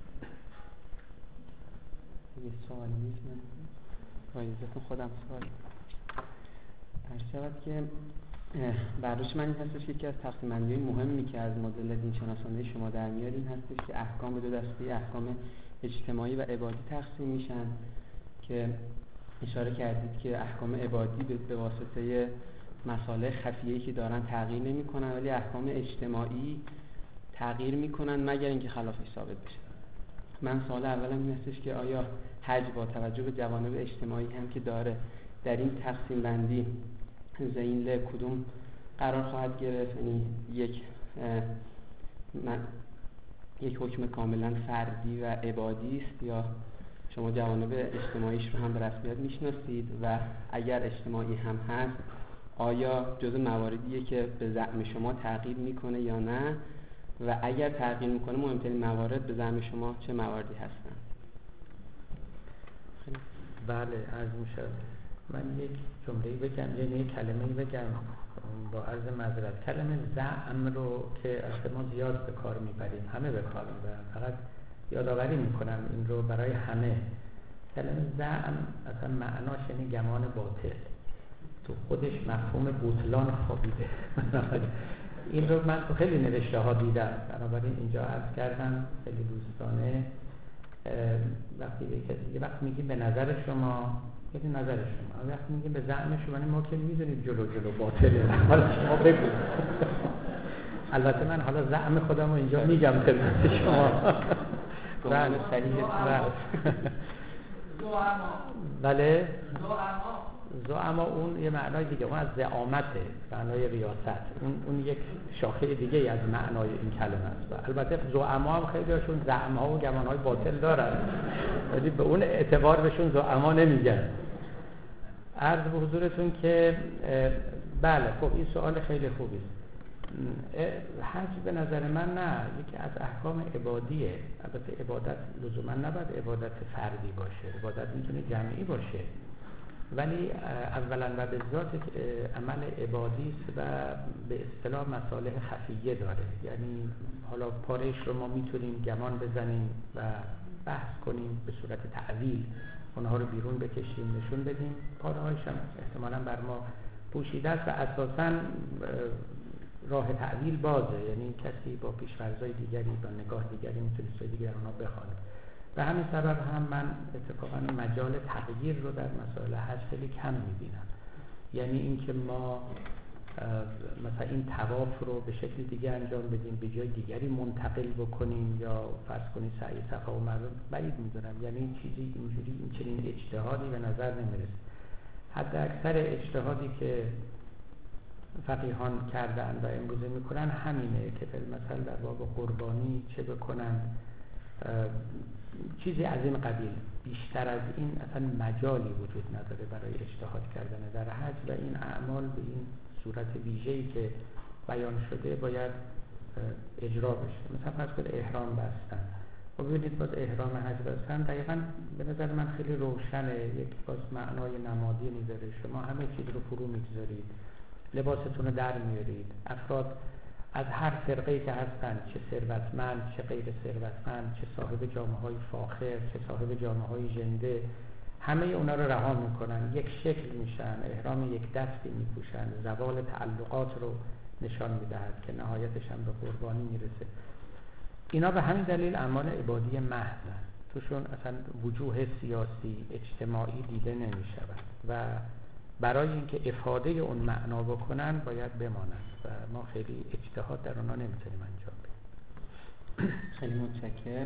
یه سوالی نیست، من با اجازهتون خودم سوال عرض شود که برداشت من این هستش که یکی از تقسیم بندی‌های مهمی که از مدل دین شناسانه شما در میاد این هستش که احکام به دو دسته، احکام اجتماعی و عبادی تقسیم میشن که اشاره کردید که احکام عبادی به واسطه مسائل خفیه‌ای که دارن تغییر نمی‌کنن، ولی احکام اجتماعی تغییر می‌کنن مگر اینکه خلافش ثابت بشه. من سوال اولم این هستش که آیا حج با توجه به جوانب اجتماعی هم که داره در این تقسیم بندی ذیل کدوم قرار خواهد گرفت؟ یعنی یک من یک حکم کاملا فردی و عبادی است یا شما جوانب اجتماعیش رو هم به رسمیت میشناسید و اگر اجتماعی هم هست آیا جزء مواردیه که به زعم شما تغییر میکنه یا نه، و اگر تغییر میکنه مهمترین موارد به زعم شما چه مواردی هستن؟ بله عرض میشه. من یک جمله‌ای بگم، یعنی یک کلمه‌ای بگم با عرض معذرت. کلمه زعم رو که اصلا ما زیاد به کار میبریم، همه به کار میبرن، فقط یادآوری میکنم این رو برای همه. کلمه زعم اصلا معناش یعنی گمان باطل، تو خودش مفهوم بطلان خوابیده. این رو من تو خیلی نوشته ها دیدم، بنابراین اینجا عرض کردم خیلی دوستانه. وقتی به کسی وقتی میگیم به نظر شما، یعنی نظر شما، وقتی میگیم به زعم شما ما که میدونیم جلو جلو باطله، حالا شما بگو. البته من حالا زعم خودم رو اینجا میگم خدمت شما. گمان صحیح بله زعما اون یه معنای دیگه، اون از زعامته، معنای ریاست، اون اون یک شاخه دیگه از معنای این کلمه است. البته زعما هم خیلی هاشون زعم‌ها و گمان‌های باطل دارن، ولی به اون اعتبار بهشون زعما نمیگن. عرض به حضورتون که بله خب این سوال خیلی خوبی است. حج به نظر من نه، یکی از احکام عبادیه. البته عبادت لزوما نباید عبادت فردی باشه، عبادت میتونه جمعی باشه، ولی اولا و به ذات عمل عبادی است و به اصطلاح مصالح خفیه داره. یعنی حالا پارهش رو ما میتونیم گمان بزنیم و بحث کنیم به صورت تعویل، اونها رو بیرون بکشیم نشون بدیم، پاره‌هاش هم احتمالاً بر ما پوشیده است و اساساً راه تعویل بازه، یعنی کسی با پیش‌فرض‌های دیگری با نگاه دیگری میتونه چیز دیگری اونها بخونه. به همین سبب هم من اتفاقا مجال تغییر رو در مسائل حج خیلی کم میبینم. یعنی اینکه ما مثلا این طواف رو به شکل دیگه انجام بدیم، به جای دیگری منتقل بکنیم یا فرض کنید سعی صفا و مروه، بعید میدونم. یعنی این چیزی اینجوری این چنین اجتهادی به نظر نمیرسه. حد اکثر اجتهادی که فقیهان کردن و امروزه میکنن همینه که مثلا در باب قربانی چه بکنن، چیزی از این قبیل. بیشتر از این اصلا مجالی وجود نداره برای اجتهاد کردن در حج و این اعمال به این صورت ویژه‌ای که بیان شده باید اجرا بشه. مثلا فرض کنید احرام بستن و ببینید باز احرام حج بستن دقیقاً به نظر من خیلی روشنه، یک باز معنای نمادینی داره. شما همه چیز رو فرو میگذارید، لباستون رو در میارید. افراد از هر فرقه‌ای که هستن، چه ثروتمند چه غیر ثروتمند، چه صاحب جامه‌های فاخر چه صاحب جامه‌های ژنده، همه اونا رو رها میکنن، یک شکل میشن، احرام یک دستی میپوشن، زوال تعلقات رو نشان میدهد که نهایتش هم به قربانی میرسه. اینا به همین دلیل اعمال عبادی محضن، توشون اصلا وجوه سیاسی اجتماعی دیده نمیشود و برای اینکه افاده اون معنا بکنن باید بمانند و ما خیلی اجتهاد در اونا نمیتونیم انجام بدیم. خیلی متشکرم.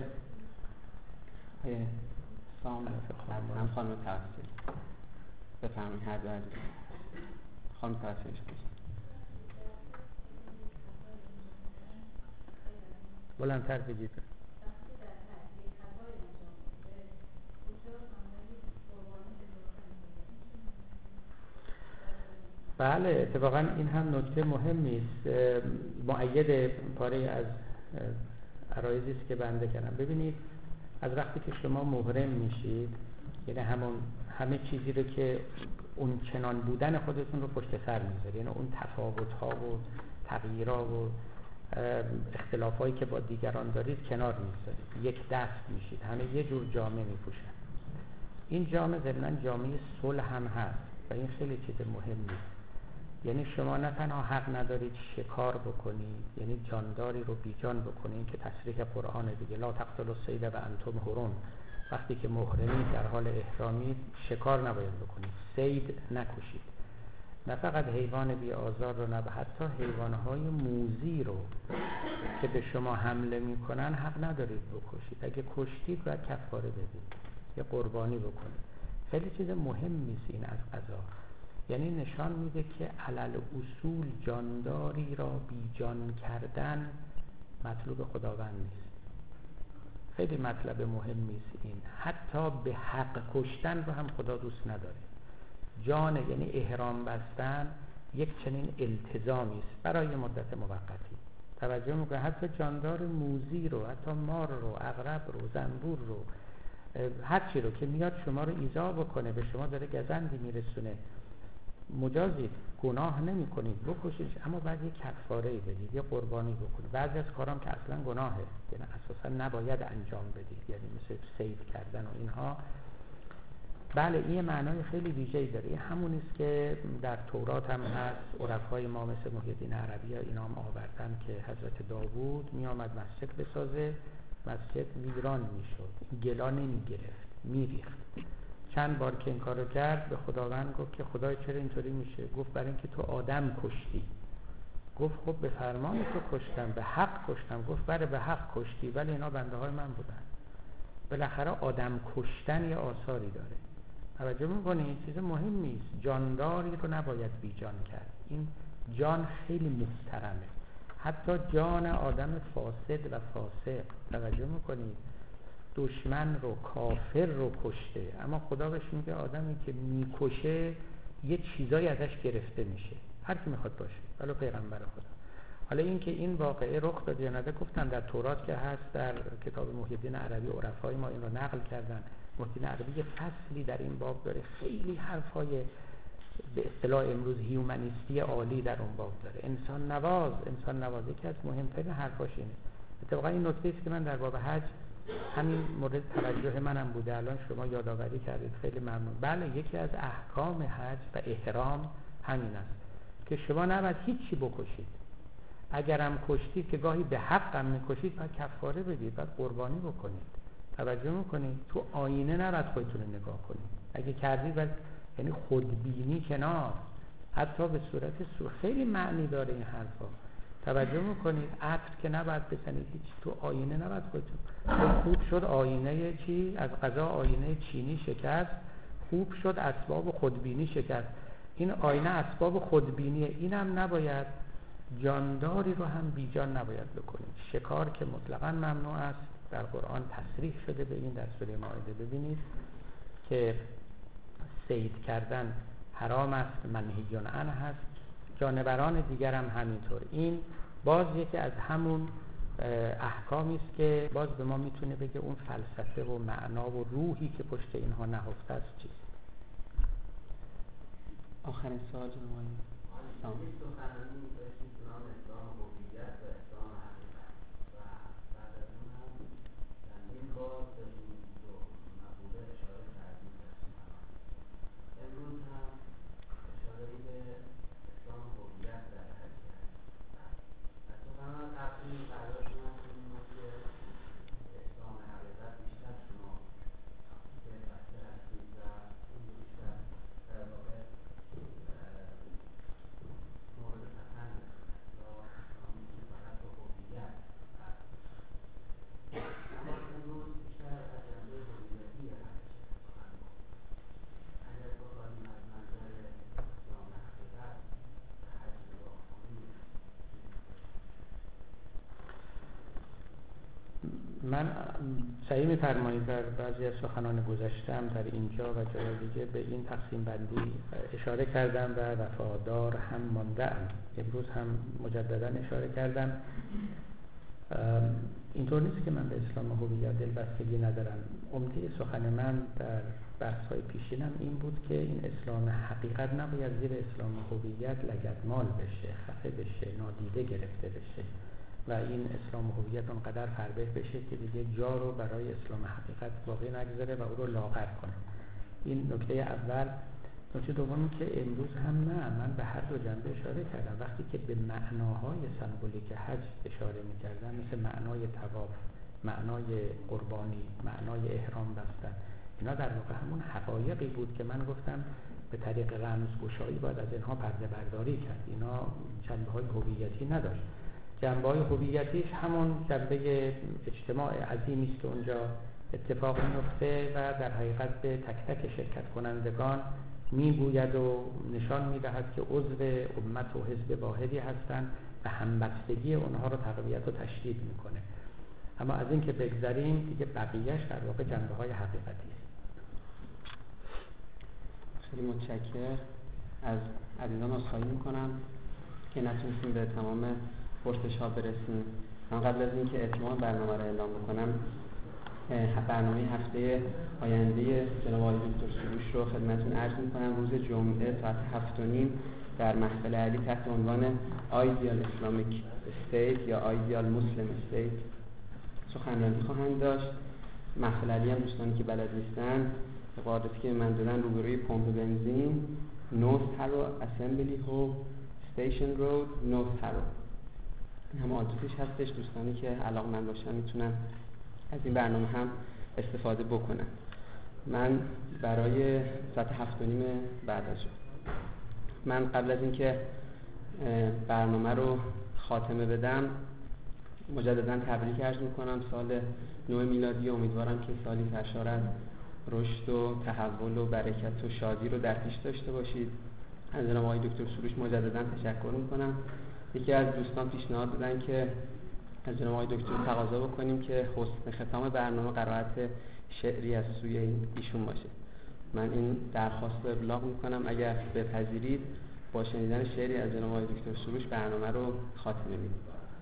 سلام هم خانم تفسیر بفرمایید. هر دو عزیز خانم تفسیرش کنید. بلندتر بگید. بله اتفاقا این هم نکته مهمی است، مؤید پاره از عرایضی است که بنده کردم. ببینید از وقتی که شما محرم میشید، یعنی همون همه چیزی رو که اون چنان بودن خودتون رو پشت سر میذارید، یعنی اون تفاوت ها و تغییرها و اختلاف هایی که با دیگران دارید کنار میذارید، یک دست میشید، همه یه جور جامعه میپوشن. این جامعه ضمناً جامعه صلح هم هست و این خیلی چیز مهمی است. یعنی شما نه تنها حق ندارید شکار بکنید، یعنی جانداری رو بیجان بکنید که تصریح قرآن دیگه، لا تقتلوا الصید و انتم حرم، وقتی که محرمید در حال احرامید شکار نباید بکنید، صید نکشید. نه فقط حیوان بی آزار رو، نه حتی حیوانهای موذی رو که به شما حمله میکنن حق ندارید بکشید. اگه کشتید باید کفاره بدید یا قربانی بکنید. خیلی چیز مهمی است این از قضا. یعنی نشان میده که علل اصول جانداری را بیجان کردن مطلوب خداوند نیست. خیلی مطلب مهمی است این. حتی به حق کشتن رو هم خدا دوست نداره. جان یعنی احرام بستن یک چنین التزامی است برای مدت موقتی. توجه میکنه حتی جاندار موذی رو، حتی مار رو، عقرب رو، زنبور رو، هر چی رو که میاد شما رو ایذا بکنه، به شما داره گزندی میرسونه، مجازید، گناه نمی کنید، بکشید، اما بعد یک کفاره بدید، یه قربانی بکنید. بعضی از کارام که اصلا گناهه، یعنی اساسا نباید انجام بدید، یعنی مثل صید کردن و اینها. بله این معنای خیلی ویژه‌ای داره. این همون است که در تورات هم هست. عرفای ما مثل محی الدین عربی ها اینا هم آوردن که حضرت داوود می آمد مسجد بسازه، مسجد ویران می شد، گلا نمی گرفت، می ریخت. چند بار که این کارو کرد به خداوند گفت که خدای چرا اینطوری میشه؟ گفت برای اینکه تو آدم کشتی. گفت خب به فرمان تو کشتم، به حق کشتم. گفت بله به حق کشتی، ولی اینا بنده های من بودن. بالاخره آدم کشتن یه آثاری داره. توجه می‌کنید؟ چیز مهمی است. جانداری رو نباید بیجان کرد. این جان خیلی محترمه. حتی جان آدم فاسد و فاسق. توجه می‌کنید؟ دشمن رو، کافر رو کشته، اما خدا بهش میگه آدمی که میکشه یه چیزایی ازش گرفته میشه، هر کی میخواد باشه، ولی پیغمبر خدا. حالا این که این واقعه رخ داد یا نده گفتم در تورات که هست، در کتاب محی الدین عربی عرفای ما این رو نقل کردن. محی الدین عربی یه فصلی در این باب داره، خیلی حرفای به اصطلاح امروز هیومنیستی عالی در اون باب داره. انسان نواز، انسان نواز یکی از مهمترین حرفاش اینه. اتفاقا این نکته است که من در باب حج همین مورد توجه منم بوده، الان شما یادآوری کردید، خیلی ممنون. بله یکی از احکام حج و احرام همین است که شما نباید هیچی بکشید. اگرم کشتید که گاهی به حق هم میکشید باید کفاره بدید، باید قربانی بکنید. توجه میکنید؟ تو آینه نباید خودتون رو نگاه کنید. اگه کردید باید، یعنی خودبینی کنار، حتی به صورت سو خیلی معنی داره این حرفا. توجه میکنید؟ عطر که نباید بزنید، هیچ تو آینه نباید خودتون. خوب شد آینه چی؟ از قضا آینه چینی شکست، خوب شد اسباب خودبینی شکست. این آینه اسباب خودبینیه. اینم نباید، جانداری رو هم بی جان نباید بکنید. شکار که مطلقاً ممنوع است، در قرآن تصریح شده به این، در سوره مائده ببینید که صید کردن حرام است، منهی عنه هست. جانوران دیگر هم همینطور. این باز یکی از همون احکامی است که باز به ما میتونه بگه اون فلسفه و معنا و روحی که پشت اینها نهفته است چیست. آخرین سوال جناب آقای من صحیح می‌فرمایید، در بعضی از سخنان گذشته‌ام در اینجا و جای دیگه به این تقسیم بندی اشاره کردم و وفادار هم مانده‌ام. امروز هم مجددا اشاره کردم. اینطور نیست که من به اسلام هویت دلبستگی ندارم. عمده سخن من در بحث‌های پیشینم این بود که این اسلام حقیقت نباید زیر اسلام هویت لگدمال بشه، خفه بشه، نادیده گرفته بشه و این اسلام هویت اونقدر فربه بشه که دیگه جا رو برای اسلام حقیقت باقی نگذاره و او رو لاغر کنه. این نکته اول. نکته دوم که امروز هم نه، من به هر دو جنبه اشاره کردم. وقتی که به معناهای سمبولیک حج اشاره می‌کردم، مثل معنای طواف، معنای قربانی، معنای احرام بستن، اینا در واقع همون حقایقی بود که من گفتم به طریق رمزگشایی باید از اینها پرده برداری کرد. اینا جنبه‌های هویتی نداشت. جنبه‌های هویتیش همون جنبه اجتماع عظیمی است که اونجا اتفاق میفته و در حقیقت به تک تک شرکت کنندگان میگوید و نشان میدهد که عضو امت و حزب واحدی هستند و همبستگی اونها رو تقویت و تشدید میکنه. اما از این که بگذریم دیگه بقیهش در واقع جنبه‌های حقیقتی است. خیلی متشکرم. از عزیزان عذرخواهی میکنم که نتونستیم به تمام پرسش‌ها برسیم. من قبل از اینکه اتمام برنامه رو اعلام بکنم، برنامه هفته آینده جناب آقای دکتر سروش رو خدمتتون عرض می‌کنم. روز جمعه ساعت هفت و نیم در محفل علی تحت عنوان آیدیال اسلامیک استیت یا آیدیال مسلم استیت سخنرانی خواهند داشت. محفل علی هم دوستانی که بلد نیستن به قاعدتی که من دادن روبروی پمپ بنزین نورث هارو اسمبلی هال استیشن رود نورث هارو هم آدرسش هستش. دوستانی که علاقه‌مند باشن میتونن از این برنامه هم استفاده بکنن. من برای ساعت هفت و نیم بعد از من قبل از اینکه برنامه رو خاتمه بدم مجددا تبریک عرض میکنم سال نو میلادی. امیدوارم که سالی سرشار از رشد و تحول و برکت و شادی رو در پیش داشته باشید. از جناب آقای دکتر سروش مجددا تشکر میکنم. یکی از دوستان پیشنهاد دادن که از جناب آقای دکتر تقاضا بکنیم که حسن ختام برنامه قرائت شعری از سوی ایشون باشه. من این درخواست رو ابلاغ میکنم. اگر بپذیرید با شنیدن شعری از جناب آقای دکتر سروش برنامه رو خاتمه میدیم.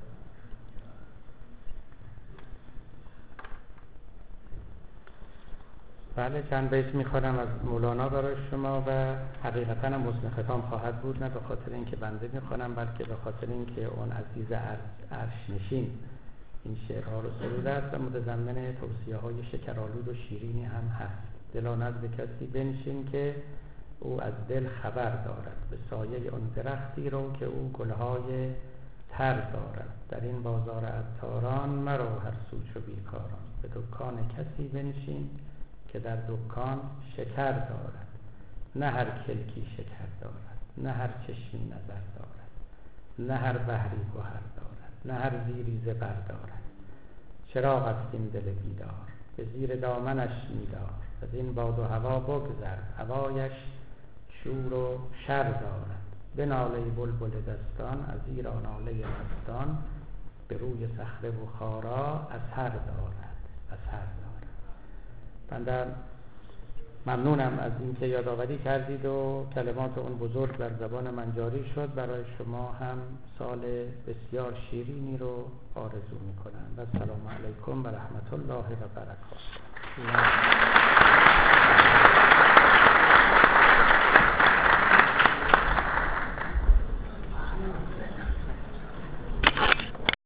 بله، چند بیت میخوانم از مولانا برای شما و حقیقتا هم حسن ختام خواهد بود، نه به خاطر اینکه بنده میخوانم بلکه به خاطر اینکه اون عزیز عرش نشین این شعرها رو سروده است و متضمن توصیه های شکرآلود و شیرینی هم هست. دلا نزد کسی بنشین که او از دل خبر دارد، به سایه اون درختی رو که او گلهای تر دارد. در این بازار عطاران مرو هر سو چو بیکاران. به دکان کسی بنشین که در دکان شکر دارد. نه هر کلکی شکر دارد، نه هر چشمی نظر دارد، نه هر بحری گوهر دارد، نه هر زیری زبر دارد. چراغ است این دل بیدار، به زیر دامنش می‌دار. از این باد و هوا بگذر، هوایش شور و شر دارد. بنال ای بلبل دستان، از ایرا ناله مستان. به روی صخره و خارا اثر دارد، اثر دارد. بنده ممنونم از اینکه یادآوری کردید و کلمات اون بزرگ در زبان من جاری شد. برای شما هم سال بسیار شیرینی رو آرزو می‌کنم و السلام علیکم و رحمت الله و برکاته.